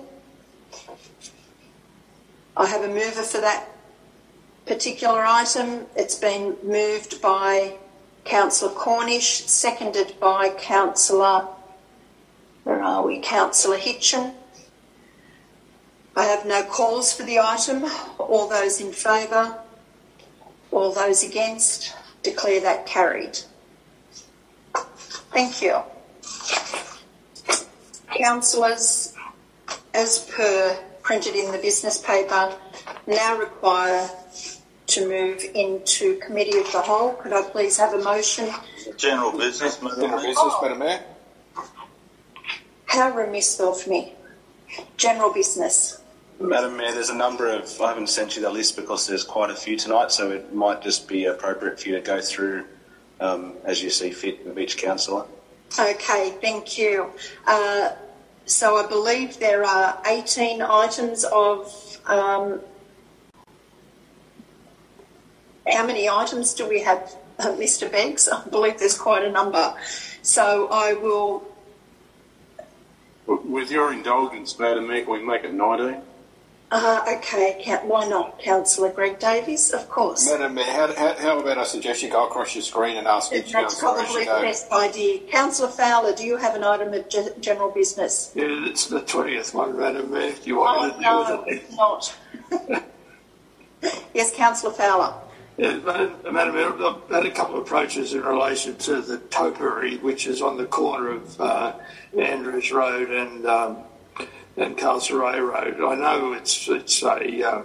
I have a mover for that particular item. It's been moved by Councillor Cornish, seconded by Councillor, where are we, Councillor Hitchin. I have no calls for the item. All those in favour? All those against? Declare that carried. Thank you. Councillors, as per printed in the business paper, now require to move into committee of the whole. Could I please have a motion? General business, Madam General Mayor. business, Madam Mayor. How remiss of me. General business. Madam Mayor, there's a number of, I haven't sent you the list because there's quite a few tonight, so it might just be appropriate for you to go through um, as you see fit with each councillor. Okay, thank you. Uh, so I believe there are eighteen items of, um, how many items do we have, uh, Mister Beggs? I believe there's quite a number. So I will... With your indulgence, Madam Mayor, can we make it nineteen? Uh, okay, why not, Councillor Greg Davies? Of course. Madam Mayor, how, how, how about I suggest you go across your screen and ask each That's councillor as probably you the go? best idea. Councillor Fowler, do you have an item of ge- general business? Yeah, it's the twentieth one, Madam Mayor. Do you want Oh, me to deal no, with it? it's not. Yes, Councillor Fowler. Yeah, Madam Madam Mayor, I've had a couple of approaches in relation to the topiary, which is on the corner of uh, Andrews Road and um, and Castlereagh Road. I know it's it's a uh,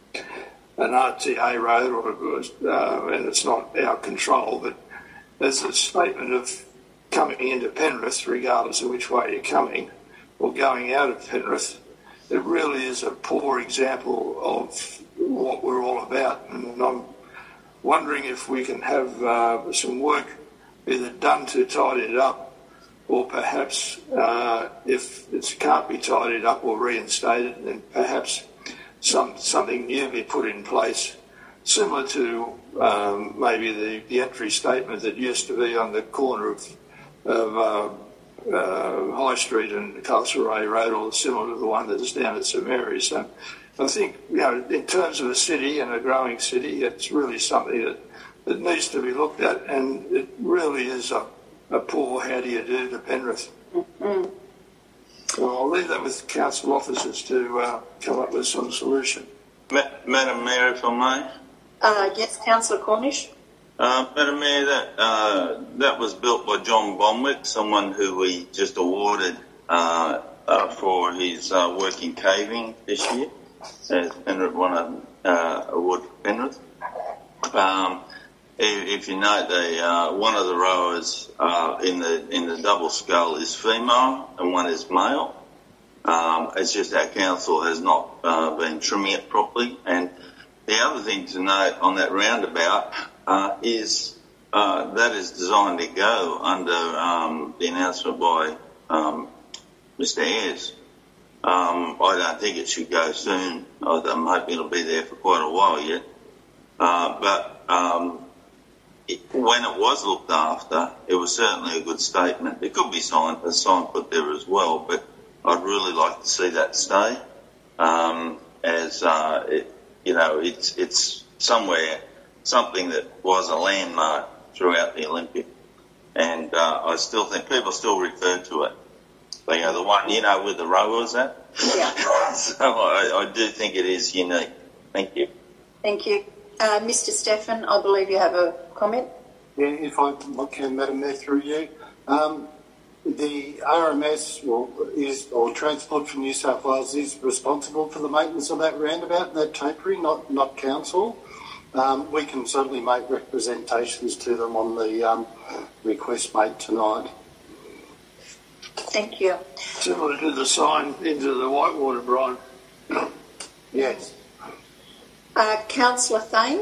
an R T A road, or uh, and it's not our control, but there's a statement of coming into Penrith, regardless of which way you're coming, or going out of Penrith. It really is a poor example of what we're all about, and I'm wondering if we can have uh, some work either done to tidy it up, or perhaps uh, if it can't be tidied up or reinstated, then perhaps some something new be put in place, similar to um, maybe the, the entry statement that used to be on the corner of, of uh, uh, High Street and Castlereagh Road, or similar to the one that is down at St Mary's. So I think, you know, in terms of a city and a growing city, it's really something that, that needs to be looked at, and it really is a, a poor how do you do to Penrith. Mm-hmm. Well, I'll leave that with council officers to uh, come up with some solution. Ma- Madam Mayor, if I may. Uh, yes, Councillor Cornish. Uh, Madam Mayor, that, uh, that was built by John Bonwick, someone who we just awarded uh, uh, for his uh, work in caving this year. As Penrith won an uh, award for Penrith. Um, if, if you note, the uh, one of the rowers uh, in the in the double scull is female and one is male. Um, it's just our council has not uh, been trimming it properly. And the other thing to note on that roundabout uh, is uh, that is designed to go under um, the announcement by um, Mister Ayres. Um, I don't think it should go soon. I'm hoping it'll be there for quite a while yet. Uh, but um, it, when it was looked after, it was certainly a good statement. It could be signed, a sign put there as well, but I'd really like to see that stay. Um, as uh, it, you know, it's it's somewhere something that was a landmark throughout the Olympic, and uh, I still think people still refer to it. You know, the one, you know, where the rowers at? Yeah. So I, I do think it is unique. Thank you. Thank you. Uh, Mister Stephan, I believe you have a comment. Yeah, if I can, Madam Mayor, through you. Um, the R M S will, is, or Transport for New South Wales is responsible for the maintenance of that roundabout and that tapering, not not council. Um, we can certainly make representations to them on the um, request made tonight. Thank you. Similar to the sign into the Whitewater, Brian. Yes. Uh, Councillor Thane.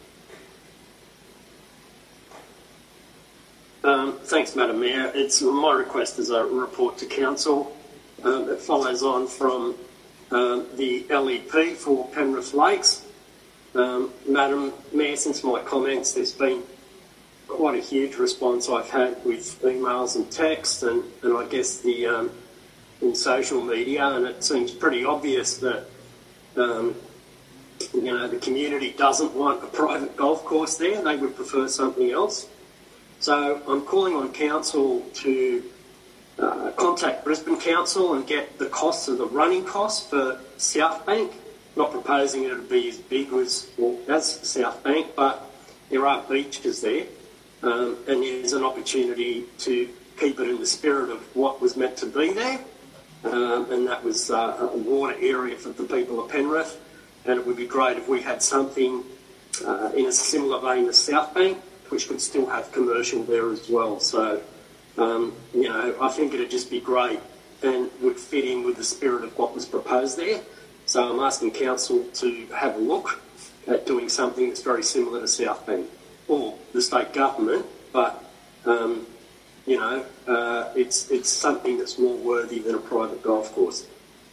Um, thanks, Madam Mayor. It's my request is a report to Council. Um, it follows on from um, the L E P for Penrith Lakes. Um, Madam Mayor, since my comments, there's been quite a huge response I've had with emails and texts, and, and I guess the um, in social media, and it seems pretty obvious that um, you know the community doesn't want a private golf course there. They would prefer something else. So I'm calling on Council to uh, contact Brisbane Council and get the costs of the running costs for South Bank. Not proposing it to be as big as, well, as South Bank, but there are beaches there, um, and there's an opportunity to keep it in the spirit of what was meant to be there, um, and that was uh, a water area for the people of Penrith, and it would be great if we had something uh, in a similar vein as South Bank, which could still have commercial there as well. So, um, you know, I think it'd just be great and would fit in with the spirit of what was proposed there. So I'm asking Council to have a look at doing something that's very similar to South Bank or the state government, but, um, you know, uh, it's, it's something that's more worthy than a private golf course.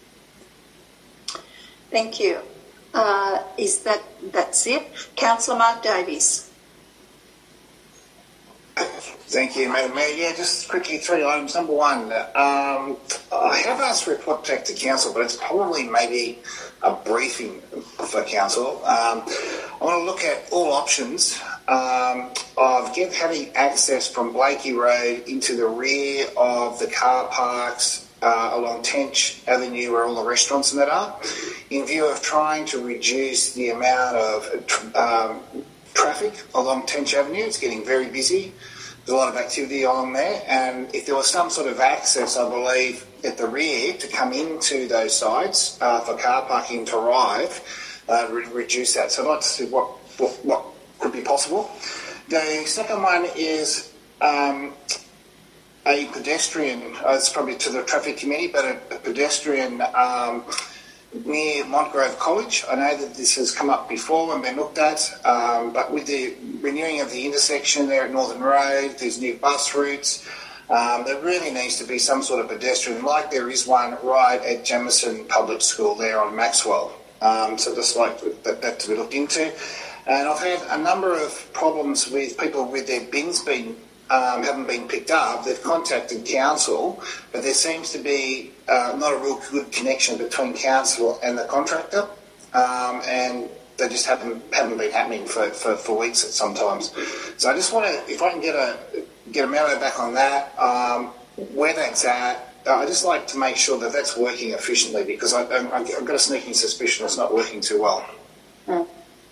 Thank you. Uh, is that, that's it? Councillor Mark Davies. Thank you, Madam Mayor. Yeah, just quickly, three items. Number one, um, I have asked for a report back to Council, but it's probably maybe a briefing for Council. Um, I want to look at all options um, of get, having access from Blakey Road into the rear of the car parks uh, along Tench Avenue where all the restaurants and that are, in view of trying to reduce the amount of um, traffic along Tench Avenue. It's getting very busy. There's a lot of activity along there, and if there was some sort of access, I believe, at the rear to come into those sites uh, for car parking to arrive, uh, re- reduce that. So I'd like to see what, what, what could be possible. The second one is um, a pedestrian, uh, it's probably to the traffic committee, but a, a pedestrian um, near Montgrove College. I know that this has come up before and been looked at, um, but with the renewing of the intersection there at Northern Road, there's new bus routes. Um, there really needs to be some sort of pedestrian, like there is one right at Jamison Public School there on Maxwell. Um, so just like that, that to be looked into. And I've had a number of problems with people with their bins being Um, haven't been picked up. They've contacted council, but there seems to be uh, not a real good connection between council and the contractor, um, and they just haven't haven't been happening for, for, for weeks at sometimes. So I just want to, if I can get a get a memo back on that, um, where that's at. Uh, I just like to make sure that that's working efficiently, because I, I, I've got a sneaking suspicion it's not working too well. Mm.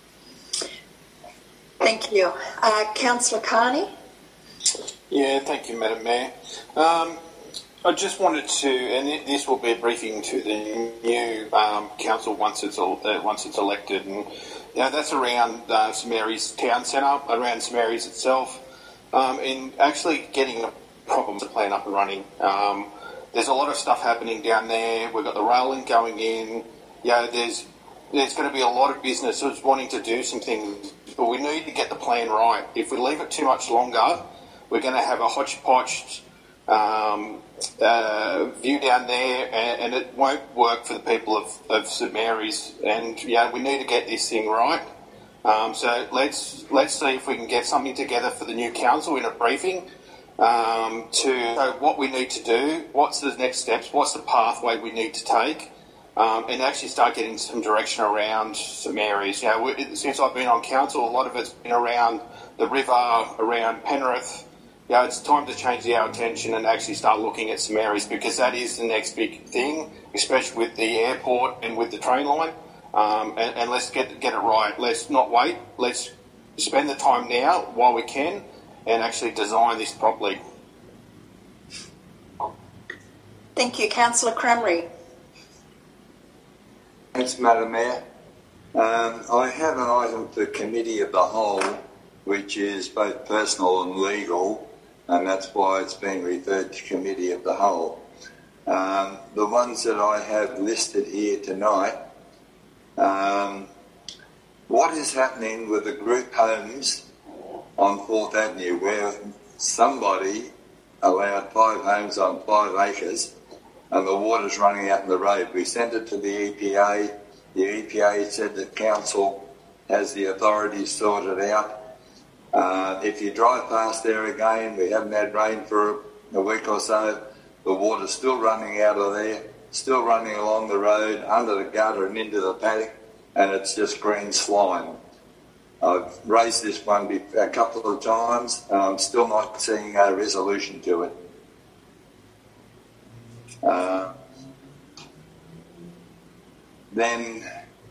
Thank you, uh, Councillor Carney. Yeah, thank you, Madam Mayor. Um, I just wanted to, and this will be a briefing to the new um, council once it's uh, once it's elected, and you know, that's around uh, St Mary's Town Centre, around St Mary's itself, um, in actually getting the problems plan up and running. Um, there's a lot of stuff happening down there. We've got the rail link going in. Yeah, there's there's going to be a lot of businesses wanting to do some things, but we need to get the plan right. If we leave it too much longer, we're going to have a hodgepodge um, uh, view down there, and, and it won't work for the people of, of St Mary's. And yeah, we need to get this thing right. Um, so let's let's see if we can get something together for the new council in a briefing um, to know what we need to do, what's the next steps, what's the pathway we need to take, um, and actually start getting some direction around St Mary's. You know, we, since I've been on council, a lot of it's been around the river, around Penrith. Yeah, it's time to change our attention and actually start looking at St Mary's, because that is the next big thing, especially with the airport and with the train line. Um, and, and let's get get it right. Let's not wait. Let's spend the time now while we can and actually design this properly. Thank you. Councillor Crameri. Thanks, Madam Mayor. Um, I have an item for Committee of the Whole, which is both personal and legal, and that's why it's been referred to Committee of the Whole. Um, the ones that I have listed here tonight, um, what is happening with the group homes on Fourth Avenue where somebody allowed five homes on five acres and the water's running out in the road? We sent it to the E P A. The E P A said that council has the authority to sort it out. Uh, if you drive past there again, we haven't had rain for a week or so. The water's still running out of there, still running along the road, under the gutter and into the paddock, and it's just green slime. I've raised this one a couple of times, and I'm still not seeing a resolution to it. Uh, then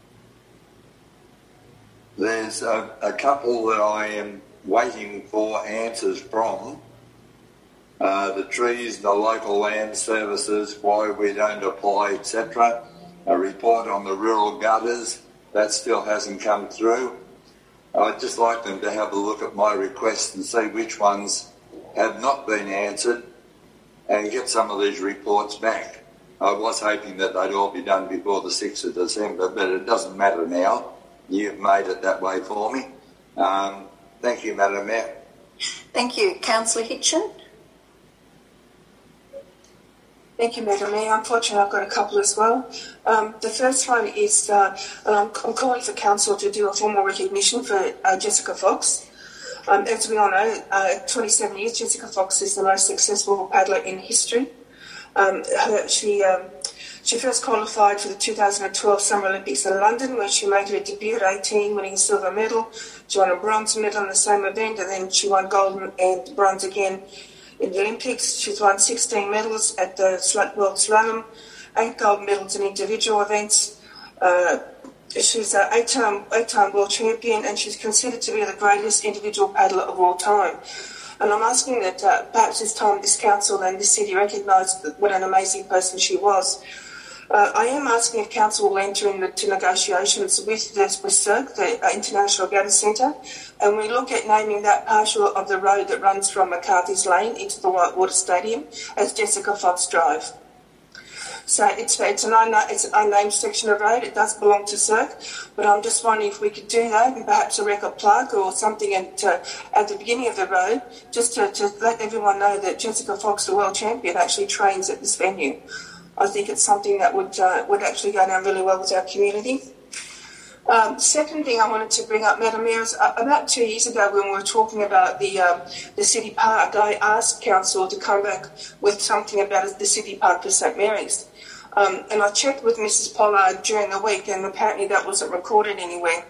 there's a, a couple that I am waiting for answers from. Uh, the trees, the local land services, why we don't apply, et cetera. A report on the rural gutters, that still hasn't come through. I'd just like them to have a look at my requests and see which ones have not been answered and get some of these reports back. I was hoping that they'd all be done before the sixth of December, but it doesn't matter now. You've made it that way for me. Um, thank you, Madam Mayor. Thank you. Councillor Hitchen. Thank you, Madam Mayor. Unfortunately, I've got a couple as well. Um, the first one is uh, um, I'm calling for Council to do a formal recognition for uh, Jessica Fox. Um, as we all know, uh, twenty-seven years, Jessica Fox is the most successful paddler in history. Um, her, she um, she first qualified for the two thousand twelve Summer Olympics in London, where she made her debut at eighteen, winning a silver medal. She won a bronze medal in the same event, and then she won gold and bronze again in the Olympics. She's won sixteen medals at the World Slalom, eight gold medals in individual events. Uh, she's an eight-time, eight-time world champion, and she's considered to be the greatest individual paddler of all time. And I'm asking that uh, perhaps it's time this council and this city recognise what an amazing person she was. Uh, I am asking if council will enter into negotiations with, the, with C I R C, the uh, International Gutter Centre, and we look at naming that partial of the road that runs from McCarthy's Lane into the Whitewater Stadium as Jessica Fox Drive. So it's, it's, an unnamed, it's an unnamed section of road. It does belong to C I R C, but I'm just wondering if we could do that and perhaps erect a plaque or something at, uh, at the beginning of the road, just to, to let everyone know that Jessica Fox, the world champion, actually trains at this venue. I think it's something that would uh, would actually go down really well with our community. Um, second thing I wanted to bring up, Madam Mayor, is uh, about two years ago when we were talking about the uh, the city park, I asked council to come back with something about the city park for St Mary's. Um, and I checked with Missus Pollard during the week, and apparently that wasn't recorded anywhere.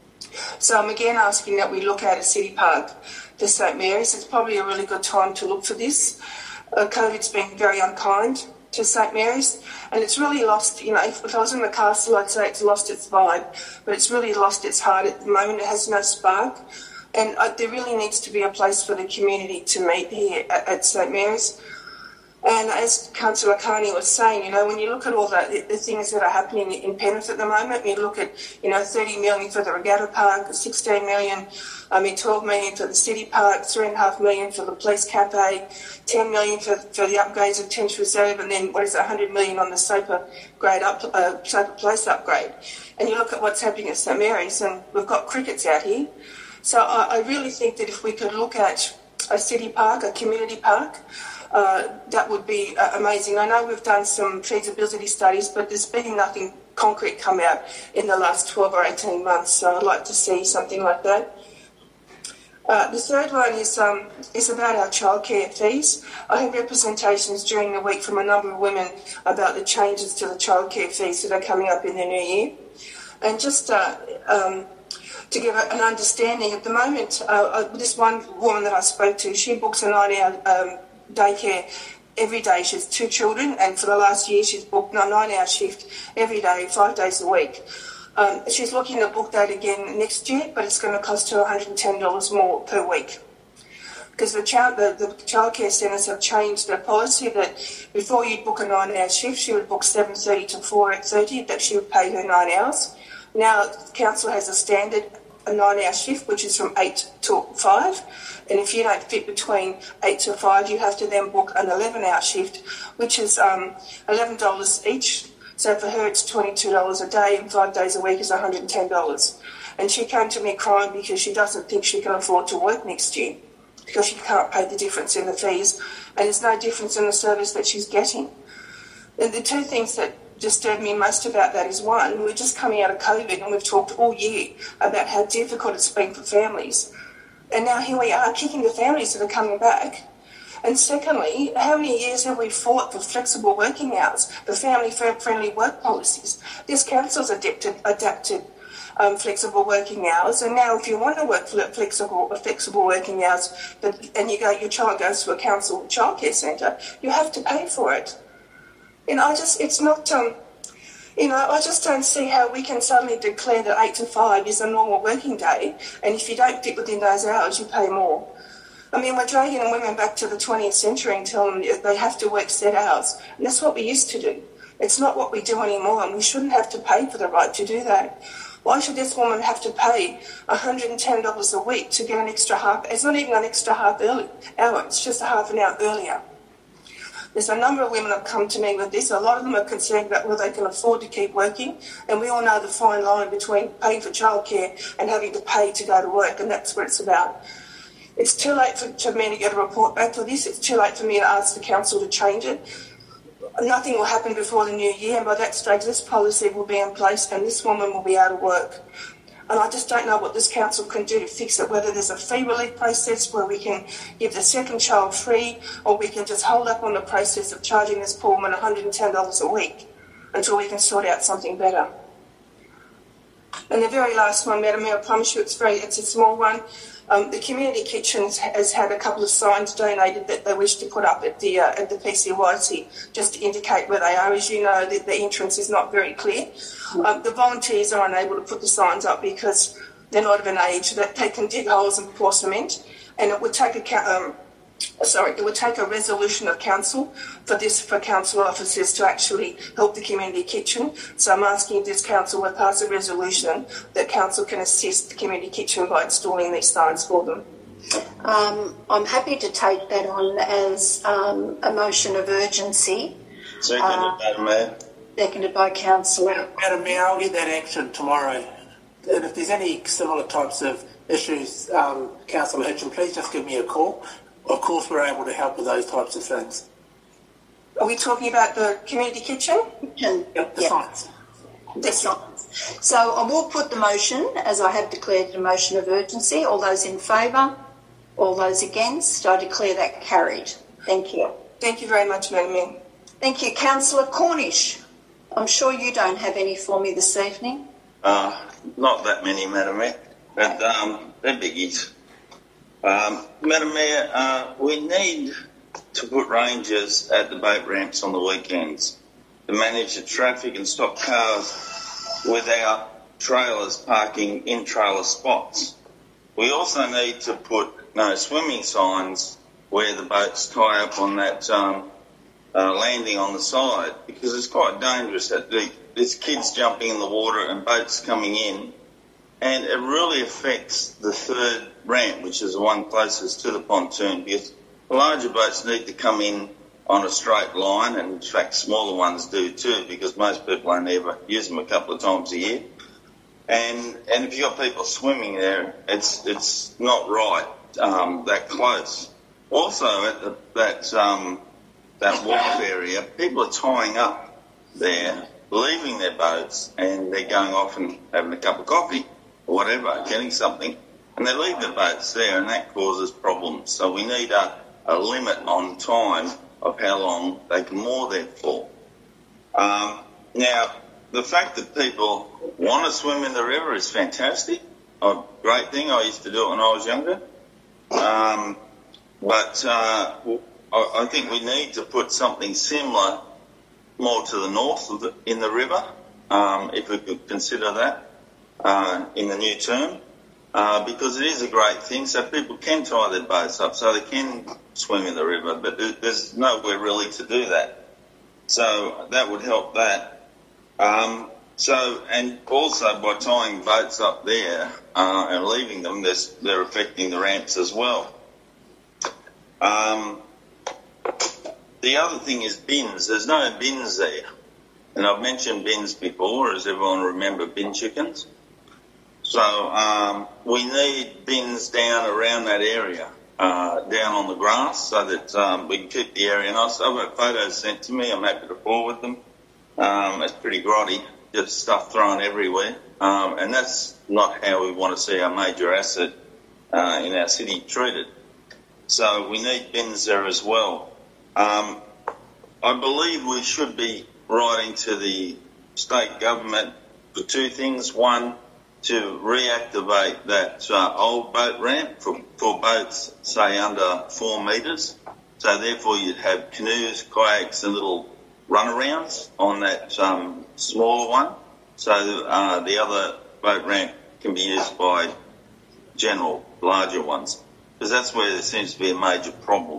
So I'm again asking that we look at a city park for St Mary's. It's probably a really good time to look for this. Uh, COVID's been very unkind to St Mary's, and it's really lost, you know, if, if I was in the castle, I'd say it's lost its vibe, but it's really lost its heart at the moment. It has no spark, and uh, there really needs to be a place for the community to meet here at, at St Mary's. And as Councillor Carney was saying, you know, when you look at all the, the, the things that are happening in Penrith at the moment, you look at, you know, thirty million for the Regatta Park, sixteen million, I mean, twelve million for the City Park, three and a half million for the Police Cafe, ten million for, for the upgrades of Tench Reserve, and then, what is it, one hundred million on the Soper grade up, uh, Soper Place upgrade. And you look at what's happening at St Mary's, and we've got crickets out here. So I, I really think that if we could look at a city park, a community park, Uh, that would be uh, amazing. I know we've done some feasibility studies, but there's been nothing concrete come out in the last twelve or eighteen months, so I'd like to see something like that. Uh, the third one is um, is about our childcare fees. I had representations during the week from a number of women about the changes to the childcare fees that are coming up in the new year. And just uh, um, to give an understanding, at the moment, uh, uh, this one woman that I spoke to, she books a nine-hour um, daycare every day. She has two children, and for the last year she's booked a nine-hour shift every day, five days a week. Um, she's looking to book that again next year, but it's going to cost her one hundred ten dollars more per week. because the child the, the childcare centres have changed their policy that before you'd book a nine-hour shift, she would book seven thirty to four thirty, that she would pay her nine hours. Now, council has a standard a nine-hour shift, which is from eight to five, and if you don't fit between eight to five, you have to then book an eleven-hour shift, which is um, eleven dollars each. So for her, it's twenty-two dollars a day, and five days a week is one hundred ten dollars. And she came to me crying because she doesn't think she can afford to work next year because she can't pay the difference in the fees, and there's no difference in the service that she's getting. And the two things that disturbed me most about that is, one, we're just coming out of COVID and we've talked all year about how difficult it's been for families. And now here we are kicking the families that are coming back. And secondly, how many years have we fought for flexible working hours, for family-friendly work policies? This council's adapted, adapted um, flexible working hours, and now if you want to work flexible flexible working hours, but and you go, your child goes to a council childcare centre, you have to pay for it. And I just, it's not, um, you know, I just don't see how we can suddenly declare that eight to five is a normal working day, and if you don't fit within those hours, you pay more. I mean, we're dragging women back to the twentieth century and telling them they have to work set hours. And that's what we used to do. It's not what we do anymore, and we shouldn't have to pay for the right to do that. Why should this woman have to pay one hundred ten dollars a week to get an extra half? It's not even an extra half early hour. It's just a half an hour earlier. There's a number of women that have come to me with this. A lot of them are concerned about whether they can afford to keep working. And we all know the fine line between paying for childcare and having to pay to go to work, and that's what it's about. It's too late for, for me to get a report back for this. It's too late for me to ask the council to change it. Nothing will happen before the new year, and by that stage this policy will be in place and this woman will be out of work. And I just don't know what this council can do to fix it, whether there's a fee relief process where we can give the second child free, or we can just hold up on the process of charging this poor woman one hundred ten dollars a week until we can sort out something better. And the very last one, Madam Mayor, I promise you it's very, it's a small one. Um, the community kitchen has had a couple of signs donated that they wish to put up at the uh, at the P C Y T just to indicate where they are. As you know, the, the entrance is not very clear. Um, the volunteers are unable to put the signs up because they're not of an age that they can dig holes and pour cement, and it would take a um, sorry, it would take a resolution of council for this for council officers to actually help the community kitchen. So I'm asking this council to pass a resolution that council can assist the community kitchen by installing these signs for them. Um, I'm happy to take that on as um, a motion of urgency. Seconded, uh, Madam Mayor. Seconded by Councillor. Madam Mayor, I'll get that action tomorrow. And if there's any similar types of issues, um, Councillor Hitchin, please just give me a call. Of course, we're able to help with those types of things. Are we talking about the community kitchen? Kitchen. Yep, the yep. signs. The signs. So I will put the motion, as I have declared it a motion of urgency. All those in favour? All those against? I declare that carried. Thank you. Thank you very much, Madam Mayor. Thank you. Councillor Cornish, I'm sure you don't have any for me this evening. Uh, not that many, Madam Mayor, but um, they're biggies. Um, Madam Mayor, uh, we need to put rangers at the boat ramps on the weekends to manage the traffic and stop cars without trailers parking in trailer spots. We also need to put no swimming signs where the boats tie up on that um, uh, landing on the side, because it's quite dangerous that the, there's kids jumping in the water and boats coming in, and it really affects the third ramp, which is the one closest to the pontoon, because the larger boats need to come in on a straight line, and in fact smaller ones do too, because most people only ever use them a couple of times a year. And and if you've got people swimming there, it's it's not right um, that close. Also at the, that um, that wharf area, people are tying up there, leaving their boats, and they're going off and having a cup of coffee or whatever, getting something, and they leave their boats there, and that causes problems. So we need a, a limit on time of how long they can moor there for. Um, now, the fact that people want to swim in the river is fantastic. A great thing. I used to do it when I was younger. Um, but uh, I, I think we need to put something similar more to the north of the, in the river, um, if we could consider that uh, in the new term. uh, because it is a great thing, so people can tie their boats up so they can swim in the river, but there's nowhere really to do that. So that would help that. Um, so, and also by tying boats up there uh, and leaving them, they're affecting the ramps as well. Um, the other thing is bins. There's no bins there. And I've mentioned bins before, as everyone remember bin chickens. So um, we need bins down around that area, uh, down on the grass, so that um, we can keep the area nice. I've got photos sent to me. I'm happy to forward them. Um, it's pretty grotty, just stuff thrown everywhere. Um, and that's not how we want to see our major asset uh, in our city treated. So we need bins there as well. Um, I believe we should be writing to the state government for two things. One, to reactivate that uh, old boat ramp for, for boats, say, under four metres. So therefore you'd have canoes, kayaks and little runarounds on that um, smaller one. So uh, the other boat ramp can be used by general, larger ones. Because that's where there seems to be a major problem.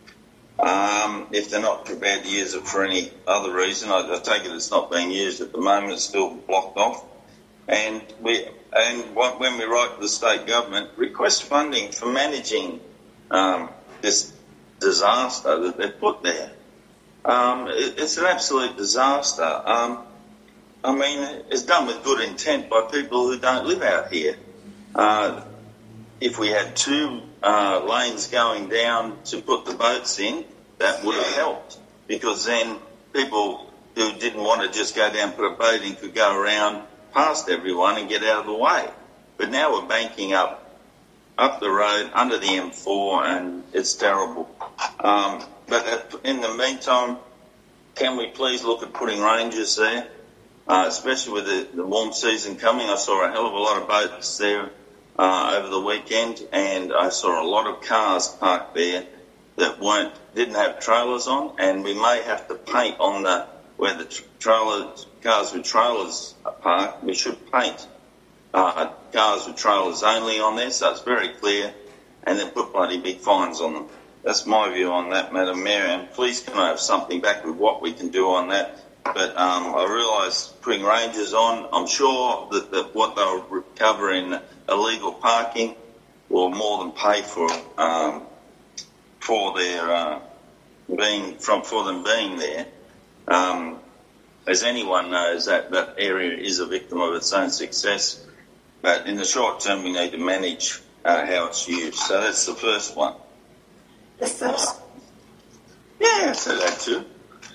Um, if they're not prepared to use it for any other reason, I, I take it it's not being used at the moment, it's still blocked off. And we, and when we write to the state government, request funding for managing um, this disaster that they've put there. Um, it, it's an absolute disaster. Um, I mean, it's done with good intent by people who don't live out here. Uh, if we had two uh, lanes going down to put the boats in, that would have helped, because then people who didn't want to just go down and put a boat in could go around past everyone and get out of the way. But now we're banking up up the road under the M four, and it's terrible. Um, but in the meantime, can we please look at putting rangers there, uh, especially with the, the warm season coming? I saw a hell of a lot of boats there uh, over the weekend, and I saw a lot of cars parked there that weren't didn't have trailers on, and we may have to paint on the where the trailers, cars with trailers are parked. We should paint uh, cars with trailers only on there, so it's very clear, and then put bloody big fines on them. That's my view on that, Madam Mayor, and please can I have something back with what we can do on that. But um, I realise putting rangers on, I'm sure that, that what they'll recover in illegal parking will more than pay for um, for their uh, being from for them being there. Um, as anyone knows, that that area is a victim of its own success. But in the short term, we need to manage uh, how it's used. So that's the first one. The first. Yeah, I said that too.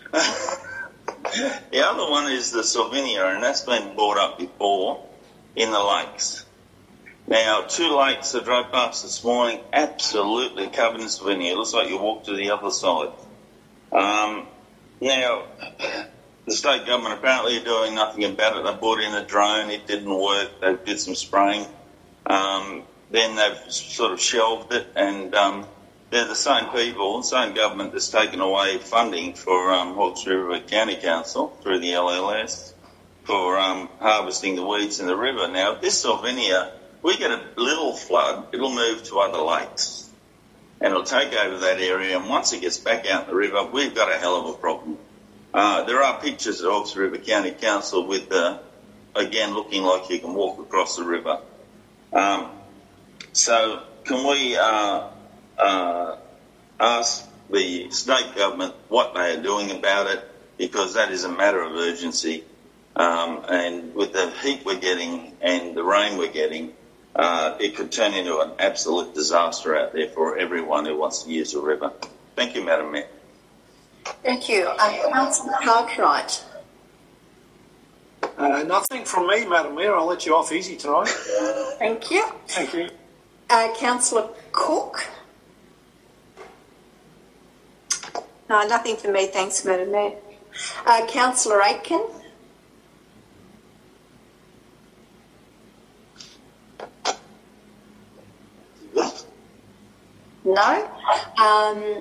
The other one is the Sylvinia, and that's been brought up before in the lakes. Now, two lakes I drove past this morning, absolutely covered in Sylvinia. It looks like you walk to the other side. Um, now, the state government apparently are doing nothing about it. They brought in a drone, it didn't work, they did some spraying. Um, then they've sort of shelved it, and um, they're the same people, the same government that's taken away funding for um, Hawkes River County Council through the L L S for um, harvesting the weeds in the river. Now, this Sylvinia, we get a little flood, it'll move to other lakes and it'll take over that area, and once it gets back out in the river, we've got a hell of a problem. Uh, there are pictures at Hawkes River County Council with, uh, again, looking like you can walk across the river. Um, so can we uh, uh, ask the state government what they are doing about it, because that is a matter of urgency. Um, and with the heat we're getting and the rain we're getting, uh, it could turn into an absolute disaster out there for everyone who wants to use the river. Thank you, Madam Mayor. Thank you. Uh, Councillor Cartwright. Uh, nothing from me, Madam Mayor. I'll let you off easy tonight. Thank you. Thank you. Uh, Councillor Cook. No, nothing for me, thanks, Madam Mayor. Uh, Councillor Aitken. No. Um,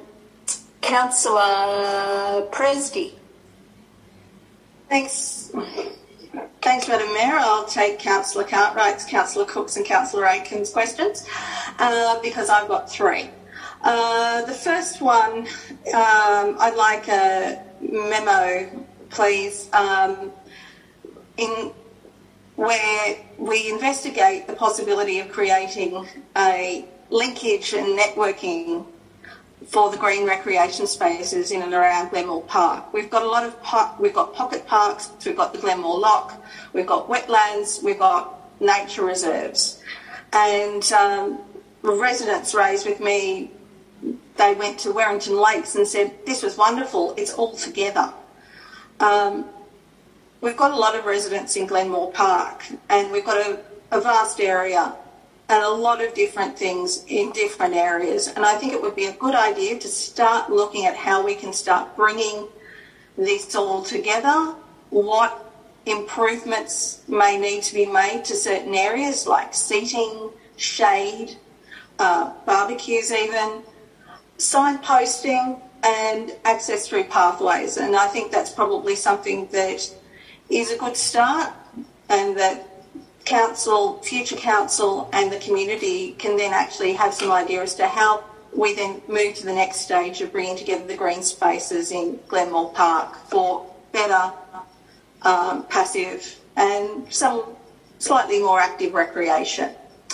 Councillor Presty. Thanks. Thanks, Madam Mayor. I'll take Councillor Cartwright's, Councillor Cook's and Councillor Aiken's questions uh, because I've got three. Uh, the first one, um, I'd like a memo, please, um, in where we investigate the possibility of creating a linkage and networking for the green recreation spaces in and around Glenmore Park. We've got a lot of park, we've got pocket parks, we've got the Glenmore Lock, we've got wetlands, we've got nature reserves. And um, residents raised with me, they went to Werrington Lakes and said, this was wonderful, it's all together. Um, we've got a lot of residents in Glenmore Park and we've got a, a vast area and a lot of different things in different areas. And I think it would be a good idea to start looking at how we can start bringing this all together, what improvements may need to be made to certain areas like seating, shade, uh, barbecues even, signposting and access through pathways. And I think that's probably something that is a good start and that council, future council and the community can then actually have some idea as to how we then move to the next stage of bringing together the green spaces in Glenmore Park for better um, passive and some slightly more active recreation.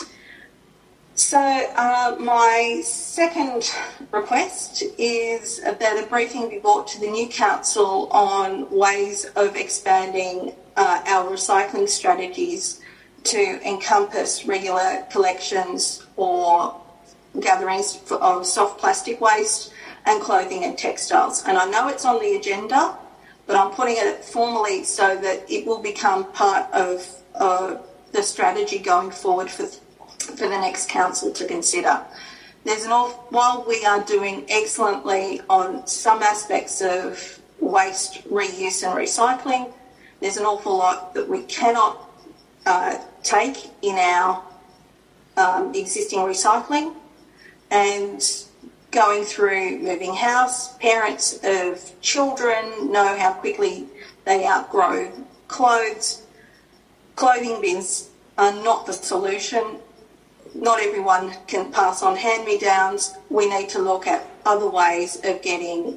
So uh, my second request is that a briefing be brought to the new council on ways of expanding uh, our recycling strategies to encompass regular collections or gatherings of soft plastic waste and clothing and textiles. And I know it's on the agenda, but I'm putting it formally so that it will become part of uh, the strategy going forward for, for the next council to consider. There's an awful, while we are doing excellently on some aspects of waste reuse and recycling, there's an awful lot that we cannot Uh, take in our um, existing recycling, and going through moving house, parents of children know how quickly they outgrow clothes. Clothing bins are not the solution. Not everyone can pass on hand-me-downs. We need to look at other ways of getting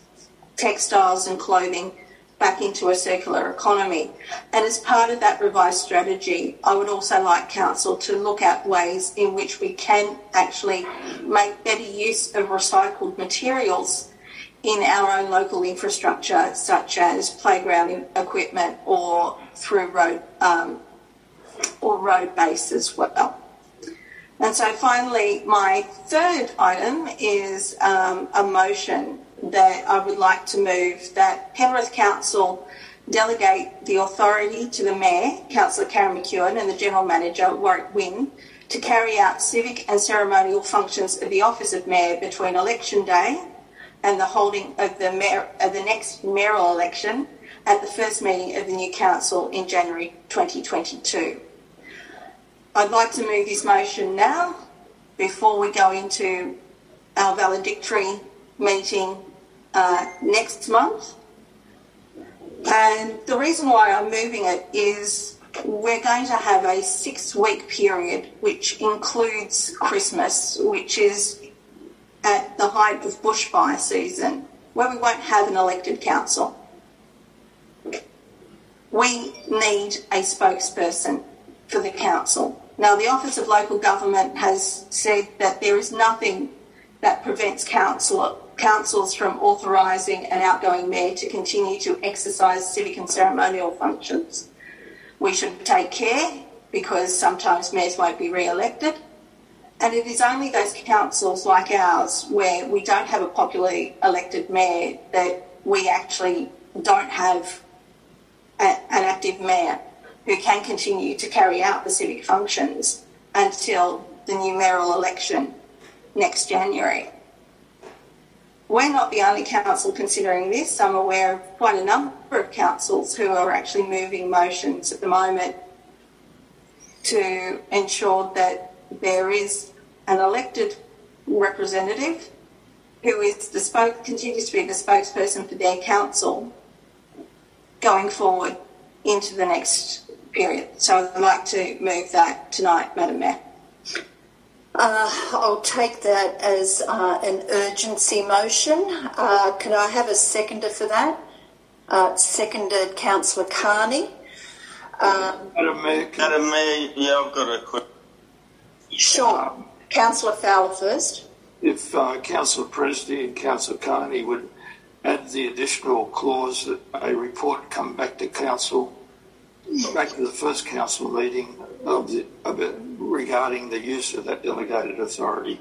textiles and clothing back into a circular economy. And as part of that revised strategy, I would also like council to look at ways in which we can actually make better use of recycled materials in our own local infrastructure, such as playground equipment or through road um, or road base as well. And so finally, my third item is um, a motion that I would like to move that Penrith Council delegate the authority to the Mayor, Councillor Karen McEwen, and the General Manager, Warwick Wynne, to carry out civic and ceremonial functions of the Office of Mayor between Election Day and the holding of the, mayor, of the next mayoral election at the first meeting of the new council in January twenty twenty-two. I'd like to move this motion now before we go into our valedictory meeting uh, next month. And the reason why I'm moving it is we're going to have a six-week period which includes Christmas, which is at the height of bushfire season, where we won't have an elected council. We need a spokesperson for the council. Now, the Office of Local Government has said that there is nothing that prevents council, councils from authorising an outgoing mayor to continue to exercise civic and ceremonial functions. We should take care because sometimes mayors won't be re-elected, and it is only those councils like ours where we don't have a popularly elected mayor that we actually don't have a, an active mayor who can continue to carry out the civic functions until the new mayoral election next January. We're not the only council considering this. I'm aware of quite a number of councils who are actually moving motions at the moment to ensure that there is an elected representative who is the spoke, continues to be the spokesperson for their council going forward into the next period. So I'd like to move that tonight, Madam Mayor. Uh, I'll take that as uh, an urgency motion. Uh, can I have a seconder for that? Uh, seconded Councillor Carney. Uh, Madam Mayor, Madam Mayor, yeah, I've got a quick. Sure. Councillor Fowler first. If uh, Councillor Presty and Councillor Carney would add the additional clause that a report come back to council, back to the first council meeting of the, of it, regarding the use of that delegated authority.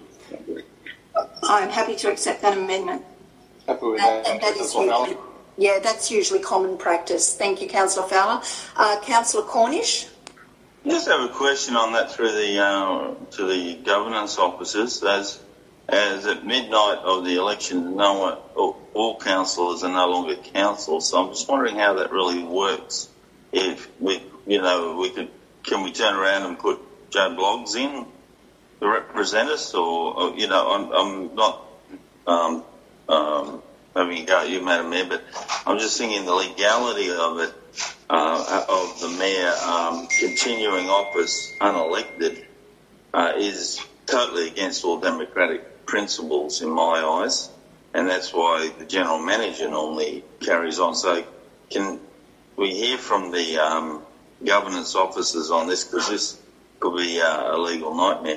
I'm happy to accept that amendment. Happy with that, that. that is usually, yeah, that's usually common practice. Thank you, Councillor Fowler. Uh, Councillor Cornish. I just have a question on that through the uh, to the governance officers. As as at midnight of the election, no one, all, all councillors are no longer council. So I'm just wondering how that really works. If we, you know, we could, can we turn around and put Joe Bloggs in to represent us, or, or you know, I'm, I'm not um, um, having a go at you, Madam Mayor, but I'm just thinking the legality of it. Uh, of the mayor um, continuing office unelected uh, is totally against all democratic principles in my eyes, and that's why the general manager normally carries on. So can we hear from the um, governance officers on this, because this could be uh, a legal nightmare.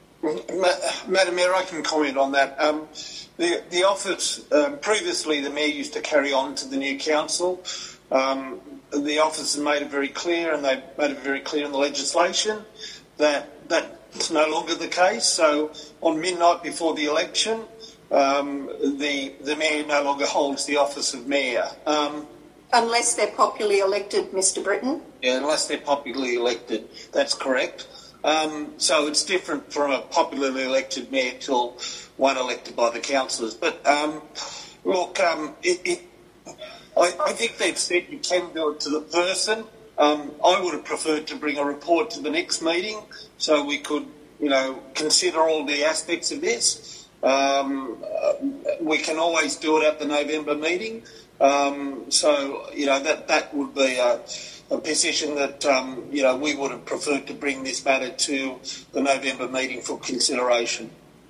Madam Mayor, I can comment on that. Um, the, the office, um, previously the mayor used to carry on to the new council. Um, the officers made it very clear, and they made it very clear in the legislation, that that's no longer the case. So on midnight before the election, um, the the mayor no longer holds the office of mayor. Um, unless they're popularly elected, Mister Britton. Yeah, unless they're popularly elected. That's correct. Um, so it's different from a popularly elected mayor till one elected by the councillors. But um, look, um, it, it I, I think they've said you can do it to the person. Um, I would have preferred to bring a report to the next meeting so we could, you know, consider all the aspects of this. Um, uh, we can always do it at the November meeting. Um, so, you know, that, that would be a, a position that, um, you know, we would have preferred to bring this matter to the November meeting for consideration.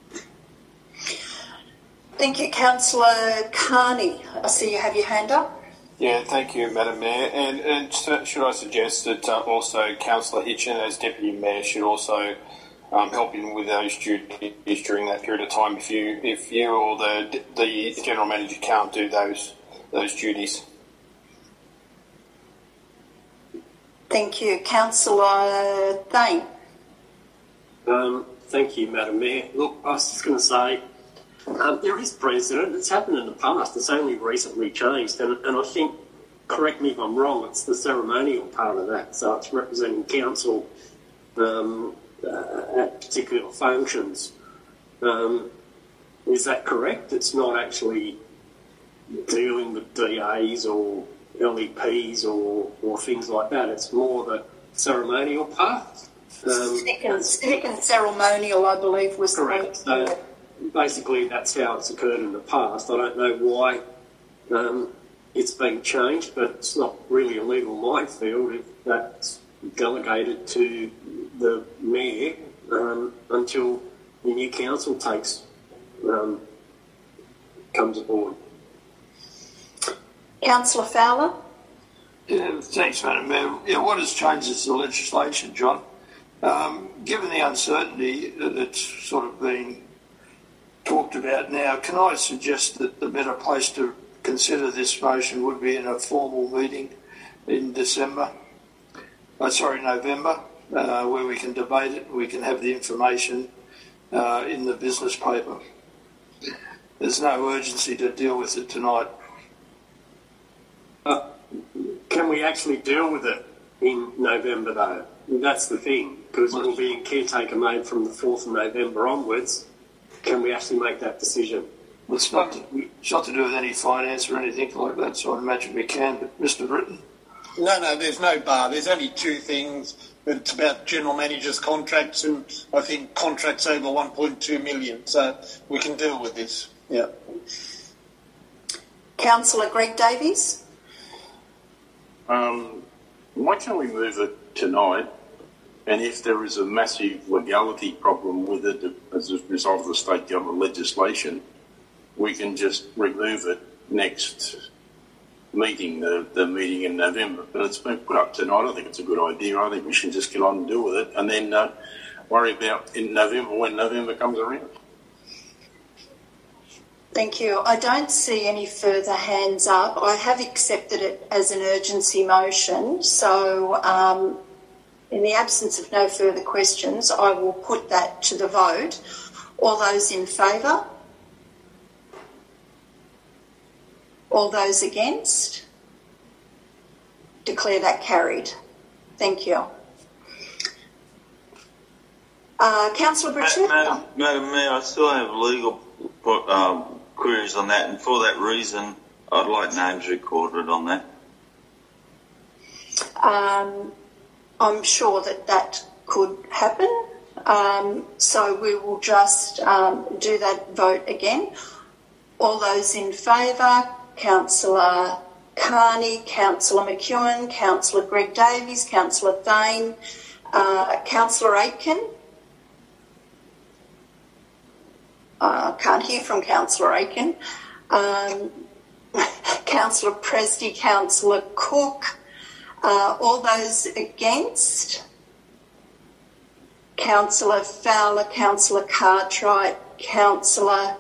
Thank you, Councillor Carney. I see you have your hand up. Yeah, thank you, Madam Mayor. And, and should I suggest that uh, also Councillor Hitchen, as Deputy Mayor, should also um, help in with those duties during that period of time if you if you or the the General Manager can't do those those duties. Thank you, Councillor Thane. Um, thank you, Madam Mayor. Look, I was just going to say, Um, there is precedent. It's happened in the past. It's only recently changed. And, and I think, correct me if I'm wrong, it's the ceremonial part of that. So it's representing council um, uh, at particular functions. Um, is that correct? It's not actually dealing with D As or L E Ps or, or things like that. It's more the ceremonial part. Um, civic, and, civic and ceremonial, I believe, was correct. the So, basically, that's how it's occurred in the past. I don't know why um, it's been changed, but it's not really a legal minefield if that's delegated to the mayor um, until the new council takes um, comes aboard. Councillor Fowler. Yeah, thanks, Madam Mayor. Yeah, what has changed is the legislation, John. Um, given the uncertainty that's sort of been talked about now, can I suggest that the better place to consider this motion would be in a formal meeting in December, oh, sorry, November, uh, where we can debate it, we can have the information uh, in the business paper. There's no urgency to deal with it tonight. Uh, can we actually deal with it in November, though? That's the thing, because it will be in caretaker mode from the fourth of November onwards. Can we actually make that decision? Well, it's not, to, it's not to do with any finance or anything like that, so I imagine we can, but Mister Britton? No, no, there's no bar. There's only two things. It's about general managers' contracts, and I think contracts over one point two million, so we can deal with this. Yeah. Councillor Greg Davies. Um, why can't we move it tonight? And if there is a massive legality problem with it as a result of the state government legislation, we can just remove it next meeting, the, the meeting in November. But it's been put up tonight. I think it's a good idea. I think we should just get on and deal with it and then uh, worry about in November when November comes around. Thank you. I don't see any further hands up. I have accepted it as an urgency motion. So um, in the absence of no further questions, I will put that to the vote. All those in favour? All those against? Declare that carried. Thank you. Uh, Councillor Britchett? Madam, Madam Mayor, I still have legal um, queries on that, and for that reason, I'd like names recorded on that. Um, I'm sure that that could happen. Um, so we will just um, do that vote again. All those in favour? Councillor Carney, Councillor McEwen, Councillor Greg Davies, Councillor Thane, uh, Councillor Aitken. I uh, can't hear from Councillor Aitken. Um, Councillor Presty, Councillor Cook. Uh, all those against? Councillor Fowler, Councillor Cartwright, Councillor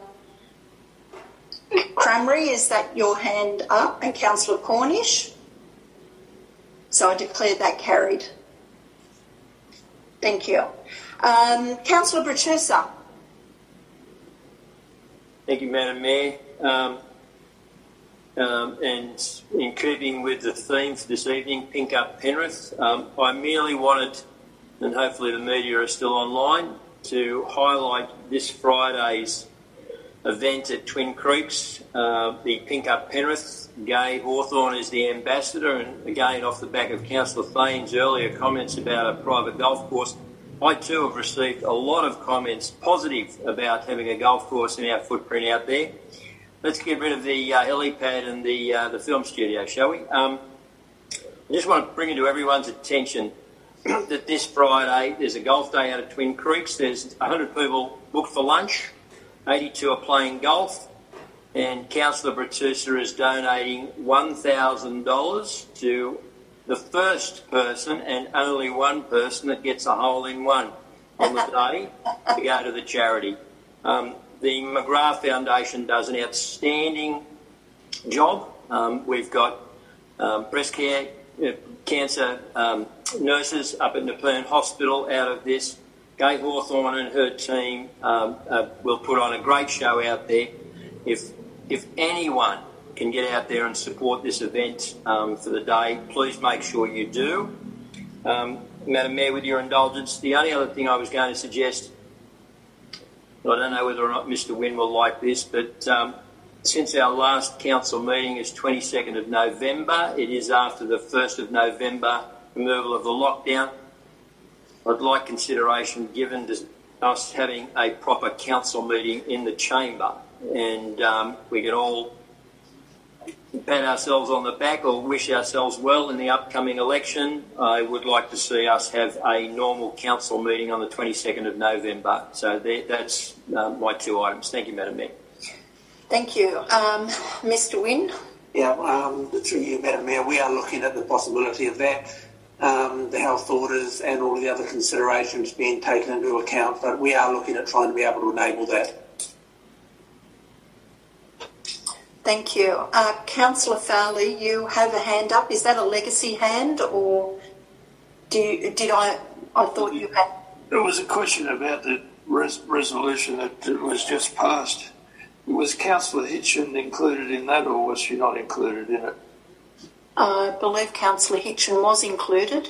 Crameri, is that your hand up? And Councillor Cornish? So I declare that carried. Thank you. Um, Councillor Britchett. Thank you, Madam Mayor. Um, um, and in keeping with the theme for this evening, Pink Up Penrith, um, I merely wanted, and hopefully the media are still online, to highlight this Friday's event at Twin Creeks, uh, the Pink Up Penrith. Gay Hawthorne is the ambassador, and again off the back of Councillor Thane's earlier comments about a private golf course, I too have received a lot of comments positive about having a golf course in our footprint out there. Let's get rid of the uh, helipad and the uh, the film studio, shall we? Um, I just want to bring it to everyone's attention that this Friday there's a golf day out at Twin Creeks. There's one hundred people booked for lunch. eighty-two are playing golf, and Councillor Bertusa is donating one thousand dollars to the first person and only one person that gets a hole-in-one on the day to go to the charity. Um, the McGrath Foundation does an outstanding job. Um, we've got um, breast care, uh, cancer um, nurses up at Nepean Hospital out of this. Gay Hawthorne and her team um, uh, will put on a great show out there. If if anyone can get out there and support this event um, for the day, please make sure you do. Um, Madam Mayor, with your indulgence, the only other thing I was going to suggest, I don't know whether or not Mister Wynne will like this, but um, since our last council meeting is twenty-second of November, it is after the first of November removal of the lockdown. I'd like consideration given to us having a proper council meeting in the chamber, and um, we can all pat ourselves on the back or wish ourselves well in the upcoming election. I would like to see us have a normal council meeting on the twenty-second of November. So there, that's uh, my two items. Thank you, Madam Mayor. Thank you. Um, Mister Wynne? Yeah, um, through you, Madam Mayor, we are looking at the possibility of that. Um, the health orders and all the other considerations being taken into account, but we are looking at trying to be able to enable that. Thank you. Uh, Councillor Fowler, you have a hand up. Is that a legacy hand, or do you, did I? I thought you had. There was a question about the res- resolution that was just passed. Was Councillor Hitchen included in that, or was she not included in it? I believe Councillor Hitchen was included.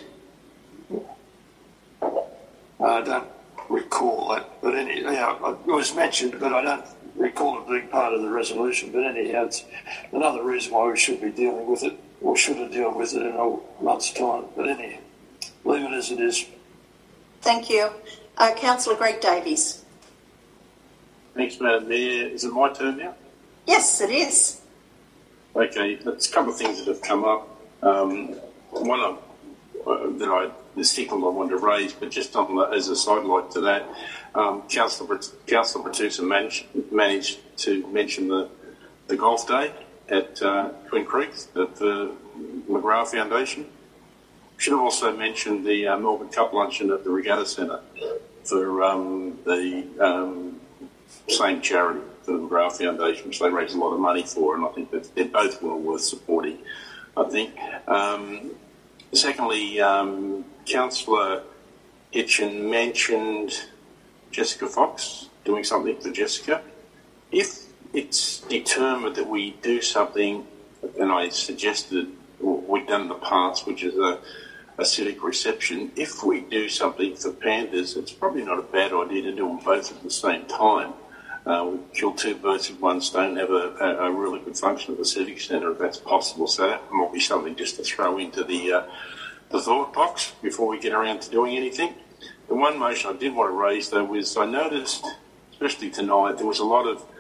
I don't recall that, but any, yeah, it was mentioned, but I don't recall it being part of the resolution. But anyhow, it's another reason why we should be dealing with it, or should have dealt with it in a month's time. But anyhow, leave it as it is. Thank you. Uh, Councillor Greg Davies. Thanks, Madam Mayor. Is it my turn now? Yes, it is. Okay, there's a couple of things that have come up. Um, one, of, uh, that I the signal I wanted to raise, but just on the, as a sidelight to that, um, Councillor Councillor Bertusa managed, managed to mention the the golf day at uh, Twin Creeks at the McGrath Foundation. Should have also mentioned the uh, Melbourne Cup luncheon at the Regatta Centre for um, the um, same charity, for the McGrath Foundation, which they raise a lot of money for, and I think that they're both well worth supporting, I think. Um, secondly, um, Councillor Hitchin mentioned Jessica Fox, doing something for Jessica. If it's determined that we do something, and I suggested what we've done in the past, which is a, a civic reception, if we do something for pandas, it's probably not a bad idea to do them both at the same time. Uh, we kill two birds with one stone, have a, a, a really good function at the civic centre if that's possible. So that might be something just to throw into the uh, the thought box before we get around to doing anything. The one motion I did want to raise, though, was I noticed, especially tonight, there was a lot of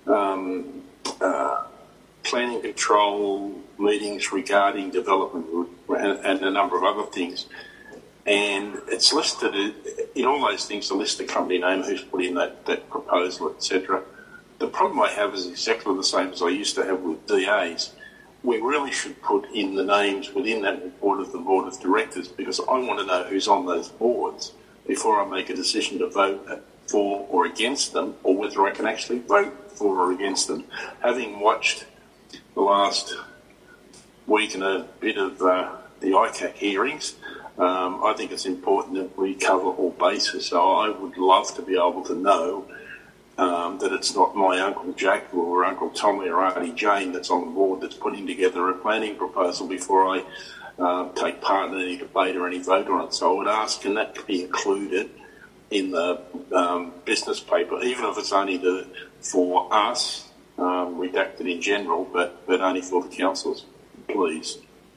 um, uh, planning control meetings regarding development and, and a number of other things. And it's listed, in all those things, to list the company name, who's put in that, that proposal, et cetera. The problem I have is exactly the same as I used to have with D As. We really should put in the names within that report of the board of directors, because I want to know who's on those boards before I make a decision to vote for or against them, or whether I can actually vote for or against them. Having watched the last week and a bit of uh, the I C A C hearings, um, I think it's important that we cover all bases. So I would love to be able to know Um, that it's not my Uncle Jack or Uncle Tommy or Auntie Jane that's on the board that's putting together a planning proposal before I uh, take part in any debate or any vote on it. So I would ask, can that be included in the um, business paper, even if it's only the, for us, um, redacted in general, but, but only for the councils, please.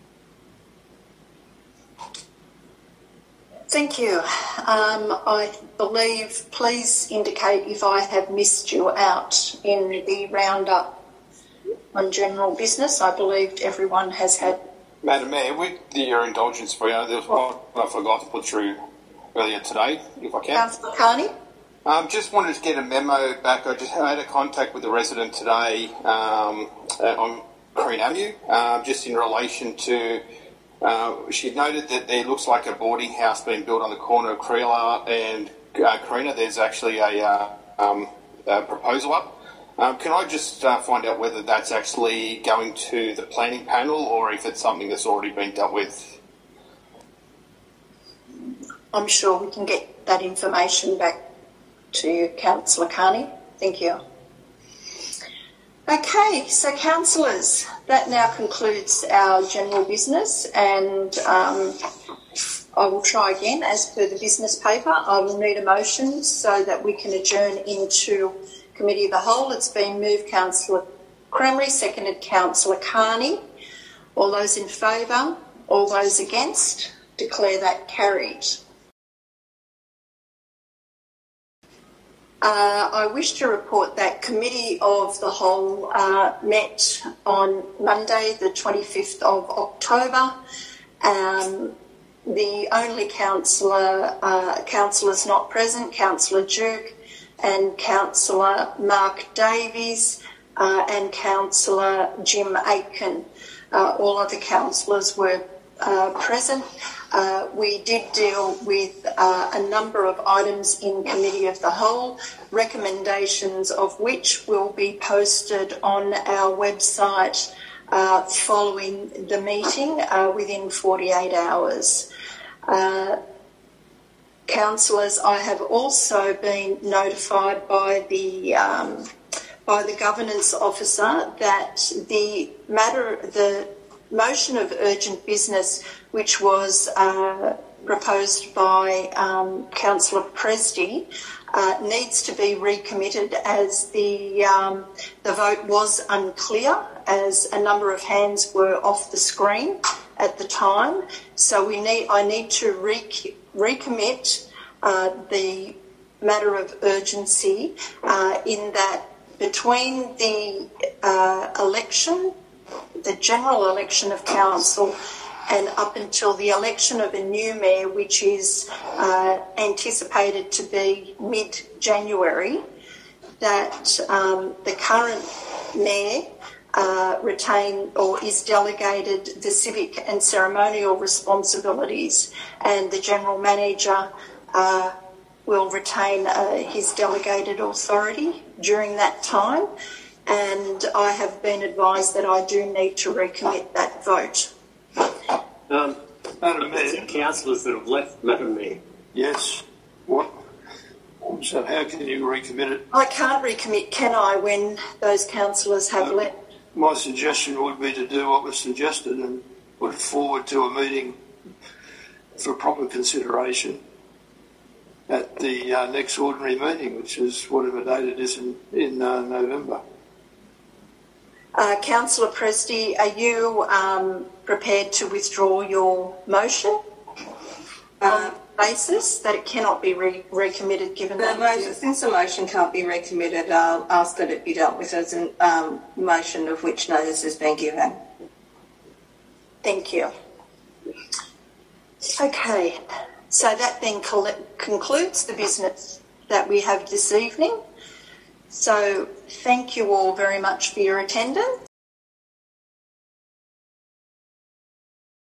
Thank you. Um, I believe, please indicate if I have missed you out in the roundup on general business. I believe everyone has had... Madam Mayor, with your indulgence for you, there was one I forgot to put through earlier today, if I can. Councillor Carney? Um, just wanted to get a memo back. I just had a contact with the resident today um, on Green Avenue, uh, just in relation to... Uh, she noted that there looks like a boarding house being built on the corner of Creela and uh, Carina. There's actually a, uh, um, a proposal up. Um, can I just uh, find out whether that's actually going to the planning panel or if it's something that's already been dealt with? I'm sure we can get that information back to you, Councillor Carney. Thank you. Okay, so councillors, that now concludes our general business, and um, I will try again as per the business paper. I will need a motion so that we can adjourn into Committee of the Whole. It's been moved Councillor Crameri, seconded Councillor Carney. All those in favour, all those against, declare that carried. Uh, I wish to report that Committee of the Whole uh, met on Monday, the twenty-fifth of October. Um, the only councillor, uh, councillors not present, Councillor Duke and Councillor Mark Davies uh, and Councillor Jim Aitken. Uh, all other councillors were uh, present. Uh, we did deal with uh, a number of items in Committee of the Whole, recommendations of which will be posted on our website uh, following the meeting uh, within forty-eight hours. Uh, councillors, I have also been notified by the um, by the governance officer that the matter, the motion of urgent business, which was uh, proposed by um, Councillor Presty, uh, needs to be recommitted as the um, the vote was unclear, as a number of hands were off the screen at the time. So we need I need to re- recommit uh, the matter of urgency uh, in that between the uh, election, the general election of council, and up until the election of a new mayor, which is uh, anticipated to be mid-January, that um, the current mayor uh, retain or is delegated the civic and ceremonial responsibilities, and the general manager uh, will retain uh, his delegated authority during that time. And I have been advised that I do need to recommit that vote. Um, Madam Mayor, councillors that have left, Madam Mayor. Yes. What? So how can you recommit it? I can't recommit, can I, when those councillors have No. left? My suggestion would be to do what was suggested and put it forward to a meeting for proper consideration at the uh, next ordinary meeting, which is whatever date it is in, in uh, November. Uh, Councillor Presti, are you um, prepared to withdraw your motion on the basis that it cannot be re- recommitted given The that? motion, since the motion can't be recommitted, I'll ask that it be dealt with as a um, motion of which notice has been given. Thank you. Okay, so that then col- concludes the business that we have this evening. So thank you all very much for your attendance.